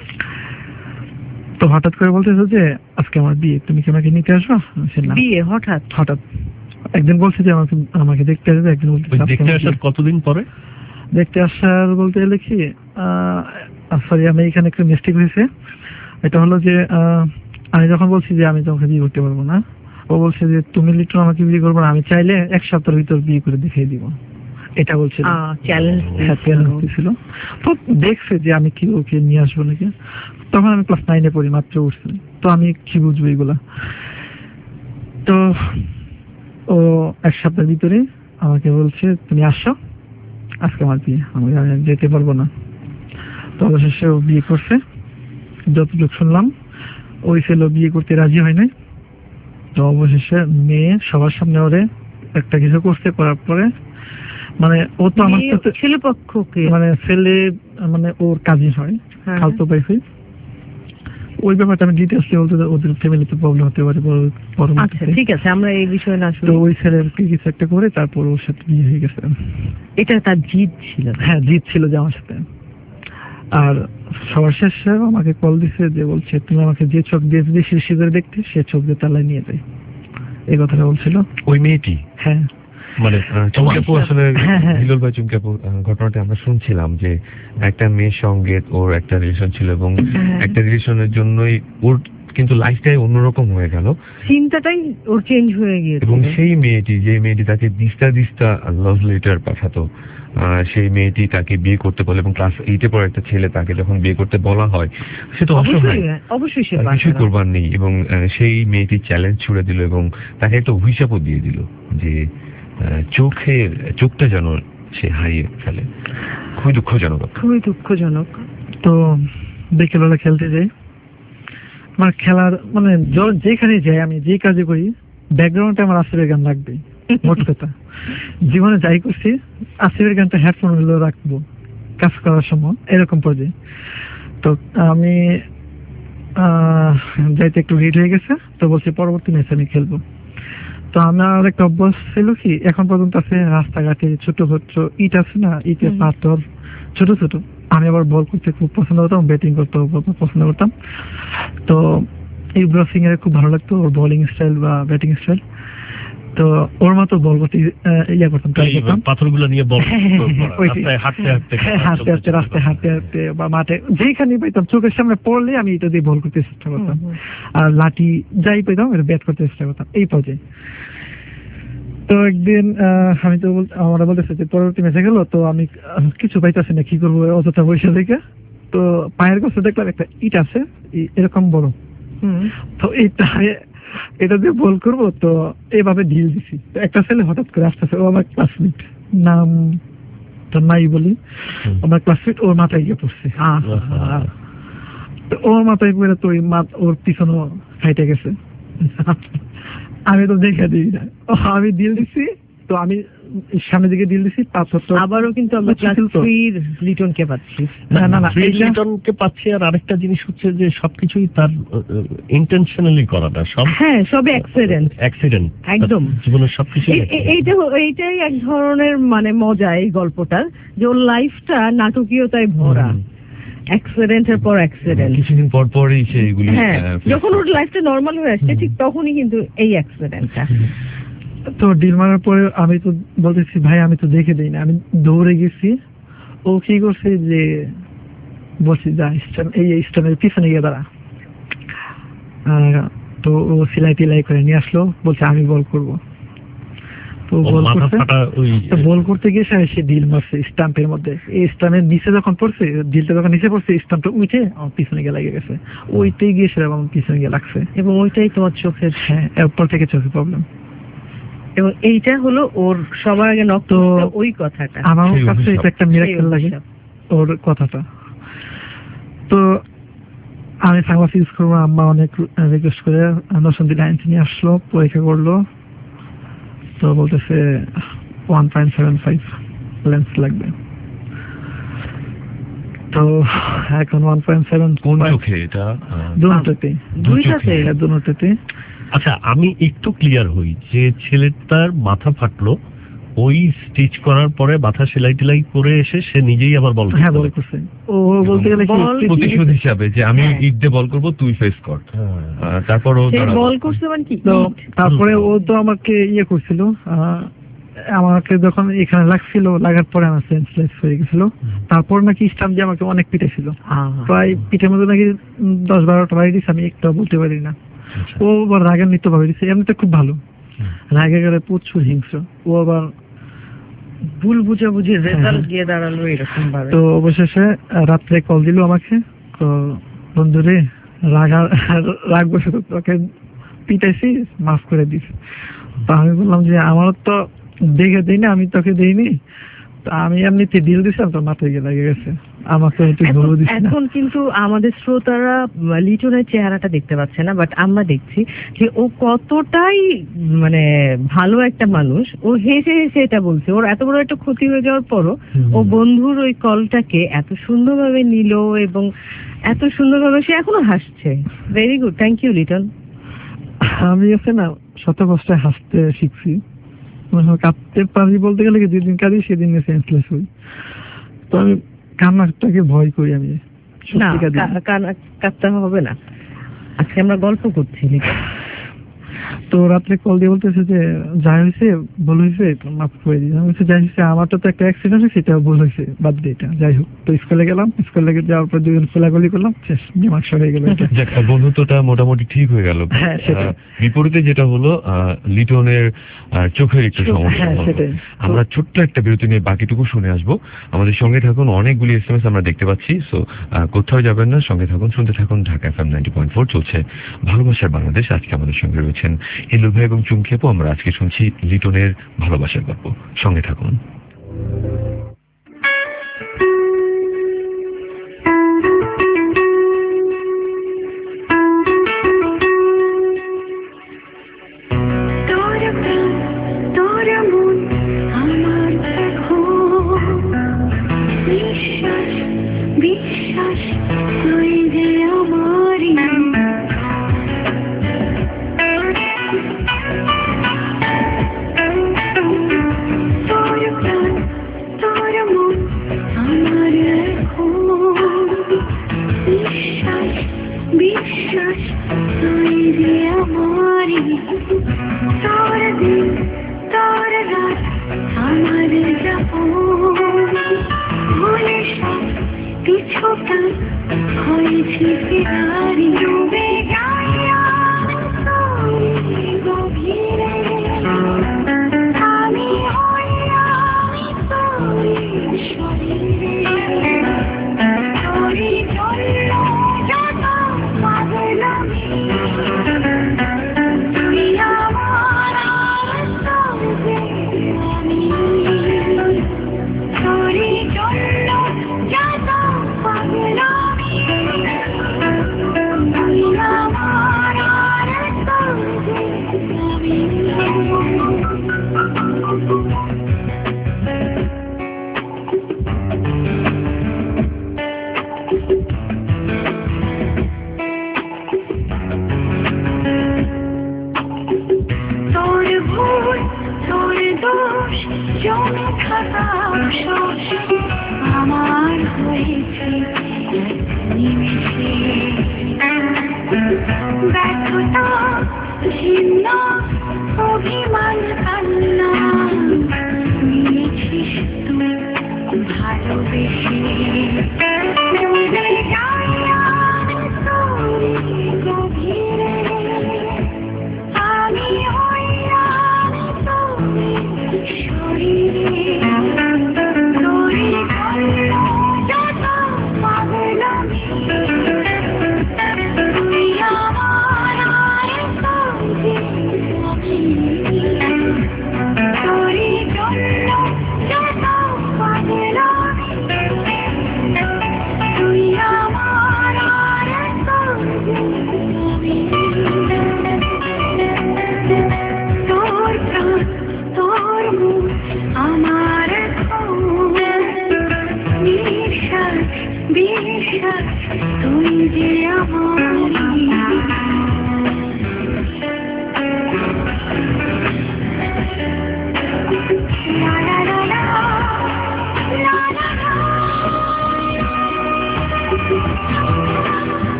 তো হঠাৎ করে বলতেছো যে আজকে আমার বিয়ে, তুমি কি আমাকে নিতে আসবা? বিয়ে হঠাৎ একদিন বলছে যে আমাকে দেখতে আসবে, একদিন বলতে দেখতে আসার কতদিন পরে? দেখতে আসার বলতে গেলে কি, সরি আমি এখানে একটু মিস্টেক হয়েছে। এটা হলো যে আমি যখন বলছি যে আমি তোমাকে বিয়ে করতে পারবো না, ও বলছে যে তুমি লিটন আমাকে বিয়ে করবো না, আমি চাইলে 1 সপ্তাহের ভিতর বিয়ে করে দেখিয়ে দিব, এটা বলছিল। চ্যালেঞ্জ ছিল। তো দেখছে যে আমি কি ওকে নিয়ে আসবো নাকি। তখন আমি ক্লাস 9-এ পড়ি, মাত্র উঠছি, তো আমি কি বুঝবো এগুলা। তো ও 1 সপ্তাহের ভিতরে আমাকে বলছে তুমি আসো, আজকে আমার বিয়ে, আমি যেতে পারবো না। তো অবশেষে ও বিয়ে করছে। যতটুকু শুনলাম ওই ছেলে বিয়ে করতে রাজি হয় নাই। তো অবশেষে মেয়ে সবার সামনে ওরে একটা কিছু করছে, করার পরে মানে ও তো আমার সাথে ছেলে পক্ষকে মানে ছেলে মানে ওর কাজিন হয়, খালতো ভাই হয়। ওই ব্যাপারটা আমি ডিটেইলসে বলতে ওদের ফ্যামিলিতে প্রবলেম হতে পারে আচ্ছা ঠিক আছে, আমরা এই বিষয়ে না তো ওই ছেলের কিছু একটা করে তারপর ওর সাথে বিয়ে হয়ে গেছে। এটা তার জিদ ছিল? হ্যাঁ, জিদ ছিল যে আমার সাথে। আর সবার শেষে আমাকে কল দিছে যে বলছে তুমি আমাকে যে চোখ দিয়ে বেশি বেশি করে দেখতে সে চোখ দিয়ে তালায় নিয়ে যায়, এই কথাটা বলছিল ওই মেয়েটি। হ্যাঁ মানে চুমকাপু আসলে হিলোল ভাই চুমকাপু ঘটনাটা আমরা শুনছিলাম যে একটা মেয়ের সঙ্গে ওর একটা রিলেশন ছিল এবং একটা রিলেশনের জন্যই ওর কিন্তু লাইফটাই অন্যরকম হয়ে গেল, চিন্তাটাই ওর চেঞ্জ হয়ে গিয়েছে। এবং সেই মেয়েটি যে মেয়েটি তাকে দিস্তা লাভ লেটার পাঠাতো, সেই মেয়েটি তাকে বিয়ে করতে বলে এবং ক্লাস 8-এ পড়ে একটা ছেলে তাকে যখন বিয়ে করতে বলা হয় সে তো অবশ্যই সে কিছুই করবার নেই, এবং সেই মেয়েটি চ্যালেঞ্জ ছুড়ে দিল এবং তাকে একটা অভিশাপও দিয়ে দিল যে চোখটা যেন সে হারিয়ে ফেলে। খুবই দুঃখজনক। তো বিকেলবেলা খেলতে যাই, আমার খেলার মানে যেখানে যাই আমি যে কাজে করি ব্যাকগ্রাউন্ডে আমার আসিফের গান লাগবে। মোট কথা জীবনে যাই করছি আসিফের গানটা হেডফোন গুলো রাখবো কাজ করার সময়, এরকম পর্যায়ে। তো আমি যাইতে একটু লেট হয়ে গেছে, তো বলছি পরবর্তী ম্যাচে আমি খেলবো। তো আমার একটা অভ্যাস ছিল কি, এখন পর্যন্ত আছে রাস্তাঘাটে ছোট ছোট ইট আছে না, ইটের পাথর ছোট ছোট, আমি আবার বল করতে খুব পছন্দ করতাম, ব্যাটিং করতে পছন্দ করতাম। তো ইব্রাহিম সিং এর খুব ভালো লাগতো ওর বোলিং স্টাইল বা ব্যাটিং স্টাইল। তো ওর মতো বল করতে ইয়া করতাম, ট্রাই করতাম পাথরগুলো নিয়ে বল হাঁটতে রাস্তায় হাঁটতে হাঁটতে বা মাঠে যেখানে পাইতাম চোখের সামনে পড়লে আমি এটা দিয়ে বল করতে চেষ্টা করতাম, আর লাঠি যাই পাইতাম এটা ব্যাট করতে চেষ্টা করতাম, এই পর্যায়ে। তো একদিন আমি তো আমরা বলতেছি যে পরবর্তী ম্যাচে গেল, তো আমি কিছু পাইতেছি না, কি করবো অযথা বসে থেকে। তো পায়ের কাছে দেখলাম একটা ইট আছে এরকম বড়, তো এটা দিয়ে বল করবো, তো এভাবে ঢিল দিছি। একটা ছেলে হঠাৎ করে আসতেছে, ও আমার ক্লাসমেট, নাম তো নাই বলি, আমার ক্লাসমেট, ওর মাথায় গিয়ে পড়ছে। ওর মাথায় পড়ে তো ওর পিছনে ফাইটে গেছে। আমি তো দেখে দিই না, আমি ডিল দিচ্ছি, তো আমি সামনের দিকে ডিল দিচ্ছি, আবারও কিন্তু আমরা লিটনকে পাচ্ছি। লিটনকে পাচ্ছি। আর আরেকটা জিনিস হচ্ছে যে সবকিছুই তার ইন্টেনশনালি করাটা, সব অ্যাক্সিডেন্ট একদম জীবনের সবকিছু। এইটাই এক ধরনের মানে মজা এই গল্পটার, যে ওর লাইফটা নাটকীয়তায় ভরা, অ্যাক্সিডেন্টের পর অ্যাক্সিডেন্ট, কিছুদিন পর পরই সেগুলি, যখন ওর লাইফটা নর্মাল হয়ে আসছে ঠিক তখনই কিন্তু এই অ্যাক্সিডেন্টটা। তো ডিল মারার পরে আমি তো বলতেছি ভাই আমি তো দেখে দিই না, আমি দৌড়ে গেছি। ও কি করছে যে বলছি যা এই স্টানের পিছনে গিয়ে দাঁড়া, তো ও সিলাই টিলাই করে নিয়ে আসলো, বলছে আমি বল করবো। তো বল করতে গিয়ে সে ডিল মারছে স্টাম্পের মধ্যে, এই স্টাম্পের নিচে যখন পড়ছে, ডিলটা যখন নিচে পড়ছে, স্টাম্পটা উঠে আমার পিছনে গিয়ে লেগে গেছে, ওইটাই গিয়ে সেটা আমার পিছনে গিয়ে লাগছে, এবং ওইটাই তোমার চোখের, হ্যাঁ এরপর থেকে চোখে প্রবলেম। এবং এইটা হলো ওর সবার আগে নক, ওই কথাটা আমার কাছে এটা একটা মিরাকেল লাগে ওর কথাটা। তো আমি সানগ্লাস ইউজ করবো, আম্মা অনেক রিকোয়েস্ট করে 9 দিন আইন নিয়ে আসলো, পরীক্ষা করলো, তো বলতেছে 1.75 লেন্স লাগবে। তো এখন 1.7 কোন চোখে এটা? দুটোতে। আচ্ছা আমি একটু ক্লিয়ার হই, যে ছেলেটার মাথা ফাটলো, ওই স্টিচ করার পরে মাথা সেলাই টেলাই করে এসে সে নিজেই আবার বল করছে। ও বলতে গেলে প্রতিশোধ হিসাবে যে আমি ইট দিয়ে বল করবো, তুই ফেস কর। তারপর ও বল করছে মানে কি, তারপরে ও তো আমাকে ইয়ে করছিল, আমাকে যখন এখানে লাগছিল, লাগার পরে আমার সেন্সলেস হয়ে গেছিল। তারপর নাকি স্টাম্প দিয়ে আমাকে অনেক পিটেছিল, প্রায় পিঠের মধ্যে নাকি 10-12টা বাড়ি দিচ্ছে, আমি একটা বলতে পারি না। ও আবার রাগের নৃত্য ভাবে দিচ্ছে, এমনিতে খুব ভালো, রাগে গেলে প্রচুর হিংস্র। ও আবার ভুল বুঝাবুঝি রেজাল্ট গিয়ে দাঁড়ালো এরকম ভাবে। তো অবশেষে রাত্রে কল দিল আমাকে, তো বন্ধুরে রাগ বসে তোকে পিটাইছি, মাফ করে দিস। তো আমি বললাম যে আমারও তো দেখে দিই না, আমি তোকে দিইনি, আমি এমনিতে ডিল দিছিলাম তো মাথায় গিয়ে লেগে গেছে, আমাকে এখন কিন্তু আমাদের শ্রোতারা লিটনের চেহারাটা দেখতে পাচ্ছে না, বাট আমরা দেখছি যে ও কতটাই মানে ভালো একটা মানুষ। ও হেসে হেসে এটা বলছে, ওর এত বড় একটা ক্ষতি হয়ে যাওয়ার পরও ও বন্ধুর ওই কলটাকে এত সুন্দরভাবে নিল এবং এত সুন্দরভাবে সে এখনো হাসছে। Very good, thank you Liton. আমি আছে না শত কষ্টে হাসতে শিখছি, কাঁদতে পারি বলতে গেলে যেদিন কাঁদি সেদিন সেন্সলেস হই। তো আমি কান্নাটাকে ভয় করি, আমি না কাঁদতে হবে না, আজকে আমরা গল্প করছি। তো রাত্রে কল দিয়ে বলতেছে যে যা হয়েছে ভুল হয়েছে মাফ করে দিই। আমি যাই হয়েছে আমারটা তো একটা অ্যাক্সিডেন্ট হয়েছে, সেটা ভুল হয়েছে, বাদ দিয়ে এটা যাই হোক। তো স্কুলে গেলাম, স্কুলে যাওয়ার পর দুজন খোলাখুলি করলাম, শেষ ডিমাক্স হয়ে গেল। বন্ধুত্বটা মোটামুটি ঠিক হয়ে গেল। বিপরীতে যেটা হলো লিটনের চোখের একটু সমস্যা। আমরা ছোট্ট একটা বিরতি নিয়ে বাকিটুকু শুনে আসবো। আমাদের সঙ্গে থাকুন, অনেকগুলি SMS আমরা দেখতে পাচ্ছি। সো কোথাও যাবেন না, সঙ্গে থাকুন, শুনতে থাকুন ঢাকা FM 90.4। চলছে ভালোবাসার বাংলাদেশ। আজকে আমাদের সঙ্গে রয়েছেন হিন্দু ভাই এবং চুমকি আপু। আমরা আজকে শুনছি লিটনের ভালোবাসার গল্প। সঙ্গে থাকুন।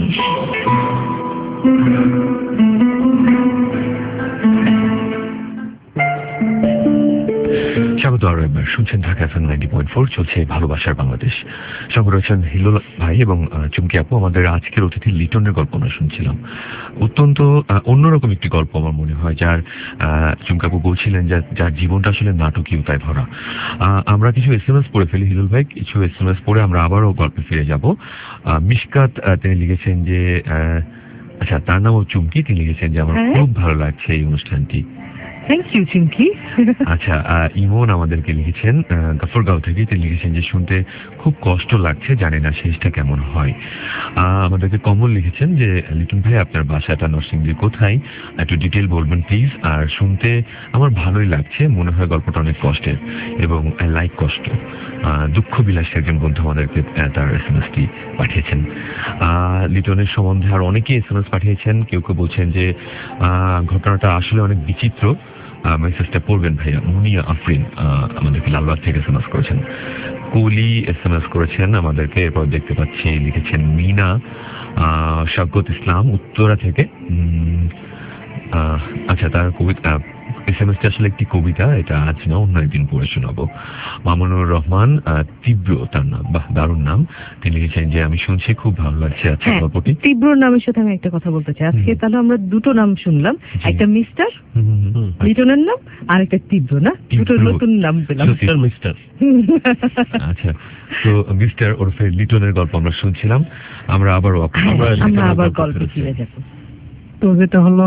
বাংলাদেশ। স্বাগত আরো একবার, শুনছেন ঢাকা FM 90.4, চলছে ভালোবাসার বাংলাদেশ। সঙ্গে রয়েছেন হিলোল ভাই এবং চুমকি আপু। আমাদের আজকের অতিথি লিটনের গল্প আমরা শুনছিলাম। অত্যন্ত অন্যরকম একটি গল্প আমার মনে হয়, যার চুমকি আপু বলছিলেন যার জীবনটা আসলে নাটকীয়তায় ভরা। আমরা কিছু SMS পড়ে ফেলি হিলোল ভাই, কিছু SMS পড়ে আমরা আবারও গল্পে ফিরে যাব। মিশকাত তিনি লিখেছেন যে আচ্ছা, তার নামও চুমকি, তিনি লিখেছেন যে আমার খুব ভালো লাগছে এই অনুষ্ঠানটি। Thank you Chimki. আচ্ছা, ইমন আমাদেরকে লিখেছেন গফরগাঁও থেকে, তিনি লিখেছেন যে শুনতে খুব কষ্ট লাগছে, জানি না শেষটা কেমন হয়। আমাদেরকে কমল লিখেছেন যে লিটন ভাই আপনার বাসাটা নরসিংদীর কোথায়, একটু ডিটেল বলবেন প্লিজ। আর শুনতে আমার ভালোই লাগছে, মনে হয় গল্পটা অনেক কষ্টের এবং লাইক কষ্ট। দুঃখ বিলাসী একজন বন্ধু আমাদেরকে তার SMS-টি পাঠিয়েছেন। লিটনের সম্বন্ধে আর অনেকেই SMS পাঠিয়েছেন। কেউ কেউ বলছেন যে ঘটনাটা আসলে অনেক বিচিত্র। মেসেজটা পড়বেন ভাইয়া। মুনিয়া আফরিন আমাদেরকে লালবাগ থেকে SMS করেছেন। কুলি SMS করেছেন আমাদেরকে। এরপর দেখতে পাচ্ছি লিখেছেন মিনা শাকত ইসলাম উত্তরা থেকে। আচ্ছা, তার কবিতা SMS-টা আসলে একটি কবিতা, এটা আজ না অন্য একদিন পড়ে শোনাবো। মামুনুর রহমান তীব্র তার নাম, বাহ দারুণ নাম। তিনি লিখেছেন যে আমি শুনছি খুব ভালো লাগছে আজকে গল্পটি। তীব্র নামের সাথে আমি একটা কথা বলতে চাই। আজকে তাহলে আমরা দুটো নাম শুনলাম, একটা মিস্টার লিটনের নাম আর একটা তীব্র, না দুটো নতুন নাম পেলাম। মিস্টার আচ্ছা, তো মিস্টার ওরফে লিটনের গল্প আমরা শুনছিলাম। আমরা আবার গল্পে ফিরে যাব। তো যেটা হলো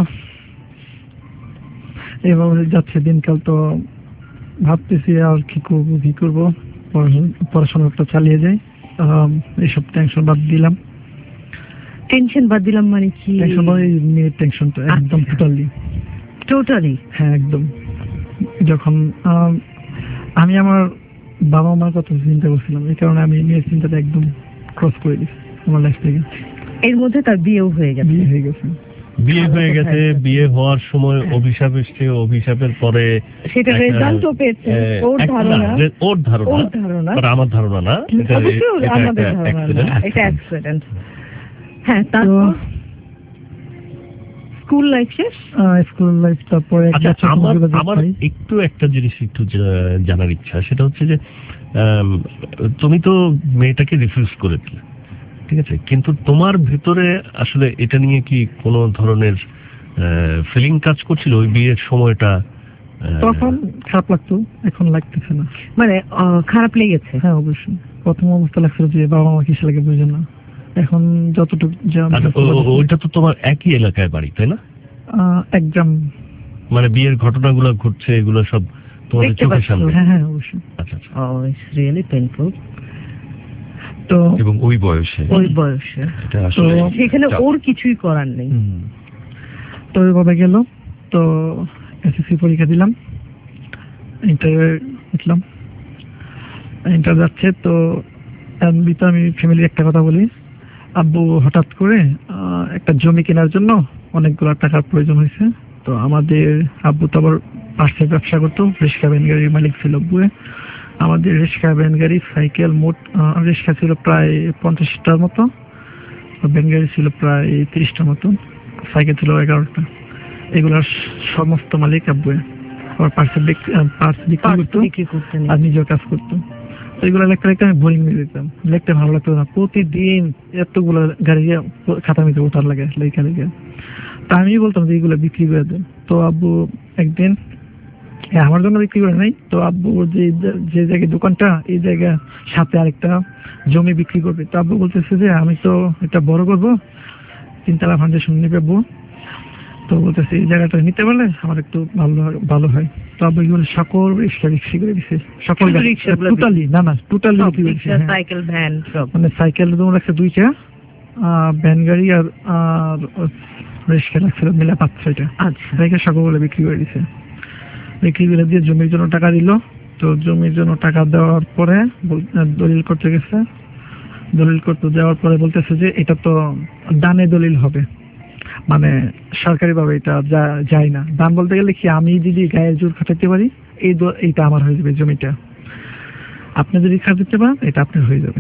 এভাবে যাচ্ছে দিনকাল, তো ভাবতেছি আর কি করবো, পড়াশোনাটা চালিয়ে যাই। এইসব টেনশন বাদ দিলাম। টেনশন বাদ দিলাম মানে কি? টেনশনটা একদম টোটালি হ্যাঁ একদম। যখন আমি আমার বাবা মার কথা চিন্তা করছিলাম, এই কারণে আমি মেয়ের চিন্তাটা একদম ক্রস করে দিচ্ছি আমার লাইফ থেকে। এর মধ্যে তার বিয়েও হয়ে গেছে। বিয়ে হয়ে গেছে। বিয়ে হওয়ার সময় অভিশাপ এসছে, অভিশাপের পরে সেটা রেজাল্টও পেয়েছে। ওর ধারণা, আমার ধারণা না, এটা অ্যাক্সিডেন্ট। হ্যাঁ, তারপর স্কুল লাইফ শেষ। স্কুল লাইফ তারপরে আমার একটু একটা জিনিস একটু জানার ইচ্ছা, সেটা হচ্ছে যে তুমি তো মেয়েটাকে রিফিউজ করে দিলে, ঠিক আছে, কিন্তু তোমার ভেতরে আসলে এটা নিয়ে কি কোনো ধরনের ফিলিং কাজ করছিল ওই বিয়ের সময়টা? তখন খারাপ লাগতো, এখন লাগতেছে না। মানে খারাপ লেগেছে? হ্যাঁ অবশ্যই। প্রথম অবস্থা লাগছিল যে বাবা মা কিসে লাগে বুঝে না। এখন যতটুকু ওইটা তো তোমার একই এলাকায় বাড়ি, তাই না? একদম, মানে বিয়ের ঘটনাগুলো ঘটছে এগুলো সব তোমাদের চোখের সামনে? হ্যাঁ অবশ্যই। আচ্ছা আচ্ছা। It's really painful. তো এবং ওই বয়সে এটা আসলে সেখানে ওর কিছুই করার নেই। তো ওইভাবে গেল। তো এসএসসি পরীক্ষা দিলাম, ইন্টার যাচ্ছে। তো আমি ফ্যামিলির একটা কথা বলি, আব্বু হঠাৎ করে একটা জমি কেনার জন্য অনেকগুলো টাকার প্রয়োজন হয়েছে। তো আমাদের আব্বু তো আবার পার্সের ব্যবসা করতো, রিক্সা ভ্যান গাড়ির মালিক ছিল আব্বু। আমাদের রিক্সা ভ্যান গাড়ি সাইকেল মোট রিক্সা ছিল প্রায় 50টার মতো, ভ্যান গাড়ি ছিল প্রায় 30টার মতো, সাইকেল ছিল 11টা। এগুলার সমস্ত মালিক আব্বু। আবার পার্স বিক্রি করতো আর নিজেও কাজ করতো। এগুলো লিখতে আমি বোরিং হয়ে যেতাম, লিখতে ভালো লাগতো না। প্রতিদিন এতগুলো গাড়ি খাতা মিতে ওঠার লাগে লেখা। তা আমি বলতাম যে এগুলো বিক্রি করে দেন। তো আব্বু একদিন আমার জন্য বিক্রি করে নাই, তো আব্বু যে জায়গায় দোকানটা, এই জায়গা সাথে আরেকটা জমি বিক্রি করবে। তো আব্বু বলতেছে যে আমি তো এটা বড় করবো, 3তলা ফাউন্ডেশন নেবে আব্বু। তো বলতেছে এই জায়গাটা নিতে পারলে আমার একটু ভালো হয়। তো আব্বু এগুলো সকল রিক্সা বিক্রি করে দিচ্ছে, সকল টোটালি সাইকেল ভ্যান সব। মানে সাইকেল তোমার রাখছে 2টা, ভ্যান গাড়ি আর রিক্সা রাখছিল মিলে 5-6টা। আচ্ছা, সকলগুলো বিক্রি করে দিচ্ছে। বিক্রি করে দিয়ে জমির জন্য টাকা দিল। তো জমির জন্য টাকা দেওয়ার পরে দলিল করতে গেছে। দলিল করতে যাওয়ার পরে বলতেছে যে এটা তো দানে দলিল হবে, মানে সরকারিভাবে এটা যায় না। দান বলতে গেলে কি, আমি যদি গায়ের জোর খাটাতে পারি এইটা আমার হয়ে যাবে জমিটা, আপনি যদি খাটাতে পারেন এটা আপনার হয়ে যাবে।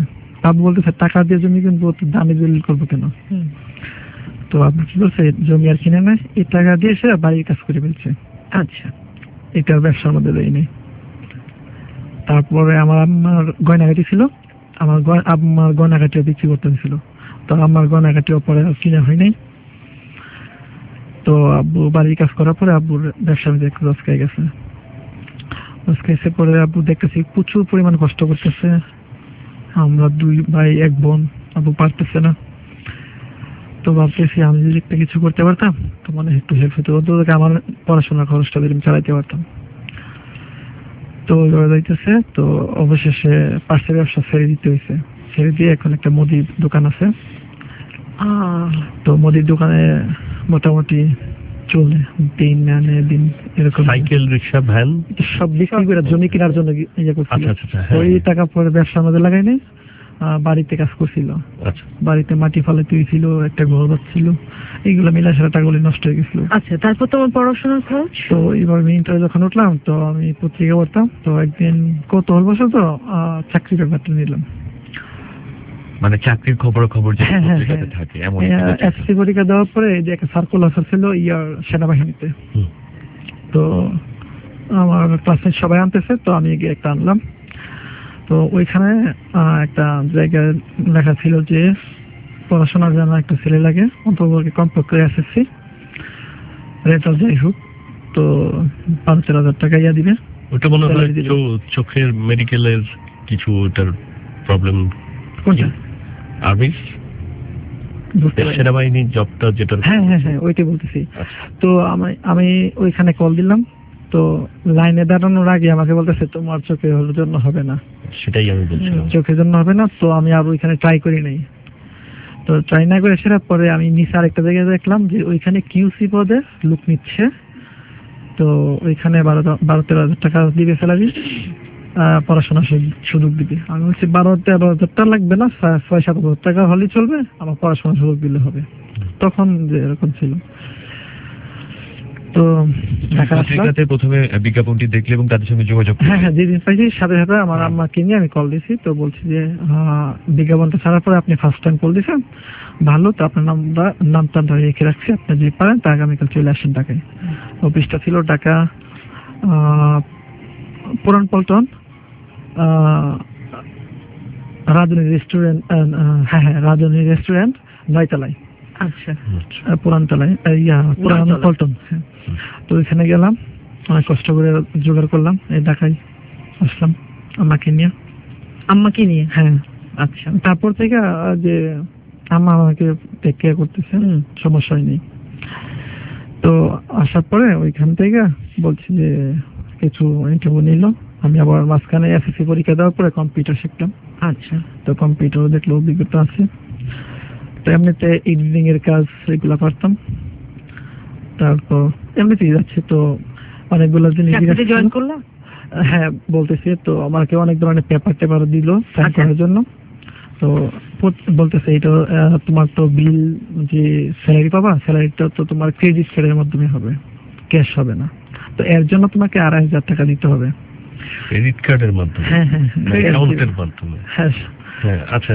আব্বু বলতেছে টাকা দিয়ে জমি কিনবো, তো দামি দলিল করবো কেন? তো আব্বু কি করছে, জমি আর কিনে নেয়, এই টাকা দিয়ে সে বাড়ির কাজ করে ফেলছে। আচ্ছা, এটা ব্যবসার মধ্যে দেয়নি। তারপরে আমার আম্মার গয়নাগাটি ছিল, আমার আম্মার গয়নাগাটিও বিক্রি করতে হয়েছিল। তো আমার গয়নাগাটিও পরে কিনা হয় নাই। তো আব্বু বাড়ির কাজ করার পরে আব্বুর ব্যবসার মধ্যে একটু লস খেয়ে গেছে। লস খেয়েছে পরে আব্বু দেখতেছি প্রচুর পরিমাণ কষ্ট করতেছে। আমরা 2 ভাই 1 বোন, আব্বু পারতেছে না। তো ভাবতেছি আমি যদি একটা কিছু করতে পারতাম তো মনে একটু হেল্প হতো, অন্তত আমার পড়াশোনার খরচটা যদি চালাইতে পারতাম। তো ওইভাবে যাইতেছে। তো অবশেষে পাশের ব্যবসা ছেড়ে দিতে হয়েছে। ছেড়ে দিয়ে এখন একটা মুদির দোকান আছে। তো মুদির দোকানে মোটামুটি চলে দিন আনে দিন এরকম। সাইকেল, রিক্সা, ভ্যান সব বিক্রি করে জমি কেনার জন্য ইয়ে করছিল। আচ্ছা, ওই টাকা পরে ব্যবসার মধ্যে লাগাই নেই, বাড়িতে কাজ করছিল। আচ্ছা, বাড়িতে মাটি ফালাতে হয়েছিল, একটা ঘর বাচ্ছিল, এইগুলো মিলে সারা টাকাগুলি নষ্ট হয়ে গেছিল। আচ্ছা, তারপর তোমার পড়াশোনার খরচ? তো এবার আমি ইন্টারে যখন উঠলাম তো আমি পত্রিকা পড়তাম। তো একদিন কৌতূহল বশত চাকরি ব্যাপারটা নিলাম। মানে চাকরির খবর যে পত্রিকাতে থাকে এমন এসসি পরীক্ষা দেওয়ার পরে যে একটা সার্কুলার ছিল সেনাবাহিনীতে। তো আমার ক্লাসমেট সবাই আনতেছে, তো আমি গিয়ে একটা আনলাম। তো ওইখানে একটা জায়গায় লেখা ছিল যে পড়াশোনার জন্য একটা ছেলে লাগে, অন্তত কমপক্ষে এসএসসি রেজাল্ট যাই হোক, তো 5,000 টাকা ইয়া দিবে। ওটা মনে হয় চোখের মেডিকেলের কিছু ওটার প্রবলেম। কোনটা? আর্মি সেনাবাহিনীর জবটা যেটা। হ্যাঁ, ওইটাই বলতেছি। তো আমি ওইখানে কল দিলাম। তো লাইনে দাঁড়ানোর আগে আমাকে বলতেছে তোমার চোখের জন্য হবে না। সেটাই আমি বলছিলাম, চোখের জন্য হবে না। তো আমি আর ওইখানে ট্রাই করি নাই। তো ট্রাই না করে সেটা পরে আমি নিচে আরেকটা জায়গায় দেখলাম যে ওইখানে কিউসি পদে লোক নিচ্ছে। তো ওইখানে 12-13,000 টাকা দিবে স্যালারি, পড়াশোনার সুযোগ দিবে। আমি বলছি 12-13,000 টাকা লাগবে না, 6-7,000 টাকা হলেই চলবে, আমার পড়াশোনার সুযোগ দিলে হবে। তখন যে এরকম ছিল। তো পত্রিকাতে প্রথমে বিজ্ঞাপনটি দেখলে এবং তাদের সঙ্গে যোগাযোগ। হ্যাঁ, যেদিন পাইছি সাথে সাথে আমার আম্মাকে নিয়ে আমি কল দিয়েছি। তো বলছি যে বিজ্ঞাপনটা ছাড়ার পরে আপনি ফার্স্ট টাইম কল দিয়েছেন, ভালো, তো আপনার নামটা রেখে রাখছি, আপনি যদি পারেন তা আগামীকাল চলে আসেন ঢাকায়। অফিসটা ছিল ঢাকা পুরান পল্টন, রাজনী রেস্টুরেন্ট। হ্যাঁ, রাজনী রেস্টুরেন্ট 9 তলায়। আচ্ছা, পুরান তলায়, পুরান পল্টন। তো ওইখানে গেলাম, অনেক কষ্ট করে জোগাড় করলাম, এই ঢাকায় আসলাম আম্মাকে নিয়ে। হ্যাঁ, আচ্ছা। তারপর থেকে যে আম্মা আমাকে টেক কেয়ার করতেছে, সমস্যা হয়নি। তো আসার পরে ওইখান থেকে বলছি যে কিছু ইন্টারভিউ নিল। আমি আবার মাঝখানে এসএসসি পরীক্ষা দেওয়ার পরে কম্পিউটার শিখলাম। আচ্ছা, তো কম্পিউটার দেখলো অভিজ্ঞতা আছে। তো এমনিতে এডিটিং এর কাজ এগুলো পারতাম। তারপর এমনিতেই যাচ্ছে। তো অনেকগুলো জিনিস জয়েন করলাম। হ্যাঁ, বলতেছি। তো আমাকে অনেক ধরনের পেপার দিল সাইন করার জন্য। তো বলতেছে এটা তোমার তো বিল যে স্যালারি পাবা, স্যালারিটা তো তোমার ক্রেডিট কার্ডের মাধ্যমে হবে, ক্যাশ হবে না। তো এর জন্য তোমাকে 2,500 টাকা দিতে হবে ক্রেডিট কার্ডের মাধ্যমে। হ্যাঁ, অ্যাকাউন্টের মাধ্যমে। হ্যাঁ, আচ্ছা,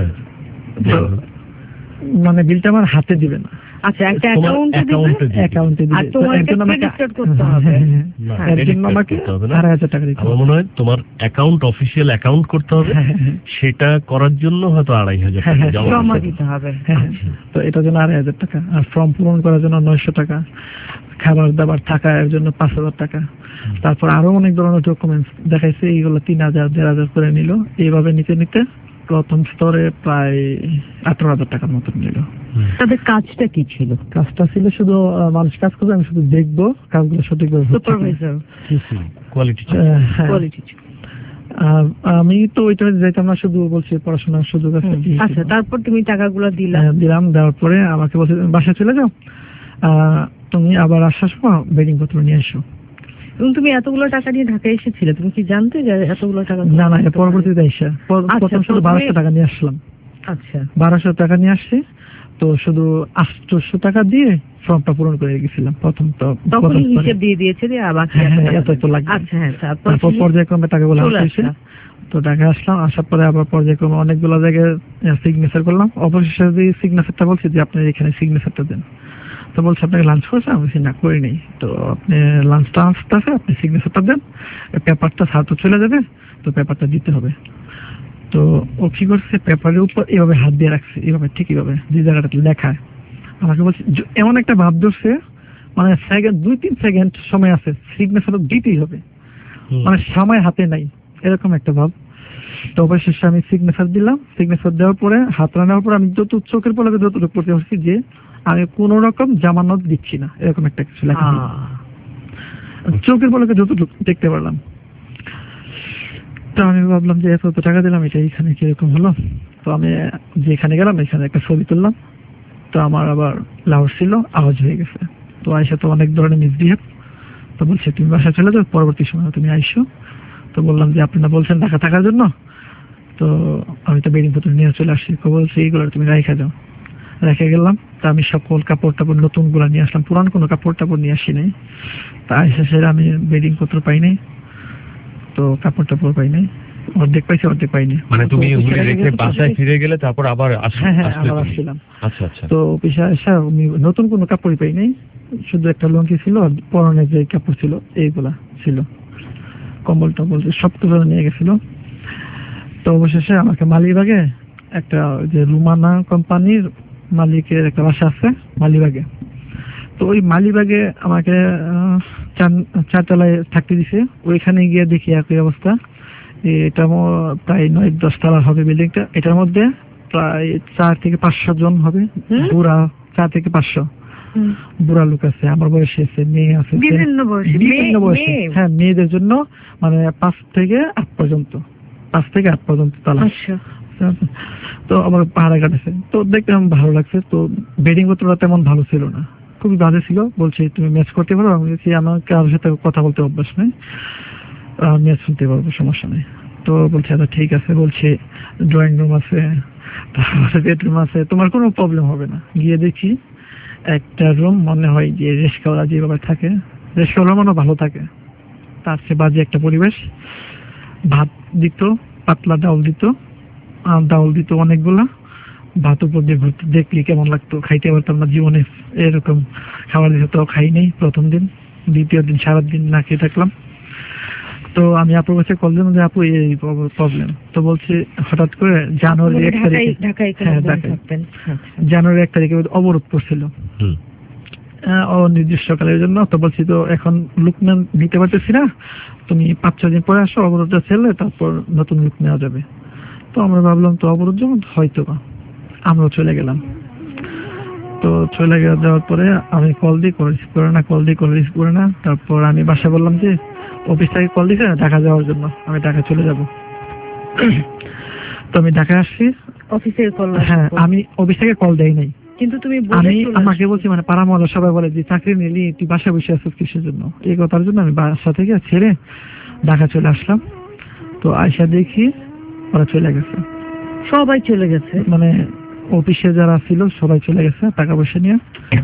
মানে বিলটা আমার হাতে দিবে না। আচ্ছা, একটা অ্যাকাউন্টে দিবে, আর তোমার একটা ক্রেডিট কার্ড করতে হবে। এর জন্য আমাকে 2,500 টাকা দিতে হবে। আমার মনে হয় তোমার অ্যাকাউন্ট, অফিসিয়াল অ্যাকাউন্ট করতে হবে, সেটা করার জন্য হয়তো 2,500 টাকা জমা দিতে হবে। তো এটার জন্য 2,500 টাকা, আর ফর্ম পূরণ করার জন্য 900 টাকা, খাবার দাবার থাকা এর জন্য 5,000 টাকা। তারপর আরো অনেক ধরনের ডকুমেন্টস দেখাইছে, এইগুলো 3,000 1,500 করে নিল। এইভাবে নিতে প্রথম স্তরে প্রায় 18,000 টাকার মতন নিল। তাদের কাজটা কি ছিল? কাজটা ছিল শুধু মানুষ কাজ করবে, আমি শুধু দেখবো কাজগুলো সঠিকভাবে। Supervisor, quality. আমি তো ওইটা যাইতাম না, শুধু বলছি পড়াশোনার সুযোগ আছে। আচ্ছা, তারপর তুমি টাকাগুলো দিলাম। দেওয়ার পরে আমাকে বলছে বাসায় চলে যাও, তুমি আবার আসার সময় বেডিং পত্র নিয়ে এসো। এবং তুমি এতগুলো টাকা নিয়ে ঢাকায় এসেছিলে, তুমি কি জানতে যে এতগুলো টাকা? না, পরবর্তীতে এসে প্রথম শুধু 1,200 টাকা নিয়ে আসলাম। আচ্ছা, 1,200 টাকা নিয়ে আসছি। তো শুধু 800 টাকা দিয়ে ফর্মটা পূরণ করে গেছিলাম প্রথম। তো তখন হিসাব দিয়ে দিয়েছে যে আবার এত তো লাগবে। আচ্ছা হ্যাঁ, তারপর পর্যায়ক্রমে টাকাগুলো আসছে। তো ঢাকা আসলাম, আসার পরে আবার পর্যায়ক্রমে অনেকগুলো জায়গায় সিগনেচার করলাম। অবশেষে যে সিগনেচারটা বলছি যে আপনি এখানে সিগনেচারটা দেন, তো বলছে আপনাকে লাঞ্চ করছে, আমি বলছি না করি নেই। তো আপনি লাঞ্চটা আসতেছে, আপনি সিগনেচারটা দেন, পেপারটা হাতে চলে যাবে, তো পেপারটা দিতে হবে। তো ও কি করছে, পেপারের উপর এভাবে হাত দিয়ে রাখছে, এভাবে ঠিক এইভাবে যে জায়গাটাতে লেখা। আমাকে বলছে এমন একটা ভাব ধরছে, মানে সেকেন্ড 2-3 সেকেন্ড সময় আছে, সিগনেচার দিতেই হবে, মানে সময় হাতে নাই, এরকম একটা ভাব। তো অবশেষে আমি সিগনেচার দিলাম। সিগনেচার দেওয়ার পরে হাত নেওয়ার পরে আমি যত চোখের পলকে যতটুকু পড়তে পারছি যে আমি কোন রকম জামানত দিচ্ছি না, এরকম একটা কিছু লেখা। চোখের পলকে যতটুকু দেখতে পারলাম। তো আমি ভাবলাম যে এত টাকা দিলাম, এটা এখানে কিরকম হলো। তো আমি যেখানে গেলাম এখানে একটা ছবি তুললাম। তো আমার আবার লাউড ছিল, আওয়াজ হয়ে গেছে। তো আইসা তো অনেক ধরনের মিসবিহেভ। তো বলছে তুমি বাসায় চলে যাও, পরবর্তী সময় তুমি আইসো। তো বললাম যে আপনারা বলছেন ঢাকা থাকার জন্য, তো আমি তো বেডিং পত্র নিয়ে চলে আসছি। তো বলছে এইগুলো তুমি রেখে যাও। রেখে গেলাম। তা আমি সকল কাপড় টাপড় নতুন গুলা নিয়ে আসলাম, পুরান কোনো কাপড় টাপড় নিয়ে আসি নাই। তা আইসা সেরা আমি বেডিং পত্র পাই নাই, তো কাপড় টাপড় পাই নাই, অর্ধেক পাইছি অর্ধেক পাইনি। মানে তুমি রেখে বাসায় ফিরে গেলে তারপর আবার আবার আসছিলাম। আচ্ছা আচ্ছা। তো অফিসে আসা আমি নতুন কোনো কাপড়ই পাই নাই, শুধু একটা লুঙ্গি ছিল, পরনে যে কাপড় ছিল এইগুলা ছিল, কম্বল টম্বল সব কিছু নিয়ে গেছিল। তো অবশেষে আমাকে মালিবাগে একটা যে রুমানা কোম্পানির মালিকের একটা বাসা আছে মালিবাগে, তো ওই মালিবাগে আমাকে 4 তলায় থাকতে দিছে। ওইখানে গিয়ে দেখি একই অবস্থা। এটা প্রায় 9-10 তলা হবে বিল্ডিংটা। এটার মধ্যে প্রায় 4 থেকে 500 জন হবে, বুড়া 4 থেকে 500 বুড়া লোক আছে, আমার বয়সী আছে, মেয়ে আছে, বিভিন্ন বয়সী। হ্যাঁ, মেয়েদের জন্য মানে 5 থেকে 8 পর্যন্ত তালা। তো আমার পাহাড়ে কাটেছে। তো দেখতে আমার ভালো লাগছে। তো বেডিং পত্রটা তেমন ভালো ছিল না, খুবই বাজে ছিল। বলছে তুমি ম্যাচ করতে পারো? আমি বলছি আমার কারোর সাথে কথা বলতে অভ্যাস নেই, ম্যাচ শুনতে পারবো, সমস্যা নেই। তো বলছে আচ্ছা ঠিক আছে। বলছে ড্রয়িং রুম আছে, তারপরে বেডরুম আছে, তোমার কোনো প্রবলেম হবে না। গিয়ে দেখি একটা রুম মনে হয় যে রেস্কাওয়ালা যেভাবে থাকে, রেস্কাওয়ালা মনে ভালো থাকে, তার চেয়ে বাজে একটা পরিবেশ। ভাত দিত, পাতলা ডাউল দিত অনেকগুলা। ভাত উপর দিয়ে ঘুরতে দেখলি কেমন লাগতো, খাইতে পারতাম না জীবনে। এরকম খাবার দিতে তো খাই নেই প্রথম দিন। দ্বিতীয় দিন সারাদিন না খেয়ে থাকলাম। তো আমি আপুর কাছে কল দিলাম যে আপু এই প্রবলেম। তো বলছে হঠাৎ করে জানুয়ারি 1 তারিখে, জানুয়ারি 1 তারিখে অবরোধ করছিল অনির্দিষ্টকালের জন্য। তো বলছি তো এখন লুক নিতে পারতেছি না, তুমি 5-6 দিন পরে আসো, অবরোধটা ছেড়ে তারপর নতুন লুক নেওয়া যাবে। তো আমরা ভাবলাম তো অবরোধ যখন হয়তো বা, আমরাও চলে গেলাম। তো চলে যাওয়ার পরে আমি কল দিই, রিসিভ করে না। তারপর আমি বাসায় বললাম যে অফিস থেকে কল দিছে ঢাকা যাওয়ার জন্য, আমি ঢাকা চলে যাব। তো আমি ঢাকা আসছি। অফিসের কল? হ্যাঁ, আমি অফিস থেকে কল দেই নাই, কিন্তু তুমি আমাকে বলছি, মানে পাড়া মহল্লা সবাই বলে যে চাকরি নিলি, তুই বাসায় বসে আছিস কিসের জন্য? এই কথার জন্য আমি বাসা থেকে ছেড়ে ঢাকা চলে আসলাম। তো আয়সা দেখি ওরা চলে গেছে, সবাই চলে গেছে, মানে অফিসে যারা ছিল সবাই চলে গেছে টাকা পয়সা নিয়ে।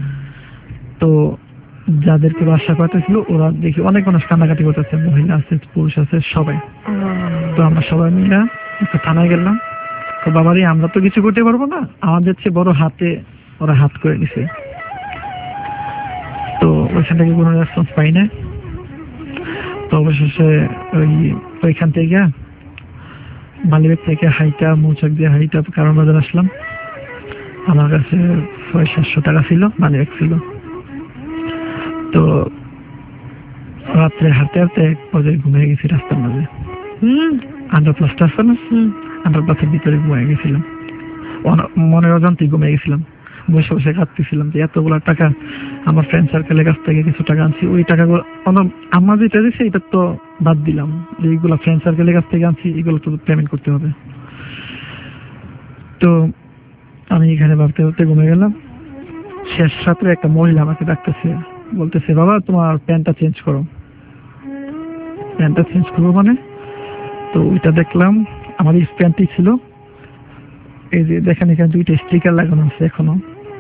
তো যাদেরকে বাসা পাঠাচ্ছিল ওরা দেখি অনেক মানুষ কান্নাকাটি করতেছে, মহিলা আছে, পুরুষ আছে, সবাই। তো আমরা সবাই মিলে একটা থানায় গেলাম। তো বাবারে আমরা তো কিছু করতে পারবো না, আমাদের চেয়ে বড় হাতে ওরা হাত করে নিছে। তো ওইখান থেকে কোনো রেসপন্স পাই না। তো অবশেষে ওইখান থেকে মালিবাগ থেকে হাইটা মৌচাক দিয়ে হাইটা কারণ বাজার আসলাম। আমার কাছে 600-700 টাকা ছিল, মালিবাগ ছিল। তো রাত্রে হাঁটতে হাঁটতে এক পর্যায়ে ঘুমিয়ে গেছি রাস্তার মাঝে। আন্ডারপ্লাসটা আছে না, আন্ডারপ্লাসের ভিতরে ঘুমিয়ে গেছিলাম, মনের অজান্তে ঘুমিয়ে গেছিলাম। বসে বসে কাঁদতেছিলাম যে এতগুলো টাকা আমার ফ্রেন্ড সার্কেলের কাছ থেকে কিছু টাকা আনছি, ওই টাকাগুলো আমার যেটা দিচ্ছে এটা তো বাদ দিলাম, যে এইগুলো ফ্রেন্ড সার্কেলের কাছ থেকে আনছি, এগুলো তো পেমেন্ট করতে হবে। তো আমি এখানে ভাবতে ভাবতে ঘুমিয়ে গেলাম। শেষ রাত্রে একটা মহিলা আমাকে ডাকতেছে, বলতেছে বাবা তোমার প্যান্টটা চেঞ্জ করো। প্যান্টটা চেঞ্জ করবো মানে? তো ওইটা দেখলাম আমার প্যান্টই ছিল। এই যে দেখেন এখানে 2টা স্টিকার লাগানো আছে এখনো,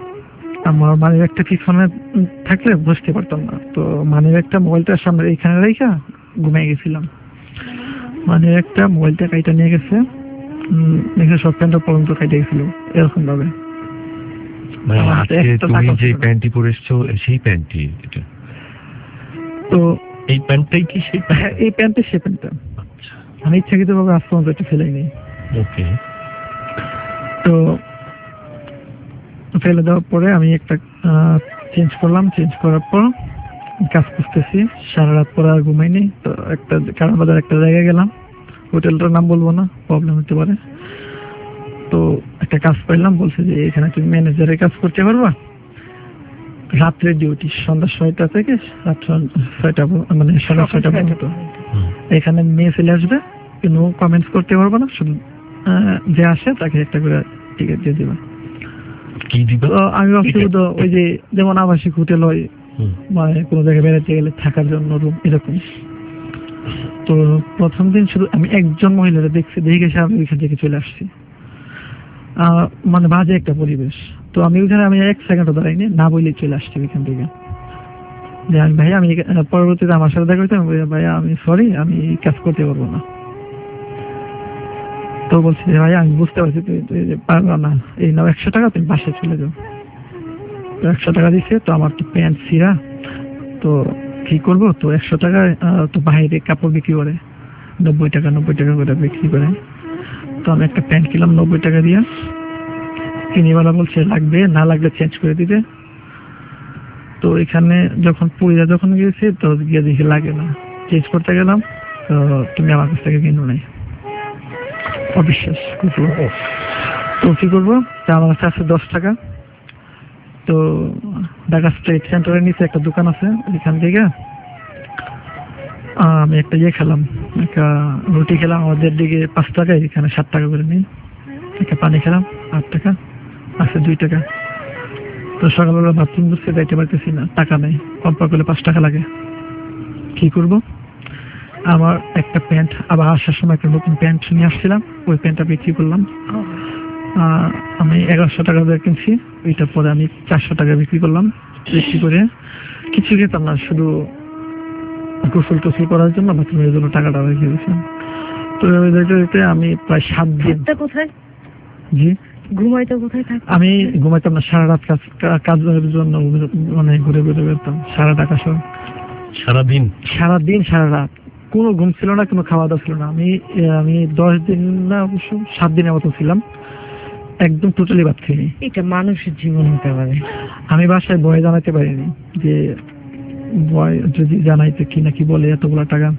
আমার মানি ব্যাগটা পিছনে থাকলে বুঝতে পারতাম না, তো মানি ব্যাগটা মোবাইলটার সামনে এইখানে রেখা ঘুমিয়ে গেছিলাম। মানি ব্যাগটা মোবাইলটা কাইটা নিয়ে গেছে, দেখে সব প্যান্টটা পর্যন্ত কাইটে গেছিল এরকম ভাবে। মানে আজকে তুমি যে প্যান্টটি পরে এসছো সেই প্যান্টটি এটা? তো এই প্যান্টটাই কি সেই? হ্যাঁ, এই প্যান্টটা সেই প্যান্টটা। আমি ইচ্ছাকৃত ভাবে আজ পর্যন্ত এটা ফেলেইনি। ওকে। তো ফেলে দেওয়ার পরে আমি একটা চেঞ্জ করলাম, চেঞ্জ করার পর কাজ করতেছি। সারা রাত পরে আর ঘুমাইনি। তো একটা কারণবাজার একটা জায়গায় গেলাম, হোটেলটার নাম বলবো না, প্রবলেম হতে পারে। তো একটা কাজ পাইলাম, বলছে যে এখানে তুমি ম্যানেজারের কাজ করতে পারবা, রাত্রের ডিউটি সন্ধ্যা 6টা থেকে রাত 6টা, মানে 6:30 পর্যন্ত। এখানে মেয়ে চলে আসবে, কিন্তু কমেন্টস করতে পারবো না, শুধু যে আসে তাকে একটা করে টিকিট দিয়ে দিবা। কি দিবা? আমি ভাবছি তো ওই যে যেমন আবাসিক হোটেল হয়, মানে কোনো জায়গায় বেড়াতে গেলে থাকার জন্য রুম, এরকম। তো প্রথম দিন শুধু আমি একজন মহিলারা দেখছি, দেখে আমি ওইখান থেকে চলে আসছি। মানে বাজে একটা পরিবেশ। তো আমি ওইখানে আমি 1 সেকেন্ডও দাঁড়াইনি, না বলেই চলে আসছি ওইখান থেকে। যে আমি ভাই, আমি পরবর্তীতে আমার সাথে দেখা করতে, ভাই আমি সরি, আমি কাজ করতে পারবো না। তো বলছি যে ভাই আমি বুঝতে পারছি তুই পারবো না, এই নাও 100 টাকা, তুমি বাসায় চলে যাও। তো 100 টাকা দিচ্ছে। তো আমার তো প্যান্ট ছিঁড়া, তো কি করবো? তো 100 টাকায় তো বাইরে কাপড় বিক্রি করে 90 টাকা করে বিক্রি করে। তো আমি একটা প্যান্ট কিনলাম 90 টাকা দিয়ে। কিনিওয়ালা বলছে লাগবে, না লাগলে চেঞ্জ করে দিতে। তো এখানে যখন পুরিয়া যখন গিয়েছি, তো গিয়ে দেখি লাগে না, চেঞ্জ করতে গেলাম, তো তুমি আমার কাছ থেকে কিনো নাই। অবিশ্বাস। তো কি করবো? তা আমার কাছে আছে 10 টাকা। তো ঢাকা স্ট্রিট সেন্টারের নিচে একটা দোকান আছে, এখান থেকে আমি একটা খেলাম, একটা রুটি খেলাম আমাদের দিকে 5 টাকায়, এখানে 7 টাকা করে নিই। একটা পানি খেলাম 8 টাকা, আছে 2 টাকা। তো সকালবেলা বাথরুম বসে যাইতে পারতেছি না, টাকা নেই, কম্পা করলে 5 টাকা লাগে। কি করব? আমার একটা প্যান্ট, আবার আসার সময় একটা নতুন প্যান্ট নিয়ে আসছিলাম, ওই প্যান্টটা বিক্রি করলাম। আমি 1100 টাকা দিয়ে কিনছি, ওইটার পরে আমি 400 টাকা বিক্রি করলাম। বিক্রি করে কিছু খেতাম না, শুধু গোসল টোসল করার জন্য, বাথরুমের জন্য টাকাটা রেখে দিয়েছিলাম। তো আমি প্রায় 7 দিন। কোথায়? জি, ঘুমাইতে কোথায় থাক? আমি ঘুমাইতাম না, সারা রাত কাজের জন্য মানে ঘুরে ঘুরে বেরতাম সারা ঢাকা শহর। সারাদিন সারা রাত কোনো ঘুম ছিল না, কোনো খাওয়া দাওয়া ছিল না। আমি 10 দিন না, অবশ্য 7 দিনের মতো ছিলাম, একদম টোটালি ভাত খাইনি। এটা মানুষের জীবন হতে পারে। আমি বাসায় ভয় জানাতে পারিনি, যে ভয় যদি জানাইতে কি না কি বলে এতগুলো টাকা।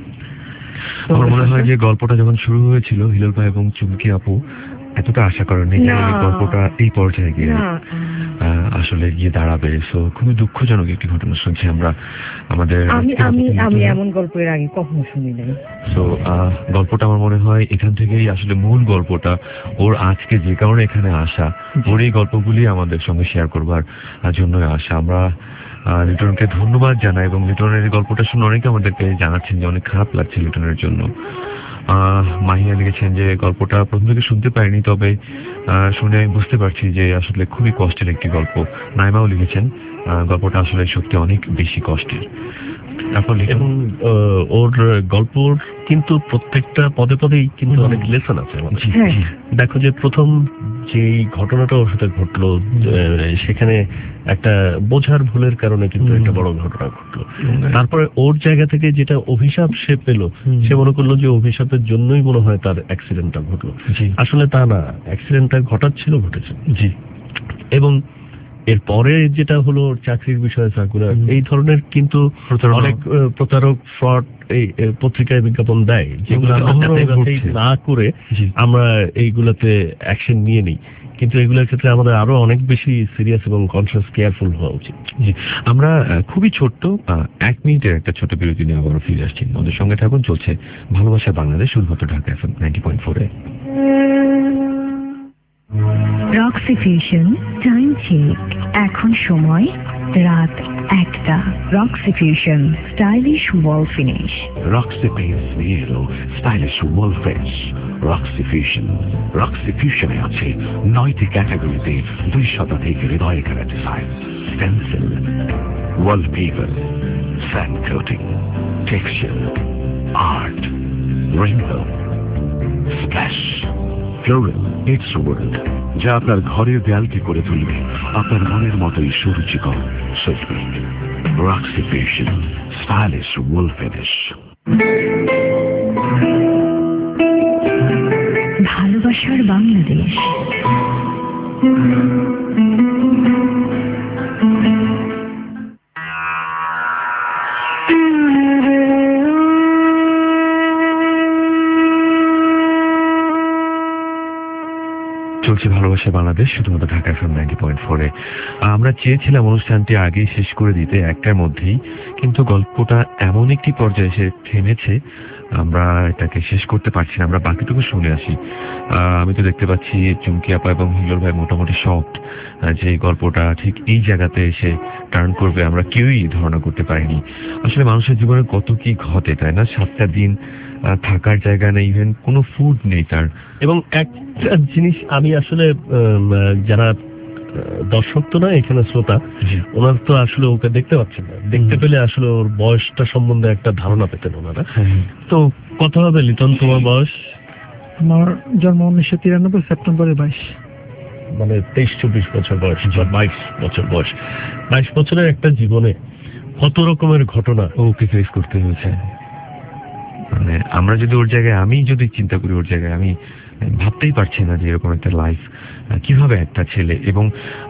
আমার মনে হয় যে গল্পটা যখন শুরু হয়েছিল, হিলাল ভাই এবং চুমকি আপু এতটা আশা করেননি যে গল্পটা এই পর্যায়ে গিয়ে আসলে গিয়ে দাঁড়াবে। সো খুবই দুঃখজনক একটি ঘটনা শুনছি আমরা আমাদের। আমি এমন গল্প এর আগে কখনো শুনি নাই। সো গল্পটা আমার মনে হয় এখান থেকেই আসলে মূল গল্পটা, ওর আজকে যে কারণে এখানে আসা, ওর এই গল্পগুলি আমাদের সঙ্গে শেয়ার করবার জন্য আসা। আমরা লিটনকে ধন্যবাদ জানাই, এবং লিটনের এই গল্পটা শুনে অনেকে আমাদেরকে জানাচ্ছেন যে অনেক খারাপ লাগছে লিটনের জন্য। মাহিয়া লিখেছেন যে গল্পটা প্রথম থেকে শুনতে পারিনি, তবে শুনে আমি বুঝতে পারছি যে আসলে খুবই কষ্টের একটি গল্প। নাইমাও লিখেছেন গল্পটা আসলে সত্যি অনেক বেশি কষ্টের। এবং ওর গল্পর কিন্তু প্রত্যেকটা পদে পদেই কিন্তু অনেক লেসন আছে। দেখো যে প্রথম যে ঘটনাটা ওর সাথে ঘটলো, সেখানে একটা বোঝার ভুলের কারণে কিন্তু একটা বড় ঘটনা ঘটলো। তারপরে ওর জায়গা থেকে যেটা অভিশাপ সে পেল, সে মনে করলো যে অভিশাপের জন্যই মনে হয় তার অ্যাক্সিডেন্টটা ঘটলো। আসলে তা না, অ্যাক্সিডেন্টটা ঘটেছে। জি। এবং এরপরে যেটা হলো চাকরির বিষয়ে সার্কুলার, এই ধরনের কিন্তু অনেক প্রতারক, ফ্রড এই পত্রিকায় বিজ্ঞাপন দেয়, যেগুলো না করে আমরা এইগুলাতে অ্যাকশন নিয়ে নিই। কিন্তু এগুলোর ক্ষেত্রে আমাদের আরো অনেক বেশি সিরিয়াস এবং কনসিয়াস কেয়ারফুল হওয়া উচিত। জি, আমরা খুবই ছোট্ট 1 মিনিটের একটা ছোট বিরতি নিয়ে আবার ফিরে আসছি। আমাদের সঙ্গে থাকুন, চলছে ভালোবাসা বাংলাদেশ, শুধুমাত্র ঢাকা FM 90.4 এ। Rock Roxy fusion time check, এখন সময় রাত 1টা। Roxy fusion stylish wall finish. Roxy paints নিয়ে এলো stylish wall finish Roxy fusion. Roxy ফিউশনে আছে 9টি ক্যাটাগরিতে 2 শতাধিক হৃদয় কেড়া design, stencil, wallpaper, sand coating, texture, art, rainbow, splash, floral, its world, যা আপনার ঘরের দেয়ালকে করে তুলবে আপনার মনের মতোই সুরুচিকর শিল্পী। Roxy fusion stylish wall finish. ভালোবাসার বাংলাদেশ। চলছে ভালোবাসা বাংলাদেশ, শুধুমাত্র ঢাকা FM 90.4-এ। আমরা চেয়েছিলাম অনুষ্ঠানটি আগেই শেষ করে দিতে 1টার মধ্যেই, কিন্তু গল্পটা এমন একটি পর্যায়ে এসে থেমেছে, আমরা এটাকে শেষ করতে পারছি না। আমরা বাকিটুকু শুনে আসি। আমি তো দেখতে পাচ্ছি চুমকি আপা এবং হিলোর ভাই মোটামুটি শকড যে গল্পটা ঠিক এই জায়গাতে এসে টার্ন করবে, আমরা কেউই ধারণা করতে পারিনি। আসলে মানুষের জীবনে কত কি ঘটে, তাই না? 7টা দিন থাকার জায়গা নেই, ইভেন কোনো ফুড নেই তার। এবং একটা জিনিস আমি আসলে যারা দর্শক তো না, এখানে শ্রোতা, ওনার তো আসলে ওকে দেখতে পাচ্ছেন না। দেখতে পেলে আসলে ওর বয়সটা সম্বন্ধে একটা ধারণা পেতেন ওনারা। তো কত হবে লিটন তোমার বয়স? আমার জন্ম 1993 সেপ্টেম্বরে 22, মানে 23-24 বছর বয়স বা 22 বছর বয়স। 22 বছরের একটা জীবনে কত রকমের ঘটনা ওকে ফেস করতে হয়েছে। মানে আমরা যদি ওর জায়গায়, আমি যদি চিন্তা করি ওর জায়গায়, আমি ভাবতেই পারছি না যে এরকম একটা লাইফ কিভাবে একটা ছেলে, এবং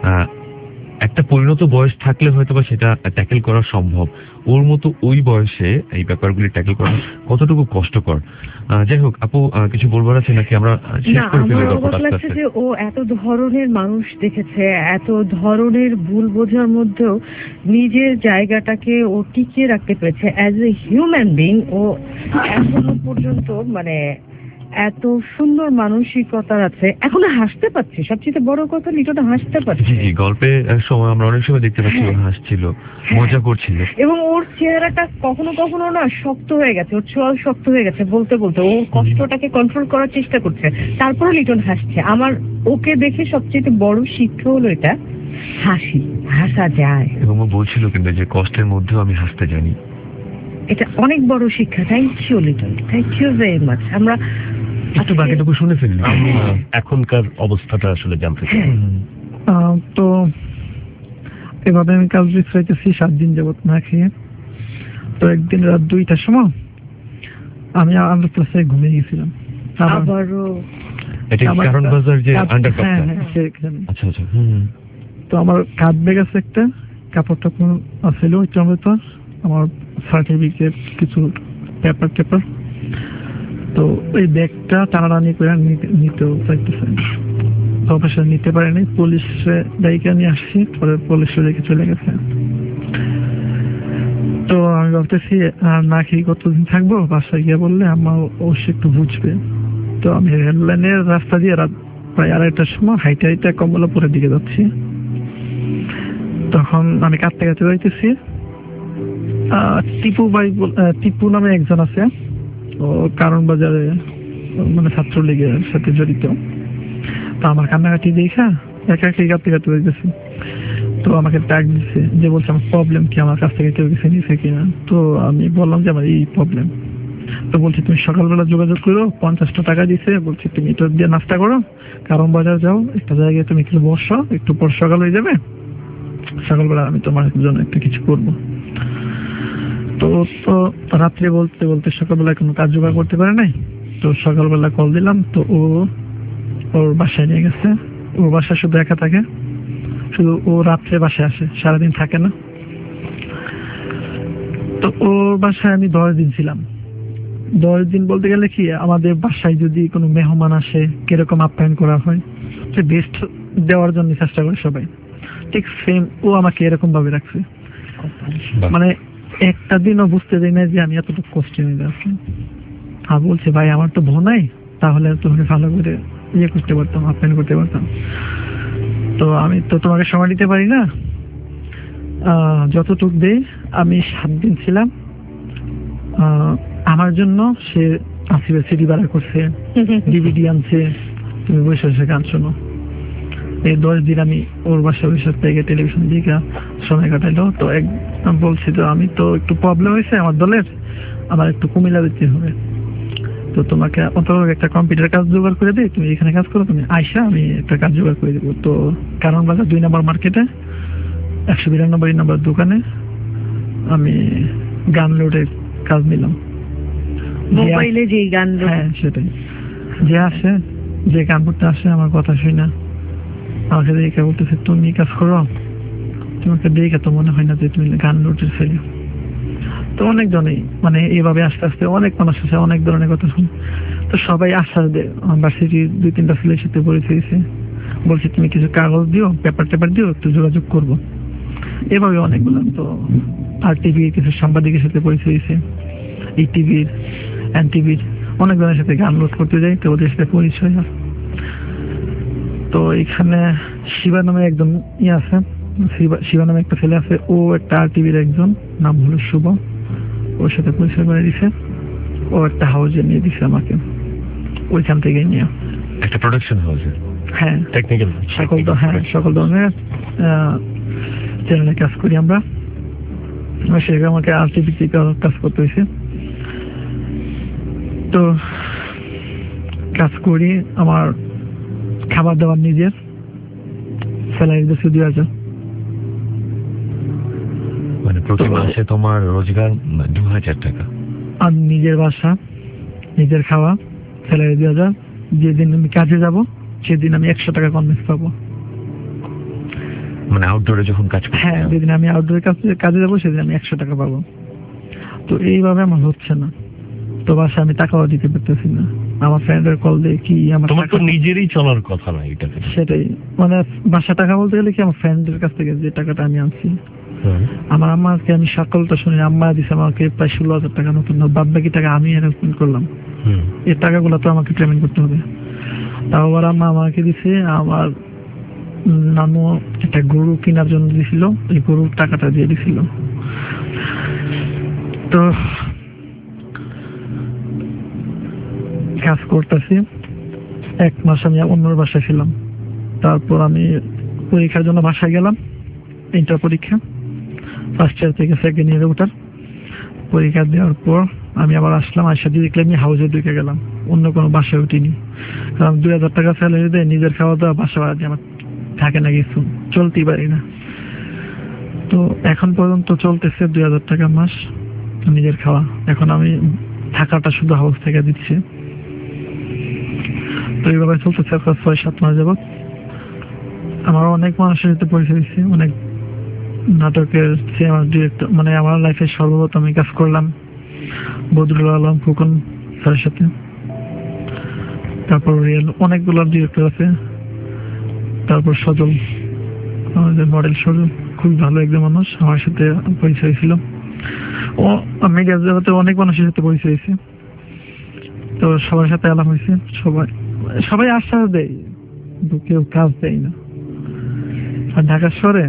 একটা পরিণত বয়স থাকলে হয়তো বা সেটা ট্যাকেল করা সম্ভব, ওর মতো ওই বয়সে এই ব্যাপারগুলি ট্যাকেল করা কতটুকু কষ্টকর। যাই হোক, আপু কিছু বলবার আছে নাকি আমরা শেষ করে ফেলি গল্পটা? যে ও এত ধরনের মানুষ দেখেছে, এত ধরনের ভুল বোঝার মধ্যেও নিজের জায়গাটাকে ও টিকিয়ে রাখতে পেরেছে অ্যাজ এ হিউম্যান বিং। ও এখনো পর্যন্ত মানে এত সুন্দর মানসিকতার আছে, এখনো হাসতে পারছে। সবচেয়ে বড় কথা, লিটনটা হাসতে পারছে। জি জি, গল্পের সময় আমরা অনেক সময় দেখতে পাচ্ছি ও হাসছিল, মজা করছিল, এবং ওর চেহারাটা কখনো কখনো না শক্ত হয়ে গেছে, ওর চোয়াল শক্ত হয়ে গেছে বলতে বলতে। ও কষ্টটাকে কন্ট্রোল করার চেষ্টা করছে, তারপরে লিটন হাসছে। আমার ওকে দেখে সবচেয়ে বড় শিক্ষা হলো এটা, হাসি, হাসা যায়। এবং ও বলছিল কিন্তু যে কষ্টের মধ্যেও আমি হাসতে জানি। এটা অনেক বড় শিক্ষা। Thank you Liton, thank you very much. আমরা একটু বাকিটুকু শুনে ফেললি, এখনকার অবস্থাটা আসলে জানতে চাই। তো এভাবে আমি কাজ বিশ্রাইতেছি 7 দিন যাবত না খেয়ে। তো একদিন রাত 2টার সময় আমি আন্ডার ক্লাসে ঘুমিয়ে গেছিলাম। আবারও এটা কারণ বাজার যে আন্ডারপাসটা। আচ্ছা আচ্ছা। তো আমার কাঁধ ব্যাগ আছে একটা, কাপড় টাপড় ছিল ওইটার ভিতর, আমার সার্টিফিকেট, কিছু পেপার টেপার। তো ওই ব্যাগটা টানাটানি করে নিতেও চাইতেছে, তো অবশ্যই নিতে পারেনি। পুলিশে ডাইকে নিয়ে আসছি, পরে পুলিশে রেখে চলে গেছে। তো আমি ভাবতেছি না খেয়ে কতদিন থাকবো, বাসায় গিয়ে বললে আমার অবশ্যই একটু বুঝবে। তো আমি রেল লাইনের রাস্তা দিয়ে রাত প্রায় 2:30টার সময় হাইটে হাইটে কমলাপুরের দিকে যাচ্ছি। তখন আমি কাঁদতে কাঁদতে যাইতেছি। টিপু নামে একজন আছে, ও কারণ বাজারে মানে ছাত্রলীগের সাথে জড়িত। তো আমার কান্নাকাটি দেখা একা একাই কাঁদতে কাঁদতে যাইতেছি। তো আমাকে ডাক দিচ্ছে, যে বলছে আমার প্রবলেম কি, আমার কাছ থেকে কেউ কিছু নিছে কিনা। তো আমি বললাম যে আমার এই প্রবলেম। তো বলছি তুমি সকালবেলা যোগাযোগ করো, 50টা টাকা দিছে, বলছি তুমি এটা দিয়ে নাস্তা করো, কারণ বাজার যাও, একটা জায়গায় তুমি কিছু বসো, একটু পর সকাল হয়ে যাবে, সকালবেলা আমি তোমার জন্য একটা কিছু করবো। তো রাত্রে বলতে বলতে সকালবেলা কোনো কাজ জোগাড় করতে পারে নাই। তো সকালবেলা কল দিলাম, তো ওর বাসায় নিয়ে গেছে। ওর বাসায় শুধু একা থাকে, শুধু ও রাত্রে বাসায় আসে, সারাদিন থাকে না। তো ওর বাসায় আমি 10 দিন ছিলাম। 10 দিন বলতে গেলে কি, আমাদের বাসায় যদি কোনো মেহমান আসে কিরকম আপ্যায়ন করা হয়, সে বেস্ট দেওয়ার জন্য চেষ্টা করে সবাই, ঠিক সেম ও আমাকে এরকম ভাবে রাখছে। মানে একটা দিনও বুঝতে দেয় না যে আমি এতটুকু কষ্টে হয়ে যাচ্ছি। আর বলছে ভাই আমার তো বোন নাই, তাহলে তোমাকে ভালো করে ইয়ে করতে পারতাম, আপ্যায়ন করতে পারতাম। তো আমি তো তোমাকে সময় দিতে পারি না, যতটুক দেই। আমি 7 দিন ছিলাম, আমার জন্য সে আসিফের সিডি ভাড়া করছে, ডিভিডি আনছে, তুমি বসে বসে গান শোনো। এই 10 দিন আমি ওর বাসায় বসে থেকে টেলিভিশন দিকে সময় কাটাইলো। তো বলছি তো আমি তো একটু প্রবলেম হয়েছে আমার দলের, আমার একটু কুমিল্লা দিতে হবে, তো তোমাকে অত একটা কম্পিউটার কাজ জোগাড় করে দিই, তুমি এখানে কাজ করো, তুমি আইসা আমি একটা কাজ জোগাড় করে দেবো। তো কারণ বাজার 2 নম্বর মার্কেটে 192 নম্বর দোকানে আমি গান লোডের কাজ নিলাম। মোবাইলে যে গান, হ্যাঁ সেটাই, যে আসে, যে গান করতে আসে আমার কথা শুই না, আমাকে দেখে বলতেছে তুমি কাজ করো, তোমাকে দেখে তো মনে হয় না যে তুমি গান লোডের ছেলে। তো অনেকজনেই মানে এইভাবে আস্তে আস্তে অনেক মানুষ আছে, অনেক ধরনের কথা শুনে। তো সবাই আশ্বাস দেয়, ভার্সিটির 2-3টা ছেলের সাথে পরিচয় হয়েছে, বলছি তুমি কিছু কাগজ দিও, পেপার টেপার দিও, একটু যোগাযোগ করবো, এভাবে অনেকগুলো। তো আর টিভির কিছু সাংবাদিকের সাথে পরিচয় হয়েছে, এই টিভির এনটিভির অনেকজনের সাথে গান লোড করতে যাই, তো ওদের সাথে পরিচয় হয়। তো এখানে শিবা নামে একজন আছে, শিবা নামে একটা ছেলে আছে, ও একটা আর টিভির একজন, নাম হলো শুভ, ওর সাথে পরিচয় করে দিছে, ও একটা হাউজে নিয়ে দিছে আমাকে, ওইখান থেকে নিয়ে একটা প্রোডাকশন হাউসে, হ্যাঁ টেকনিক্যাল সকল ধরনের চ্যানেলে কাজ করি আমরা। সেখানে আমাকে আর টিভিতে কাজ করতে হয়েছে। তো কাজ করি, আমার খাবার দাবার নিজের, স্যালারি দিচ্ছে 2000, মানে প্রতি মাসে তোমার রোজগার 2000 টাকা। আর নিজের বাসা, নিজের খাওয়া, স্যালারি 2000। যেদিন আমি কাজে যাব সেদিন আমি 100 টাকা কনভেন্স পাবো। মানে আউটডোরে যখন কাজ করতে? হ্যাঁ, যেদিন আমি আউটডোরে কাজে যাবো সেদিন আমি 100 টাকা পাবো। তো এইভাবে আমার হচ্ছে না, তো বাসা আমি টাকাও দিতে পারতেছি না। আমার ফ্রেন্ডের কল দিয়ে কি আমার তোমার তো নিজেরই চলার কথা না এটা। সেটাই, মানে বাসা টাকা বলতে গেলে কি আমার ফ্রেন্ডের কাছ থেকে যে টাকাটা আমি আনছি, আমার আম্মাকে আমি সকলটা শুনি, আম্মা দিছে আমাকে প্রায় 16,000 টাকা নতুন, বাদ বাকি টাকা আমি অ্যারেঞ্জমেন্ট করলাম। এই টাকাগুলো তো আমাকে পেমেন্ট করতে হবে। তাও আবার আম্মা আমাকে দিছে, আমার নানু একটা গরু কেনার জন্য দিছিল, এই গরুর টাকাটা দিয়ে দিছিল। তো কাজ করতেছি, 1 মাস আমি অন্যর বাসায় ছিলাম। তারপর আমি পরীক্ষার জন্য বাসায় গেলাম, ইন্টার পরীক্ষা, ফার্স্ট ইয়ার থেকে সেকেন্ড ইয়ারে ওঠার পরীক্ষা দেওয়ার পর আমি আবার আসলাম, আসা দিয়ে দেখলাম আমি হাউসে ঢুকে গেলাম, অন্য কোনো বাসায় উঠিনি। কারণ 2000 টাকা স্যালারি দেয়, নিজের খাওয়া দাওয়া, বাসা ভাড়া দিয়ে আমার থাকে না, কিছু চলতেই পারি না। তো এখন পর্যন্ত চলতেছে 2000 টাকা মাস নিজের খাওয়া। এখন আমি থাকাটা শুধু হাউস থেকে দিচ্ছি। তো এইভাবে চলতেছে 6-7 মাস যাবত। আমার অনেক মানুষের সাথে পরিচয় হয়েছে, অনেক নাটকের সিনেমার ডিরেক্টর, মানে আমার লাইফে সর্বপ্রথম আমি কাজ করলাম বদরুল আলম ফুকন স্যারের সাথে। তারপর রিয়েল অনেকগুলো ডিরেক্টর আছে। তারপর সজল, আমাদের মডেল সজল, খুব ভালো একজন মানুষ, আমার সাথে পরিচয় ছিল। ও আমি জগতে অনেক মানুষের সাথে পরিচয় হয়েছে। তো সবার সাথে আলাপ হয়েছে, সবাই আশ্বাস দেয়, কিন্তু কেউ কাজ দেয় না। আর ঢাকা শহরে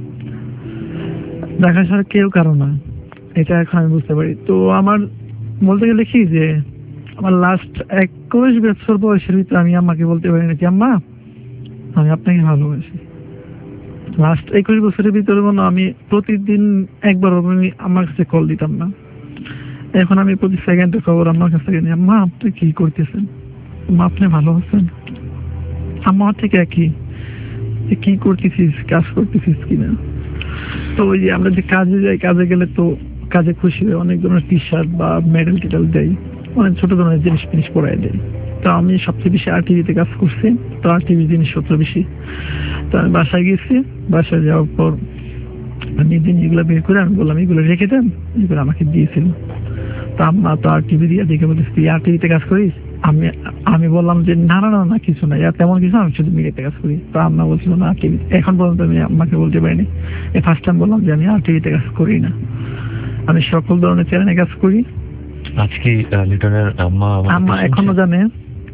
কেউ কারো না, এটা এখন আমি বুঝতে পারি। তো আমার বলতে গেলে কি যে আমার লাস্ট 21 বছর বয়সের ভিতরে আমি আম্মাকে বলতে পারি না কি আম্মা আমি আপনাকে ভালোবাসি। লাস্ট 21 বছরের ভিতরে মনে আমি প্রতিদিন একবার আমি আমার কাছে কল দিতাম না। এখন আমি প্রতি সেকেন্ডে খবর আমার কাছ থেকে নিই, আম্মা আপনি কি করতেছেন, আম্মা আপনি ভালো আছেন, আম্মা থেকে কি করতেছিস, কাজ করতেছিস কিনা। তো ওই যে আমরা যে কাজে যাই, কাজে গেলে তো কাজে খুশি হয়ে অনেক ধরনের টি শার্ট বা মেডেল টেডেল দেয়, অনেক ছোট ধরনের জিনিস পড়াই দেয়। তো আমি সবচেয়ে বেশি আরটিভিতে কাজ করছি, তো আরটিভি জিনিসপত্র বেশি। তো আমি বাসায় গেছি, বাসায় যাওয়ার পর আমি জিনিসগুলো বের করে আমি বললাম এগুলো রেখে দেন, এগুলো আমাকে দিয়েছিল। তো আম্মা তো আরটিভি দিয়ে দেখে বলতেছি তুই আরটিভিতে কাজ করিস। আমি বললাম যে না না না না কিছু না, তেমন কিছু, আমি শুধু মিডিয়াতে কাজ করি। তো আম্মা বলছিল না আরটিভি, এখন পর্যন্ত আমি আম্মাকে বলতে পারিনি। এই ফার্স্ট টাইম বললাম যে আমি আরটিভিতে কাজ করি না, আমি সকল ধরনের চ্যানেলে কাজ করি। আজকে লিটনের আম্মা এখনো জানে,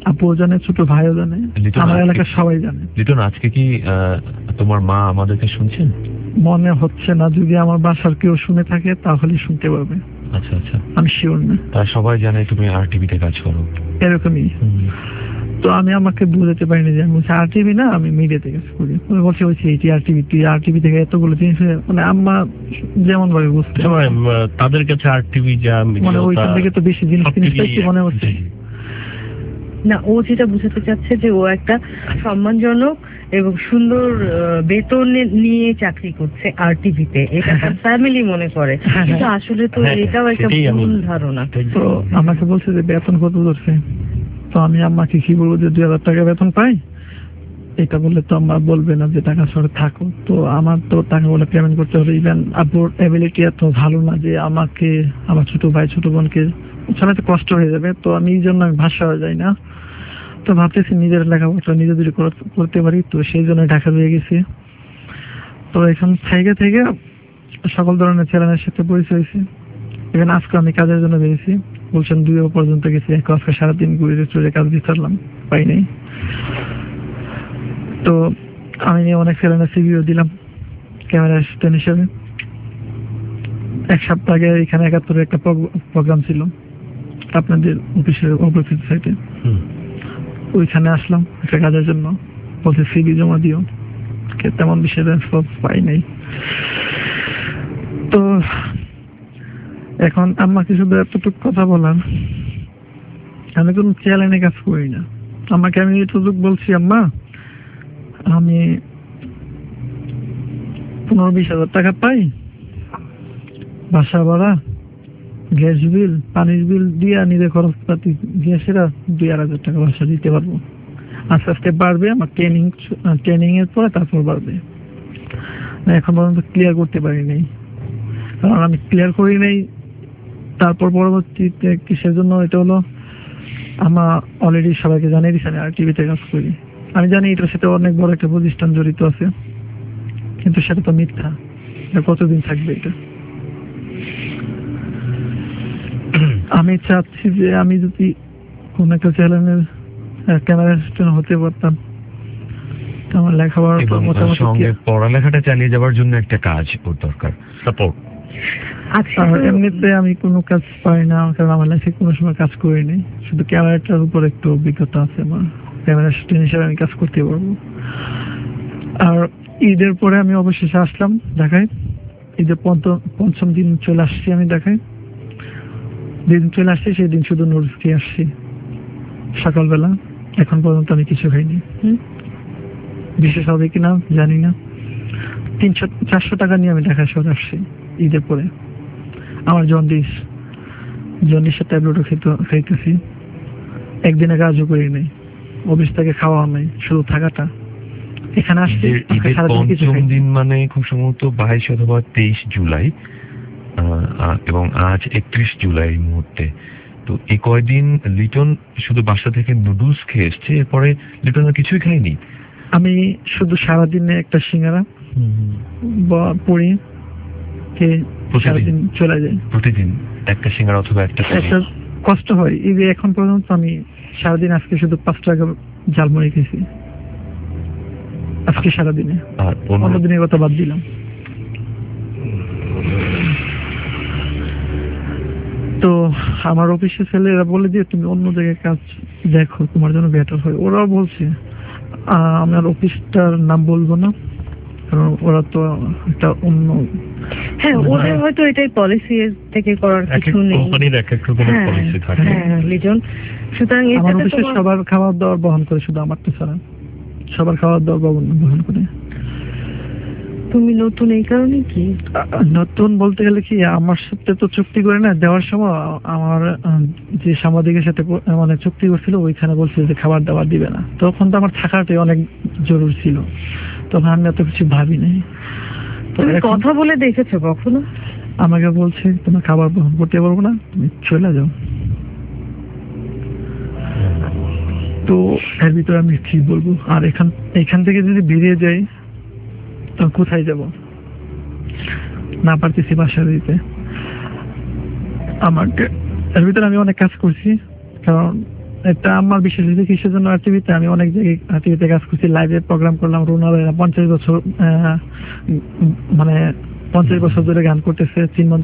আপুও জানে, ছোট ভাইও জানে, লিটন, আমার আজকে- এলাকার সবাই জানে। লিটন, আজকে কি তোমার মা আমাদেরকে শুনছেন? মনে হচ্ছে না, যদি আমার বাসার কেউ শুনে থাকে তাহলে শুনতে পারবে, আচ্ছা আচ্ছা। আমি শিওর না। তারা সবাই জানে তুমি RTVতে কাজ করো। এরকমই। তো আমি আমাকে বুঝাতে পারিনি যে আমি বলছি RTV না, আমি মিডিয়াতে কাজ করি। আমি বলছি এইটি RTV, তুই RTV থেকে এতগুলো জিনিস, মানে আম্মা যেমন ভাবে বুঝতে, তাদের কাছে RTV যা মানে ওইখান থেকে তো বেশি জিনিস পাইছি মনে হচ্ছে। না, ও যেটা বুঝাতে চাচ্ছে যে ও একটা সম্মানজনক এবং সুন্দর বেতন নিয়ে চাকরি করছে RTVতে, এটা তার ফ্যামিলি মনে করে, কিন্তু আসলে তো এটাও একটা ভুল ধারণা। তো আমাকে বলছে যে বেতন কত ধরছে, তো আমি আম্মাকে কি বলবো যে 2000 টাকা বেতন পাই, এটা বললে তো আম্মা বলবে না যে টাকা সরে থাকো, তো আমার তো টাকা বলে পেমেন্ট করতে হবে। ইভেন আব্বুর এবিলিটি এত ভালো না যে আমাকে আমার ছোট ভাই ছোট বোনকে চালাতে কষ্ট হয়ে যাবে, তো আমি এই জন্য আমি ভাষা হয়ে যাই না। তো ভাবতেছি নিজের লেখাপড়া নিজে যদি করতে পারি, তো সেই জন্য ঢাকা রয়ে গেছি। তো এখান থেকে সকল ধরনের চ্যালেঞ্জের সাথে পরিচয় হয়েছি। ইভেন আজকে আমি কাজের জন্য বেরিয়েছি, বলছেন 2 পর্যন্ত গেছি, আজকে সারাদিন ঘুরে চলে কাজ দিতে পারলাম, পাই নাই। তো আমি অনেক চ্যালেঞ্জের সিভিও দিলাম ক্যামেরা অ্যাসিস্ট্যান্ট হিসেবে। 1 সপ্তাহ আগে এখানে 71 একটা প্রোগ্রাম ছিল আপনাদের অফিসের অফিস সাইটে, ওইখানে আসলাম একটা কাজের জন্য, বলছে সিভি জমা দিও, তেমন বিশেষ রেসপন্স পাই নাই। তো এখন আমাকে শুধু এতটুকু কথা বলার, আমি কোনো চ্যালেঞ্জে কাজ করি না। আমাকে আমি এতটুকু বলছি, আম্মা আমি 15-20 হাজার টাকা পাই, বাসা ভাড়া, গ্যাস বিল, পানির বিল দিয়ে নিজের খরচপাতি দিয়ে সেরা 2-2,500 টাকা বাসা দিতে পারবো। আস্তে আস্তে বাড়বে, আমার ট্রেনিং এর পরে তারপর বাড়বে। এখন পর্যন্ত ক্লিয়ার করতে পারি নাই, কারণ আমি ক্লিয়ার করি নাই। তারপর পরবর্তীতে কিসের জন্য, এটা হলো আমার অলরেডি সবাইকে জানিয়ে দিচ্ছি আমি RTVতে কাজ করি। আমি জানি এটার সাথে অনেক বড় একটা প্রতিষ্ঠান জড়িত আছে, কিন্তু সেটা তো মিথ্যা। কতদিন থাকবে এটা? আমি চাচ্ছি যে আমি যদি কোন একটা চ্যানেলের ক্যামেরা অ্যাসিস্ট্যান্ট হতে পারতাম, আমার লেখাপড়ার মোটামুটি সঙ্গে পড়ালেখাটা চালিয়ে যাওয়ার জন্য একটা কাজ ওর দরকার, সাপোর্ট। আচ্ছা, আর এমনিতে আমি কোনো কাজ পাই না, কারণ আমার লাইফে কোনো সময় কাজ করিনি। শুধু ক্যামেরাটার উপর একটু অভিজ্ঞতা আছে আমার, ক্যামেরা অ্যাসিস্ট্যান্ট হিসেবে আমি কাজ করতে পারবো। আর ঈদের পরে আমি অবশেষে আসলাম ঢাকায়, ঈদের 5ম দিন চলে আসছি আমি ঢাকায়। যেদিন চলে আসছি সেদিন শুধু নুডলস খেয়ে আসছি সকালবেলা, এখন পর্যন্ত আমি কিছু খাইনি। বিশেষ হবে কিনা জানি না। 300-400 টাকা নিয়ে আমি ঢাকা শহরে আসছি ঈদের পরে। আমার জন্ডিসের ট্যাবলেটও খাইতেছি, একদিনে কাজও করি নাই, অফিস থেকে খাওয়া নাই, শুধু থাকাটা। এখানে আসছি পঞ্চম দিন, মানে খুব সম্ভবত 22 অথবা 23 জুলাই, এবং আজ 31 জুলাই এই মুহূর্তে। তো এই কয়দিন লিটন শুধু বাসা থেকে নুডলস খেয়ে এসছে, এরপরে লিটন আর কিছুই খায়নি। আমি শুধু সারাদিনে একটা সিঙ্গারা বা পুরি খেয়ে সারাদিন চলে যায়। প্রতিদিন একটা সিঙ্গারা অথবা একটা কষ্ট হয়। এই যে এখন পর্যন্ত আমি সারাদিন আজকে শুধু 5 টাকা ঝালমুড়ি খেয়েছি আজকে সারাদিনে, আর অন্য দিনের কথা বাদ দিলাম। তো আমার অফিসে ছেলেরা বলে যে তুমি অন্য জায়গায় কাজ দেখো, তোমার জন্য বেটার হয়। ওরাও বলছে, আমার অফিসটার নাম বলবো না, কারণ ওরা তো একটা অন্য, হ্যাঁ ওদের হয়তো এটাই পলিসি থেকে করার কিছু নেই, কোম্পানির এক এক রকমের পলিসি থাকে। হ্যাঁ লিজন, সুতরাং আমার অফিসে সবার খাবার দাবার বহন করে, শুধু আমার তো ছাড়া সবার খাবার দাবার বহন করে। তুমি নতুন এই কারণে কি? নতুন বলতে গেলে কি, আমার সাথে তো চুক্তি করে না দেওয়ার সময় আমার যে সাংবাদিকের সাথে মানে চুক্তি করছিল, ওইখানে বলছিল যে খাবার দাবার দিবে না। তখন তো আমার থাকাটাই অনেক জরুরি ছিল, তখন আমি এত কিছু ভাবি নাই। তুমি কথা বলে দেখেছো কখনো? আমাকে বলছে তোমার খাবার বহন করতে পারবো না, তুমি চলে যাও। তো এর ভিতরে আমি কি বলবো? আর এখান থেকে যদি বেরিয়ে যাই তখন কোথায় যাব? না পারতেছি বাসা দিতে। আমাকে এর ভিতরে আমি অনেক কাজ করছি, কারণ এটা আমার বিশেষ কিসের জন্য আরটিভিতে আমি অনেক জায়গায় আরটিভিতে কাজ করছি, লাইভে প্রোগ্রাম করলাম। রুনা 50 বছর মানে 50 বছর ধরে গান করতেছে,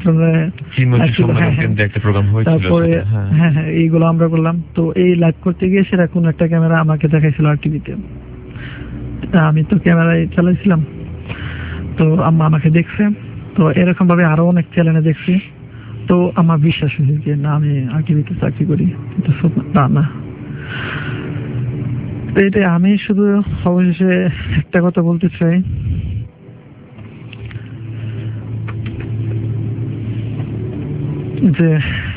তারপরে হ্যাঁ এইগুলো আমরা করলাম। তো এই লাইভ করতে গিয়ে সেটা কোন একটা ক্যামেরা আমাকে দেখাইছিল আরটিভিতে, আমি তো ক্যামেরায় চালাইছিলাম, তো আম্মা আমাকে দেখছে। তো এরকম ভাবে আরো অনেক চ্যানেলে দেখছি, তো আমার বিশ্বাস হয়েছে যে না আমি আরটিভিতে চাকরি করি, কিন্তু না। এটা আমি শুধু অবশেষে একটা কথা বলতে চাই, যে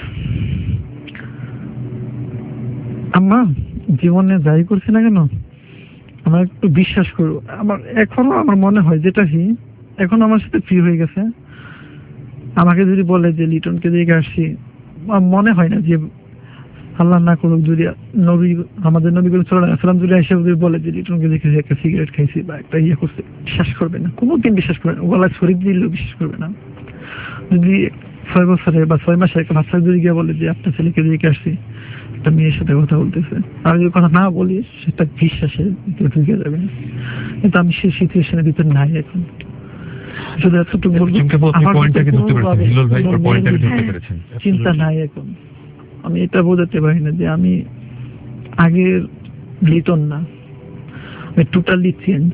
আম্মা জীবনে যাই করছি না কেন আমার একটু বিশ্বাস করো। আমার এখনো আমার মনে হয় যেটা এখন আমার সাথে ফ্রি হয়ে গেছে। আমাকে যদি বলে যে লিটনকে দেখে আসছি, মনে হয় না যে আল্লাহ না করুক যদি নবী আমাদের নবী সাল্লাল্লাহু আলাইহি ওয়াসাল্লাম যদি এসে বলে যে লিটনকে দেখে একটা সিগারেট খাইছি বা একটা ইয়ে করছে, বিশ্বাস করবে না, কোনোদিন বিশ্বাস করবে না। গলায় শরীর দিলেও বিশ্বাস করবে না। যদি 6 বছরে বা 6 মাসে একটা বাচ্চা যদি গিয়ে বলে যে আপনার ছেলেকে দেখে আসছি, একটা মেয়ের সাথে কথা বলতেছে, আমি যদি কথা না বলি সেটা বিশ্বাসে ঢুকে যাবে। কিন্তু আমি সেই সিচুয়েশনের ভিতরে নাই এখন। শুধু এতটুকু বলবো, চিন্তা নাই এখন। আমি এটা বোঝাতে পারি না যে আমি আগের লিটন না, আমি টোটালি চেঞ্জ।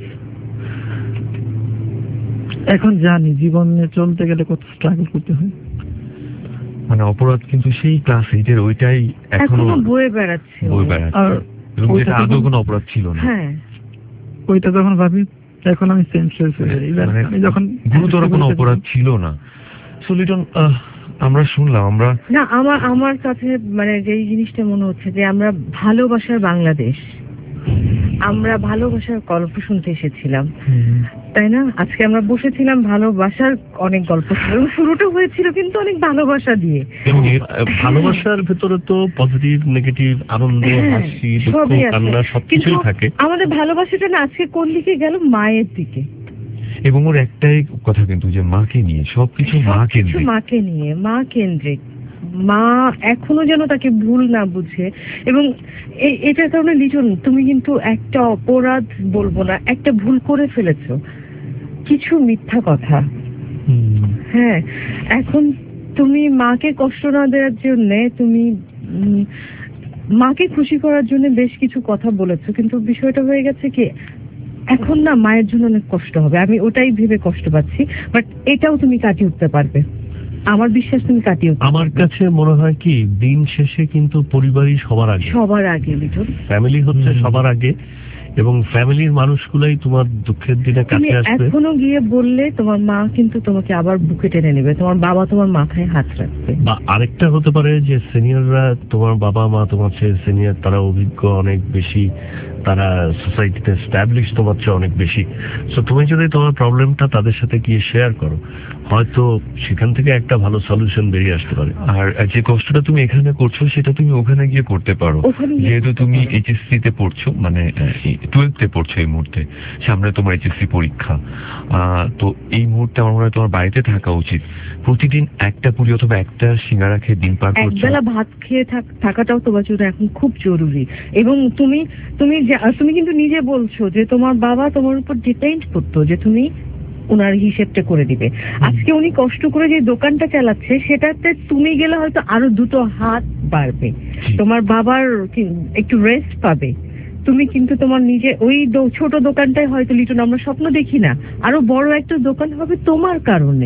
এখন জানি জীবনে চলতে গেলে কত স্ট্রাগল করতে হয়। মানে অপরাধ কিন্তু সেই ক্লাস 8 ওইটাই এখনো বয়ে বেড়াচ্ছে, আর যেটা আদৌ কোনো অপরাধ ছিল না। হ্যাঁ, ওইটা যখন ভাবি এখন আমি সেন্সলেস হয়ে যাই। আমি যখন গুরুতর কোনো অপরাধ ছিল না। সো লিটন, আমরা শুনলাম না আমার কাছে মানে যেই জিনিসটা মনে হচ্ছে যে আমরা ভালোবাসার বাংলাদেশ, আমরা ভালোবাসার গল্প শুনতে এসেছিলাম, তাই না? আজকে আমরা বসেছিলাম ভালোবাসার অনেক গল্প ছিল, শুরুটা হয়েছিল কিন্তু অনেক ভালোবাসা দিয়ে। এবং ভালোবাসার ভেতরে তো পজিটিভ নেগেটিভ, আনন্দ, হাসি, দুঃখ, কান্না সবকিছুই থাকে। আমাদের ভালোবাসাটা না আজকে কোন দিকে গেল? মায়ের দিকে। এবং ওর একটাই কথা কিন্তু যে মাকে নিয়ে সবকিছু, মাকে নিয়ে, মা কেন্দ্রিক। মা এখনো যেন তাকে ভুল না বুঝে। এবং এটার কারণে লিটন তুমি কিন্তু একটা অপরাধ বলবো না, একটা ভুল করে ফেলেছো, কিছু মিথ্যা কথা। হ্যাঁ, এখন তুমি মাকে কষ্ট না দেওয়ার জন্য, তুমি মাকে খুশি করার জন্য বেশ কিছু কথা বলেছো, কিন্তু বিষয়টা হয়ে গেছে কি এখন না মায়ের জন্য অনেক কষ্ট হবে। আমি ওটাই ভেবে কষ্ট পাচ্ছি, বাট এটাও তুমি কাটিয়ে উঠতে পারবে, আমার বিশ্বাস তুমি কাটিয়ে উঠতে। আমার কাছে মনে হয় কি দিন শেষে কিন্তু পরিবারই সবার আগে লিটন, ফ্যামিলি হচ্ছে সবার আগে, এবং ফ্যামিলির মানুষগুলাই তোমার দুঃখের দিনে কাছে আসবে। এখনো গিয়ে বললে তোমার মা কিন্তু তোমাকে আবার বুকে টেনে নেবে, তোমার বাবা তোমার মাথায় হাত রাখবে। বা আরেকটা হতে পারে যে সিনিয়ররা, তোমার বাবা মা তোমার চেয়ে সিনিয়র, তারা অভিজ্ঞ অনেক বেশি, তারা সোসাইটিতে এস্টাবলিশ তোমার চেয়ে অনেক বেশি। সো তুমি যদি তোমার প্রবলেমটা তাদের সাথে গিয়ে শেয়ার করো, হয়তো সেখান থেকে একটা ভালো সলিউশন বেরিয়ে আসতে পারে। আর যে কষ্টটা তুমি এখানে করছো সেটা তুমি ওখানে গিয়ে করতে পারো, যেহেতু তুমি এইচএসসি তে পড়ছো, মানে 12th-এ পড়ছো এই মুহূর্তে, সামনে তোমার এইচএসসি পরীক্ষা। তো এই মুহূর্তে আমার মনে হয় তোমার বাড়িতে থাকা উচিত। প্রতিদিন একটা পুরি অথবা একটা সিঙ্গারা খেয়ে দিন পার করছো, একবেলা ভাত খেয়ে থাকাটাও তোমার জন্য এখন খুব জরুরি। এবং তুমি কিন্তু নিজে বলছো যে তোমার বাবা তোমার উপর ডিপেন্ড করতো যে তুমি ওনার হিসেবটা করে দিবে। আজকে উনি কষ্ট করে যে দোকানটা চালাচ্ছে সেটাতে তুমি গেলে হয়তো আরো দুটো হাত বাড়বে, তোমার বাবার একটু রেস্ট পাবে। তুমি কিন্তু তোমার নিজে ওই ছোট দোকানটাই হয়তো লিটন আমরা স্বপ্ন দেখি না, আরো বড় একটা দোকান হবে তোমার কারণে,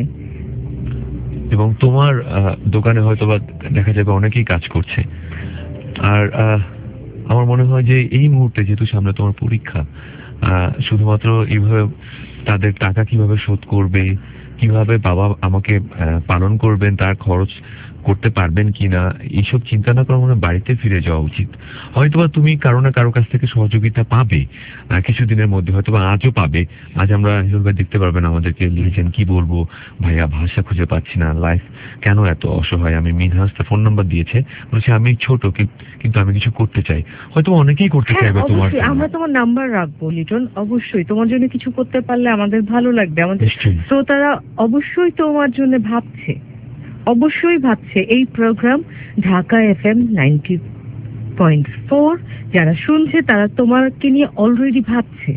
এবং তোমার দোকানে হয়তো বা দেখা যাবে অনেকেই কাজ করছে। আর আমার মনে হয় যে এই মুহূর্তে যেহেতু সামনে তোমার পরীক্ষা, শুধুমাত্র এইভাবে তাদের টাকা কিভাবে শোধ করবে, কিভাবে বাবা আমাকে পালন করবেন, তার খরচ করতে পারবেন কিনা, এইসব চিন্তা না করে মনে বাড়িতে ফিরে যাওয়া উচিত। হয়তোবা তুমি কারো না কারো কাছ থেকে সহযোগিতা পাবে কিছুদিনের মধ্যে, হয়তোবা আজও পাবে। আজ আমরা হিরুল ভাই দেখতে পারবেন আমাদেরকে লিখেছেন, কি বলবো ভাইয়া ভাষা খুঁজে পাচ্ছি না, লাইফ কেন এত অসহায়। আমি মিনহাস তার ফোন নাম্বার দিয়েছে, বলছে আমি ছোট কিন্তু আমি কিছু করতে চাই, হয়তো অনেকেই করতে চাইবে তোমার। আমরা তোমার নাম্বার রাখবো লিটন, অবশ্যই তোমার জন্য কিছু করতে পারলে আমাদের ভালো লাগবে। আমাদের শ্রোতারা অবশ্যই তোমার জন্য ভাবছে, অবশ্যই ভাবছে। এই প্রোগ্রাম ঢাকা FM 98.4 যারা শুনছে তারা তোমাকে নিয়ে অলরেডি ভাবছে।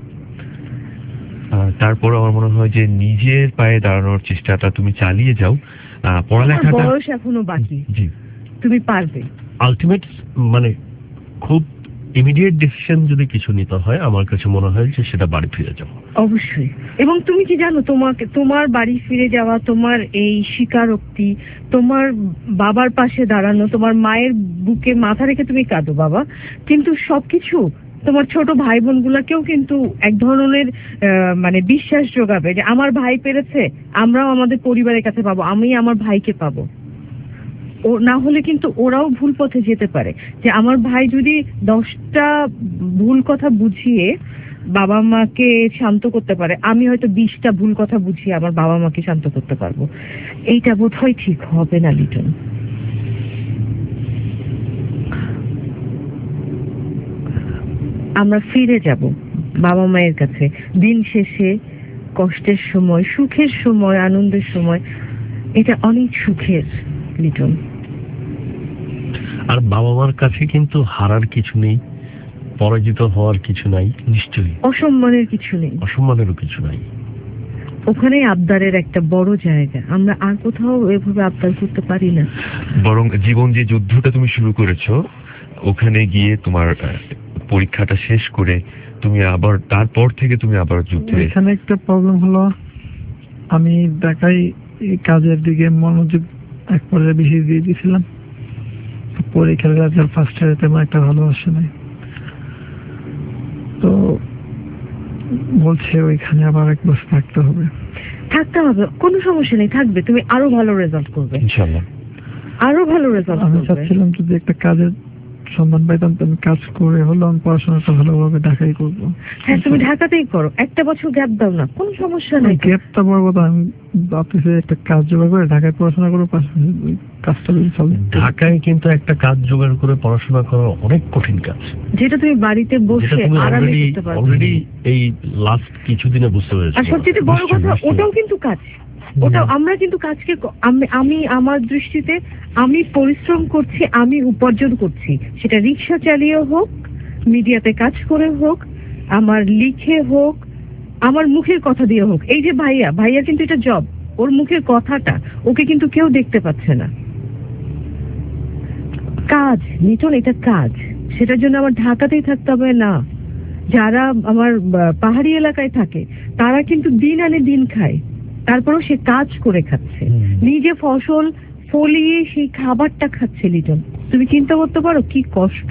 তারপর আমার মনে হয় যে নিজের পায়ে দাঁড়ানোর চেষ্টাটা তুমি চালিয়ে যাও। পড়ালেখাটা বয়স এখনো বাকি, জি তুমি পারবে। আলটিমেট মানে খুব ইমিডিয়েট ডিসিশন যদি কিছু নিতে হয় আমার কাছে মনে হয় যে সেটা বাড়ি ফিরে যাও। অবশ্যই। এবং তুমি কি জানো, তোমার বাড়ি ফিরে যাওয়া, তোমার এই স্বীকারোক্তি, তোমার বাবার পাশে দাঁড়ানো, তোমার মায়ের বুকে মাথা রেখে তুমি কাঁদো বাবা, কিন্তু সবকিছু তোমার ছোট ভাই বোন গুলাকেও কিন্তু এক ধরনের মানে বিশ্বাস যোগাবে যে আমার ভাই পেরেছে, আমরাও আমাদের পরিবারের কাছে পাবো, আমি আমার ভাইকে পাবো। ও না হলে কিন্তু ওরাও ভুল পথে যেতে পারে, যে আমার ভাই যদি 10টা ভুল কথা বুঝিয়ে বাবা মাকে শান্ত করতে পারে, আমি হয়তো 20টা ভুল কথা বুঝিয়ে আমার বাবা মাকে শান্ত করতে পারবো। এইটা বোধহয় ঠিক হবে না লিটন। আমরা ফিরে যাব বাবা মায়ের কাছে। দিন শেষে কষ্টের সময়, সুখের সময়, আনন্দের সময়, এটা অনেক সুখের লিটন। আর বাবা মার কাছে কিন্তু হারার কিছু নেই, পরাজিত হওয়ার কিছু নাই, নিশ্চয়ই অসম্মানের কিছু নেই, অসম্মানেরও কিছু নাই। ওখানে আবদারের একটা বড় জায়গা, আমরা আর কোথাও এভাবে আবদার করতে পারি না। বরং জীবন যে যুদ্ধটা তুমি শুরু করেছো, ওখানে গিয়ে তোমার পরীক্ষাটা শেষ করে তুমি আবার তারপর থেকে তুমি আবার যুদ্ধে। এখানে একটা প্রবলেম হলো, আমি ঢাকায় কাজের দিকে মনোযোগ এক পর্যায়ে বেশি দিয়ে দিয়েছিলাম। পরীক্ষার রেজাল্ট ফার্স্ট ইয়ারে তেমন একটা ভালো আসে নাই, তো বলছে ওইখানে আবার 1 বছর থাকতে হবে। কোনো সমস্যা নেই, থাকবে, তুমি আরো ভালো রেজাল্ট করবে ইনশাআল্লাহ, আরো ভালো রেজাল্ট করবে। আমি চাচ্ছিলাম যদি একটা কাজের সন্ধান পাইতাম তো আমি কাজ করে হলো আমি পড়াশোনাটা ভালোভাবে ঢাকায় করবো। হ্যাঁ, তুমি ঢাকাতেই করো, 1 বছর গ্যাপ দাও না, কোনো সমস্যা নেই। গ্যাপটা বড় কথা, আমি ভাবতেছি একটা কাজ জোগাড় করে ঢাকায় পড়াশোনা করবো, পাশাপাশি কাজটা যদি চলে। ঢাকায় কিন্তু একটা কাজ জোগাড় করে পড়াশোনা করা অনেক কঠিন কাজ, যেটা তুমি বাড়িতে বসে আরামে করতে পারবে। অলরেডি এই লাস্ট কিছুদিনে বুঝতে পেরেছি। আর সবচেয়ে বড় কথা, ওটাও কিন্তু কাজ। ওটাও আমরা কিন্তু কাজকে আমি আমার দৃষ্টিতে আমি পরিশ্রম করছি, আমি উপার্জন করছি, সেটা রিক্সা চালিয়ে হোক, মিডিয়াতে কাজ করে হোক, আমার লিখে হোক, আমার মুখের কথা দিয়ে হোক। এই যে ভাইয়া কিন্তু এটা জব, ওর মুখের কথাটা ওকে কিন্তু কেউ দেখতে পাচ্ছে না। কাজ নিটন, এটা কাজ। সেটার জন্য আমার ঢাকাতেই থাকতে হবে না। যারা আমার পাহাড়ি এলাকায় থাকে তারা কিন্তু দিন আনে দিন খায়, তারপরেও সে কাজ করে খাচ্ছে, নিজে ফসল ফলিয়ে সেই খাবারটা খাচ্ছে। লিটন, তুমি চিন্তা করতে পারো কি কষ্ট।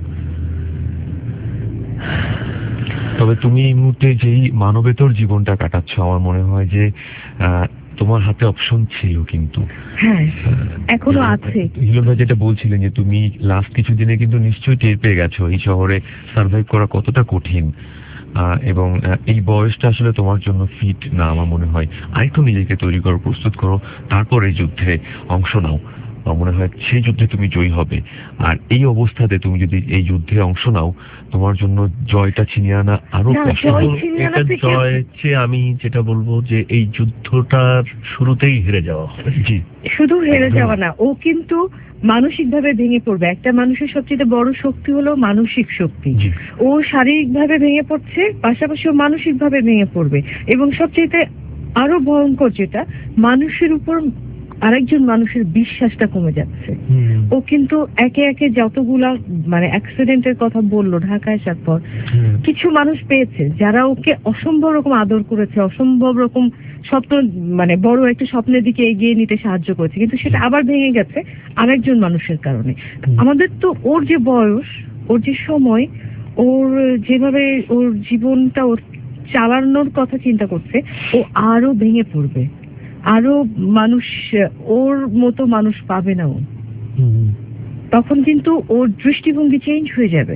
তবে তুমি এই মুহূর্তে যেই মানবেতর জীবনটা কাটাচ্ছ, আমার মনে হয় যে তোমার হাতে অপশন ছিল কিন্তু। হ্যাঁ, এখনো আছে। হিলন ভাই যেটা বলছিলেন যে তুমি লাস্ট কিছুদিনে কিন্তু নিশ্চয়ই টের পেয়ে গেছো এই শহরে সার্ভাইভ করা কতটা কঠিন, এবং এই বয়সটা আসলে তোমার জন্য ফিট না। আমার মনে হয় আরেকটু নিজেকে তৈরি করো, প্রস্তুত করো, তারপর এই যুদ্ধে অংশ নাও। আমার মনে হয় সেই যুদ্ধে তুমি জয়ী হবে। আর এই অবস্থাতে তুমি যদি এই যুদ্ধে অংশ নাও, তোমার জন্য জয়টা ছিনিয়ে আনা আরো কষ্ট। জয় চেয়ে আমি যেটা বলবো যে এই যুদ্ধটার শুরুতেই হেরে যাওয়া। জি, শুধু হেরে যাওয়া না, ও কিন্তু মানসিক ভাবে ভেঙে পড়বে। একটা মানুষের সবচেয়ে বড় শক্তি হলো মানসিক শক্তি। ও শারীরিক ভাবে ভেঙে পড়ছে, পাশাপাশি ও মানসিক ভাবে ভেঙে পড়বে। এবং সবচেয়ে আরো ভয়ঙ্কর যেটা, মানুষের উপর আরেকজন মানুষের বিশ্বাসটা কমে যাচ্ছে। ও কিন্তু একে একে যতগুলা মানে অ্যাক্সিডেন্টের কথা বললো ঢাকায় আসার পর, কিছু মানুষ পেয়েছে যারা ওকে অসম্ভব রকম আদর করেছে, অসম্ভব রকম স্বপ্ন মানে বড় একটা স্বপ্নের দিকে এগিয়ে নিতে সাহায্য করেছে, কিন্তু সেটা আবার ভেঙে গেছে আরেকজন মানুষের কারণে। আমাদের তো ওর যে বয়স, ওর যে সময়, ওর যেভাবে ওর জীবনটা ওর চালানোর কথা চিন্তা করছে, ও আরো ভেঙে পড়বে, আরো মানুষ ওর মতো মানুষ পাবে না ও। তখন কিন্তু ওর দৃষ্টিভঙ্গি চেঞ্জ হয়ে যাবে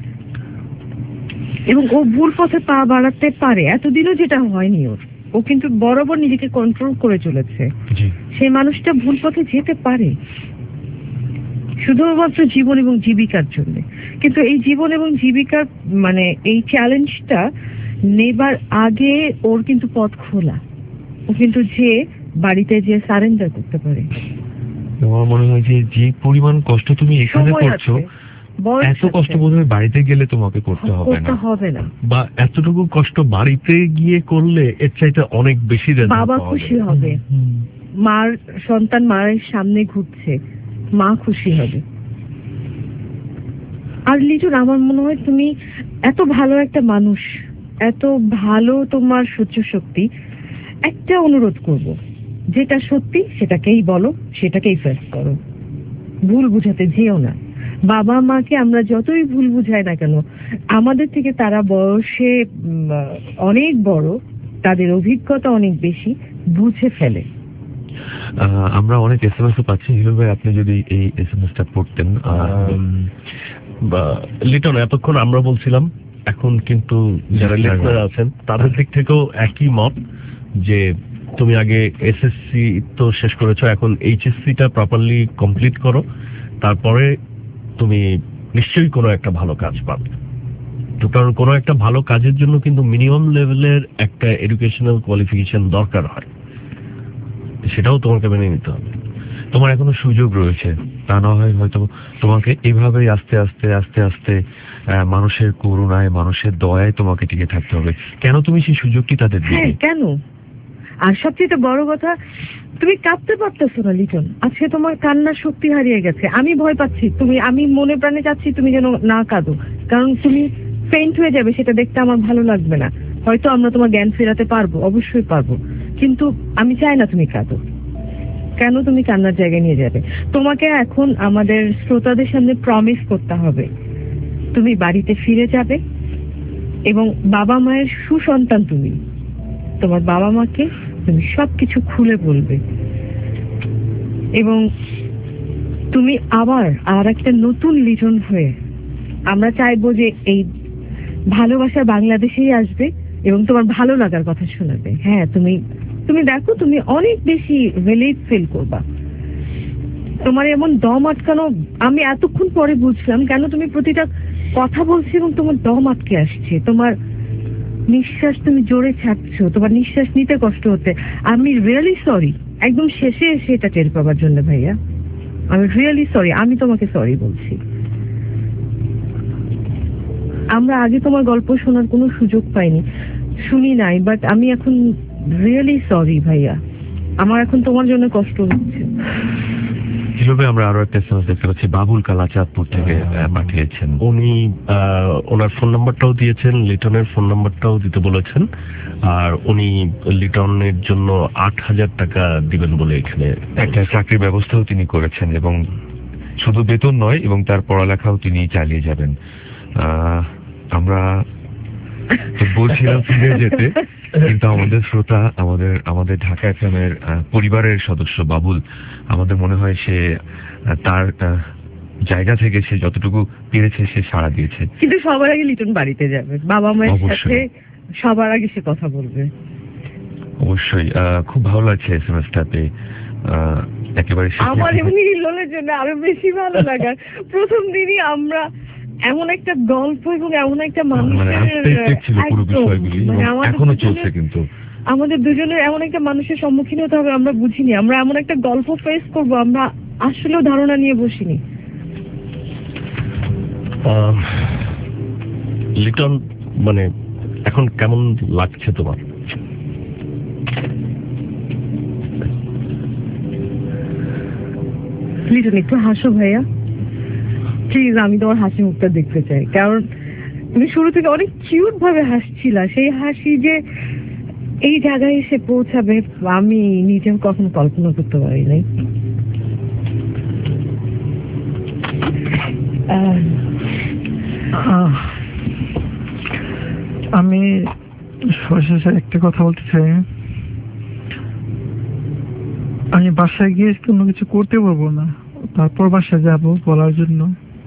এবং ও ভুল পথে পা বাড়াতে পারে। এতদিনও যেটা হয়নি ওর, ও কিন্তু বরাবর নিজেকে কন্ট্রোল করে চলেছে। সেই মানুষটা ভুল পথে যেতে পারে শুধুমাত্র জীবন এবং জীবিকার জন্য। কিন্তু এই জীবন এবং জীবিকার মানে এই চ্যালেঞ্জটা নেবার আগে ওর কিন্তু পথ খোলা। ও কিন্তু যে বাড়িতে যে সারেন্ডার করতে পারে। আমার মনে হয় যে যে পরিমাণ কষ্ট তুমি এখানে করছো, বয়স এত কষ্ট বোধহয় বাড়িতে গেলে তোমাকে করতে হবে না, বা এতটুকু কষ্ট বাড়িতে গিয়ে করলে এর চাইতে অনেক বেশি রেজাল্ট বাবা পাওয়া খুশি যাবে। হবে, মার সন্তান মায়ের সামনে ঘুরছে, মা খুশি হবে। আর লিটন, আমার মনে হয় তুমি এত ভালো একটা মানুষ, এত ভালো তোমার সহ্য শক্তি, একটা অনুরোধ করব, যেটা সত্যি সেটাকেই বলো, সেটাকেই ফেস করো, ভুল বুঝাতে যেও না। বাবা মাকে আমরা যতই ভুল বুঝাই না কেন, আমাদের থেকে তারা বয়সে অনেক বড়, তাদের অভিজ্ঞতা অনেক বেশি, বুঝে ফেলে। আমরা অনেক এসএমএস পাচ্ছি, হিরো ভাই আপনি যদি এই এসএমএসটা পড়তেন। লিটন, এতক্ষণ আমরা বলছিলাম, এখন কিন্তু যারা লিসনার আছেন তাদের দিক থেকেও একই মত যে তুমি আগে এসএসসি তো শেষ করেছো, এখন এইচএসসিটা প্রপারলি কমপ্লিট করো, তারপরে তুমি নিশ্চয়ই কোনো একটা ভালো কাজ পাবে। তো কারণ কোনো একটা ভালো কাজের জন্য কিন্তু মিনিমাম লেভেলের একটা এডুকেশনাল কোয়ালিফিকেশন দরকার হয়, সেটাও তোমাকে মেনে নিতে হবে। তোমার এখনো সুযোগ রয়েছে, তা না হয় হয়তো তোমাকে এভাবেই আস্তে আস্তে আস্তে আস্তে মানুষের করুণায়, মানুষের দয়ায় তোমাকে টিকে থাকতে হবে। কেন তুমি সেই সুযোগটি তাদের দিবে? কেন? আর সবচেয়ে বড় কথা, তুমি কাঁদতে পারতেছো না লিটন, আজকে তোমার কান্নার শক্তি হারিয়ে গেছে। আমি ভয় পাচ্ছি, আমি মনে প্রাণে চাচ্ছি তুমি যেন না কাঁদো, কারণ তুমি ফেইন্ট হয়ে যাবে, সেটা দেখতে আমার ভালো লাগবে না। হয়তো আমরা তোমার জ্ঞান ফেরাতে পারবো, অবশ্যই পারবো, কিন্তু আমি চাই না তুমি কাঁদো। কেন তুমি কান্নার জায়গায় নিয়ে যাবে? তোমাকে এখন আমাদের শ্রোতাদের সামনে প্রমিস করতে হবে, তুমি বাড়িতে ফিরে যাবে এবং বাবা মায়ের সুসন্তান তুমি। তোমার বাবা মাকে তুমি সবকিছু খুলে বলবে এবং তুমি আবার আর একটা নতুন লিটন হয়ে, আমরা চাইবো যে এই ভালোবাসা বাংলাদেশেই আসবে এবং তোমার ভালো লাগার কথা শোনাবে। হ্যাঁ, তুমি দেখো, তুমি অনেক বেশি রিলিফ ফিল করবা। তোমার এমন দম আটকানো আমি এতক্ষণ পরে বুঝলাম, কেন তুমি প্রতিটা কথা বলছো এবং তোমার দম আটকে আসছে, তোমার নিঃশ্বাস তুমি জোরে ছাড়ছো, তোমার নিঃশ্বাস নিতে কষ্ট হচ্ছে। আমি রিয়েলি সরি, একদম শেষে এসে এটা টের পাবার জন্য ভাইয়া, আমি রিয়েলি সরি, আমি তোমাকে সরি বলছি। আমরা আগে তোমার গল্প শোনার কোনো সুযোগ পাইনি, শুনি নাই, বাট আমি এখন রিয়েলি সরি ভাইয়া, আমার এখন তোমার জন্য কষ্ট হচ্ছে। হিরো ভাই, আমরা আরো একটা এসএমএস দেখতে পাচ্ছি, বাবুল কালাচাঁদপুর থেকে পাঠিয়েছেন। উনি ওনার ফোন নাম্বারটাও দিয়েছেন, লিটনের ফোন নাম্বারটাও দিতে বলেছেন, আর উনি লিটনের জন্য 8,000 টাকা দিবেন বলে এখানে একটা চাকরির ব্যবস্থাও তিনি করেছেন এবং শুধু বেতন নয়, এবং তার পড়ালেখাও তিনি চালিয়ে যাবেন। আমরা বলছিলাম ফিরে যেতে, কিন্তু আমাদের শ্রোতা, আমাদের ঢাকা এফএমের পরিবারের সদস্য বাবুল, আমাদের মনে হয় সে তার জায়গা থেকে সে যতটুকু পেরেছে সে সাড়া দিয়েছে। কিন্তু সবার আগে লিটন বাড়িতে যাবে, বাবা মায়ের সাথে সবার আগে সে কথা বলবে। অবশ্যই। খুব ভালো লাগছে এসএমএসটাতে, একেবারে আমার এমনি হিলোনের জন্য আরো বেশি ভালো লাগার। প্রথম দিনই আমরা এমন একটা গল্প এবং এমন একটা মানুষের এখনো চলছে, কিন্তু আমাদের দুজনের এমন একটা মানুষের সম্মুখীন হতে হবে আমরা বুঝিনি, আমরা এমন একটা গল্প ফেস করব আমরা আসলেও ধারণা নিয়ে বসিনি। লিটন, মানে এখন কেমন লাগছে তোমার? লিটন, একটু হাসো ভাইয়া প্লিজ, আমি তোমার হাসি মুখটা দেখতে চাই, কারণ তুমি শুরু থেকে অনেক কিউট ভাবে হাসছিলা, সেই হাসি যে এই জায়গায় এসে পৌঁছাবে আমি নিজেও কখনো কল্পনা করতে পারি নাই। আমি সর্বশেষে একটা কথা বলতে চাই, আমি বাসায় গিয়ে কোনো কিছু করতে পারবো না, তারপর বাসায় যাব বলার জন্য,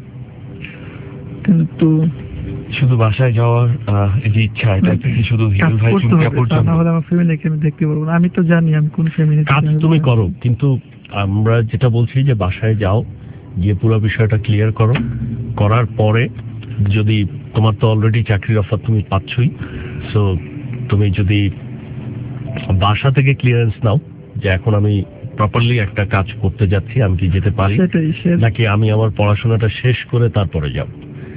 কিন্তু শুধু বাসায় যাওয়ার যে ইচ্ছা, এটা কি শুধু হিরো ভাই তাহলে আমার ফ্যামিলিকে আমি দেখতে পারবো না। আমি তো জানি আমি কোন ফ্যামিলি। কাজ তুমি করো, কিন্তু আমরা যেটা বলছি যে বাসায় যাও, গিয়ে পুরো বিষয়টা ক্লিয়ার করো, করার পরে যদি তোমার তো অলরেডি চাকরির অফার তুমি পাচ্ছই, সো তুমি যদি বাসা থেকে ক্লিয়ারেন্স নাও যে এখন আমি প্রপারলি একটা কাজ করতে যাচ্ছি, আমি কি যেতে পারি, সেটাই নাকি আমি আমার পড়াশোনাটা শেষ করে তারপরে যাব?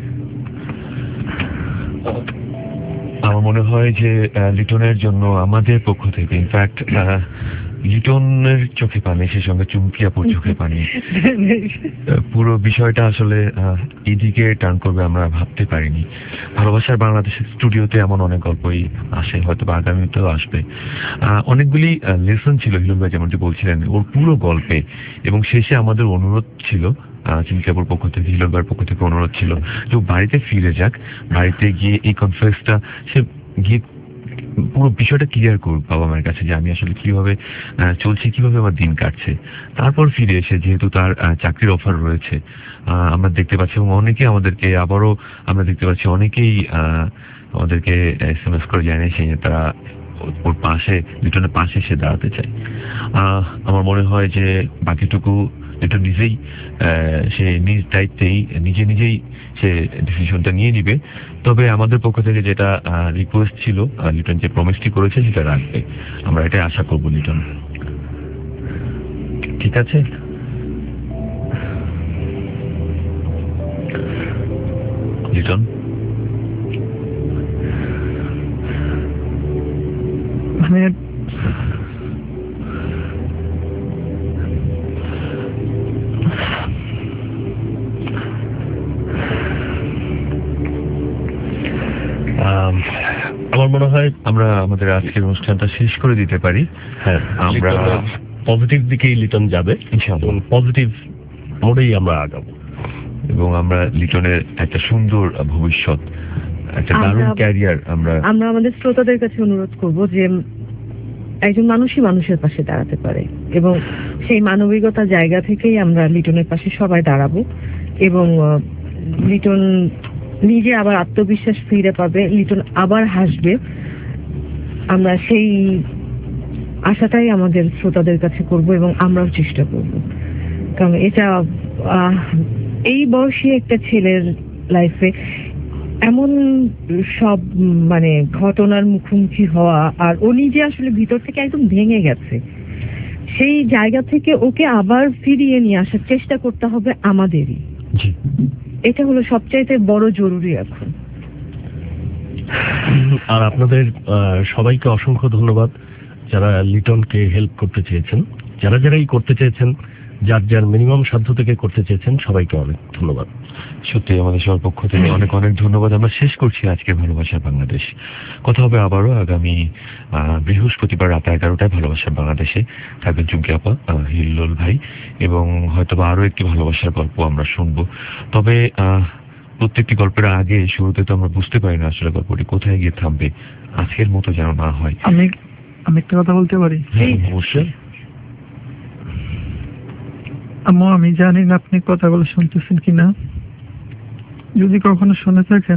আমার মনে হয় যে লিটনের জন্য আমাদের পক্ষ থেকে ইনফ্যাক্ট লিটনের চোখে পানি, সেই সঙ্গে চুমকি আপুর চোখে পানি, পুরো বিষয়টা আসলে এদিকে টার্ন করবে আমরা ভাবতে পারিনি। ভালোবাসার বাংলাদেশের স্টুডিওতে এমন অনেক গল্পই আসে, হয়তো বা আগামীতেও আসবে। অনেকগুলি লেসন ছিল হিলুল ভাই যেমনটি বলছিলেন ওর পুরো গল্পে, এবং শেষে আমাদের অনুরোধ ছিল, চিমকাপুর পক্ষ থেকে, হিলুল ভাইয়ের পক্ষ থেকে অনুরোধ ছিল যে বাড়িতে ফিরে যাক, বাড়িতে গিয়ে এই কনফারেন্সটা সে গিয়ে পুরো বিষয়টা ক্লিয়ার করুক বাবা মায়ের কাছে যে আমি আসলে কিভাবে চলছি, কিভাবে আমার দিন কাটছে। তারপর ফিরে এসে যেহেতু তার চাকরির অফার রয়েছে আমরা দেখতে পাচ্ছি, এবং অনেকে আমাদেরকে আবারও আমরা দেখতে পাচ্ছি অনেকেই আমাদেরকে SMS করে জানিয়েছে যে তারা ওর পাশে, লিটনের পাশে এসে দাঁড়াতে চায়। আমার মনে হয় যে বাকিটুকু লিটন নিজেই সে নিজ দায়িত্বেই নিজেই সে ডিসিশনটা নিয়ে নিবে। তবে আমাদের পক্ষ থেকে যেটা রিকোয়েস্ট ছিল, লিটন যে প্রমিসটি করেছে সেটা রাখবে, আমরা এটাই আশা করব। লিটন ঠিক আছে? লিটন মানে আমার মনে হয় আমরা আমাদের আজকের অনুষ্ঠানটা শেষ করে দিতে পারি। হ্যাঁ, আমরা পজিটিভ দিকেই লিটন যাবে, ইনশাআল্লাহ পজিটিভ মোডেই আমরা আগাবো, এবং আমরা লিটনের একটা সুন্দর ভবিষ্যৎ, একটা দারুণ ক্যারিয়ার আমরা আমাদের শ্রোতাদের কাছে অনুরোধ করব যে একজন মানুষই মানুষের পাশে দাঁড়াতে পারে, এবং সেই মানবিকতা জায়গা থেকেই আমরা লিটনের পাশে সবাই দাঁড়াবো, এবং লিটন নিজে আবার আত্মবিশ্বাস ফিরে পাবে, লিটন আবার হাসবে। আমরা সেই আশাটাই আমাদের শ্রোতাদের কাছে করব, এবং আমরাও চেষ্টা করব, কারণ এটা এই বয়সী একটা ছেলের লাইফে এমন সব মানে ঘটনার মুখোমুখি হওয়া, আর ও নিজে আসলে ভিতর থেকে একদম ভেঙে গেছে, সেই জায়গা থেকে ওকে আবার ফিরিয়ে নিয়ে আসার চেষ্টা করতে হবে আমাদেরই। এটা হলো সবচাইতে বড় জরুরি এখন। আর আপনাদের সবাইকে অসংখ্য ধন্যবাদ যারা লিটনকে হেল্প করতে চেয়েছেন, যারাই করতে চেয়েছেন, যার মিনিমাম সাধ্য থেকে করতে চেয়েছেন, সবাইকে অনেক ধন্যবাদ। সত্যি আমাদের সবার পক্ষ থেকে অনেক অনেক ধন্যবাদ। আমরা শেষ করছি আজকে ভালোবাসার বাংলাদেশ। কথা হবে আবারও আগামী বৃহস্পতিবার রাত 11টায় ভালোবাসার বাংলাদেশে। থাকবেন চুমকি আপা, হিল্লোল ভাই, এবং হয়তোবা আরো একটি ভালোবাসার গল্প আমরা শুনবো। তবে প্রত্যেকটি গল্পের আগে শুরুতে তো আমরা বুঝতে পারি না আসলে গল্পটি কোথায় গিয়ে থামবে, আজকের মতো যেন না হয়। আমি একটা কথা বলতে পারি? অবশ্যই। আম্মু, আমি জানি না আপনি কথাগুলো শুনতেছেন কিনা, যদি কখনো শুনে থাকেন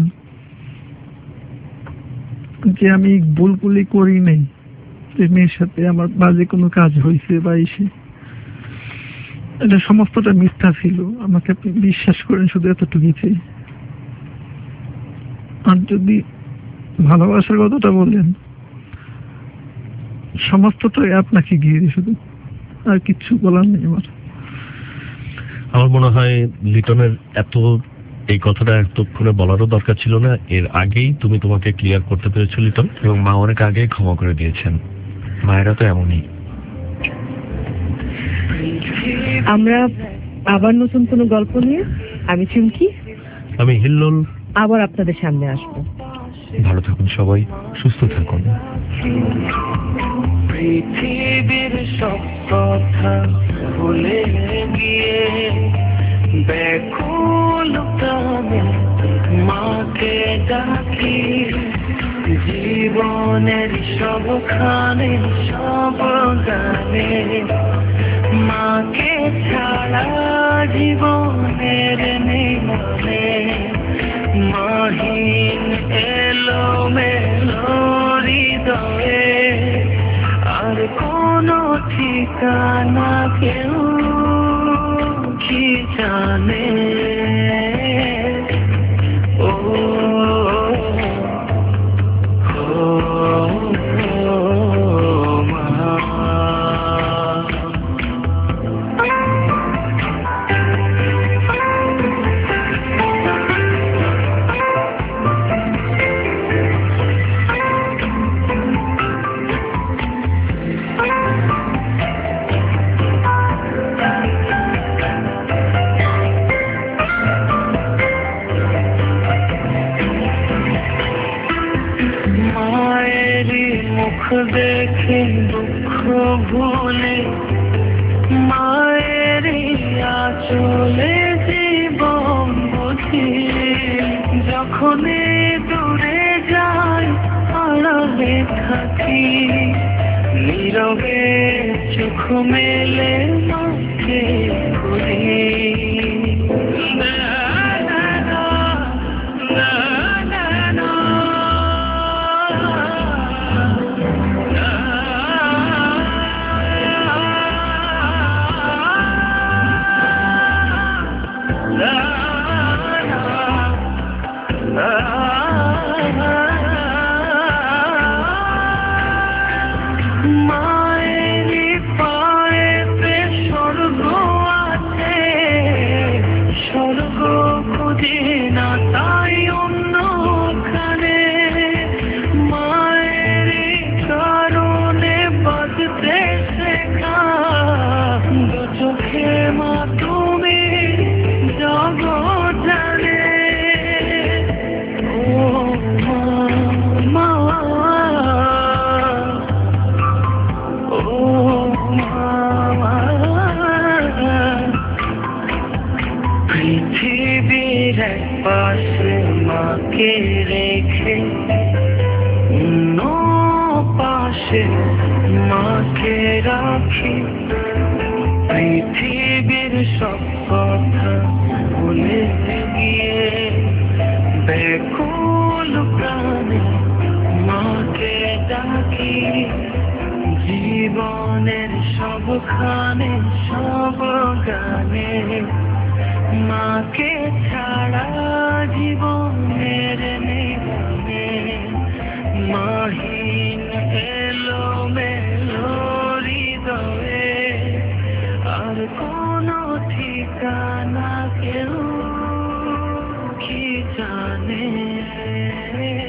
যে আমি ভুলগুলি করি নাই, যে মেয়ের সাথে আমার বাজে কোনো কাজ হয়েছে বা এসে, এটা সমস্তটা মিথ্যা ছিল, আমাকে আপনি বিশ্বাস করেন, শুধু এতটুকুই চাই। আর যদি ভালোবাসার কথাটা বললেন, সমস্তটাই আপনাকে গিয়ে শুধু, আর কিচ্ছু বলার নেই আমার। আমার মনে হয় লিটনের এই কথাটা এতক্ষণে বলারও দরকার ছিল না, এর আগেই তুমি তোমাকে ক্লিয়ার করতে পেরেছো লিটন, এবং মা অনেক আগেই ক্ষমা করে দিয়েছেন। মায়েরা তো এমনই। আমরা আবার নতুন কোনো গল্প নিয়ে, আমি চুমকি, আমি হিল্লোল, আবার আপনাদের সামনে আসবো। ভালো থাকুন সবাই, সুস্থ থাকুন। পৃথিবীর সব কথা ভুলে গিয়ে ব্যাকুল প্রাণে মাকে ডাকি, জীবনের সবখানে সব গানে মাকে ছাড়া জীবনের নেই মানে, মাহিন এলো মেলো হৃদয়ে, আর কোনো ঠিকানা কেউ কি জানে। ও মা দেখে দুঃখ ভুলে মায়ের আঁচলে জীবন বুঝি যখন দূরে যাই আড়ালে থাকি নীরবে চোখ মেলে মাকে ঘুরি পৃথিবীর পাশে মাকে রেখে অন্য পাশে মাকে রাখি পৃথিবীর সব কথা ভুলে গিয়ে ব্যাকুল প্রাণে মাকে ডাকি জীবনের সবখানে সব গানে মাকে ছাড়া জীবনের নেই মাহিন এলো মেলো হৃদয়ে আর কোনো ঠিকানা কেউ কি জানে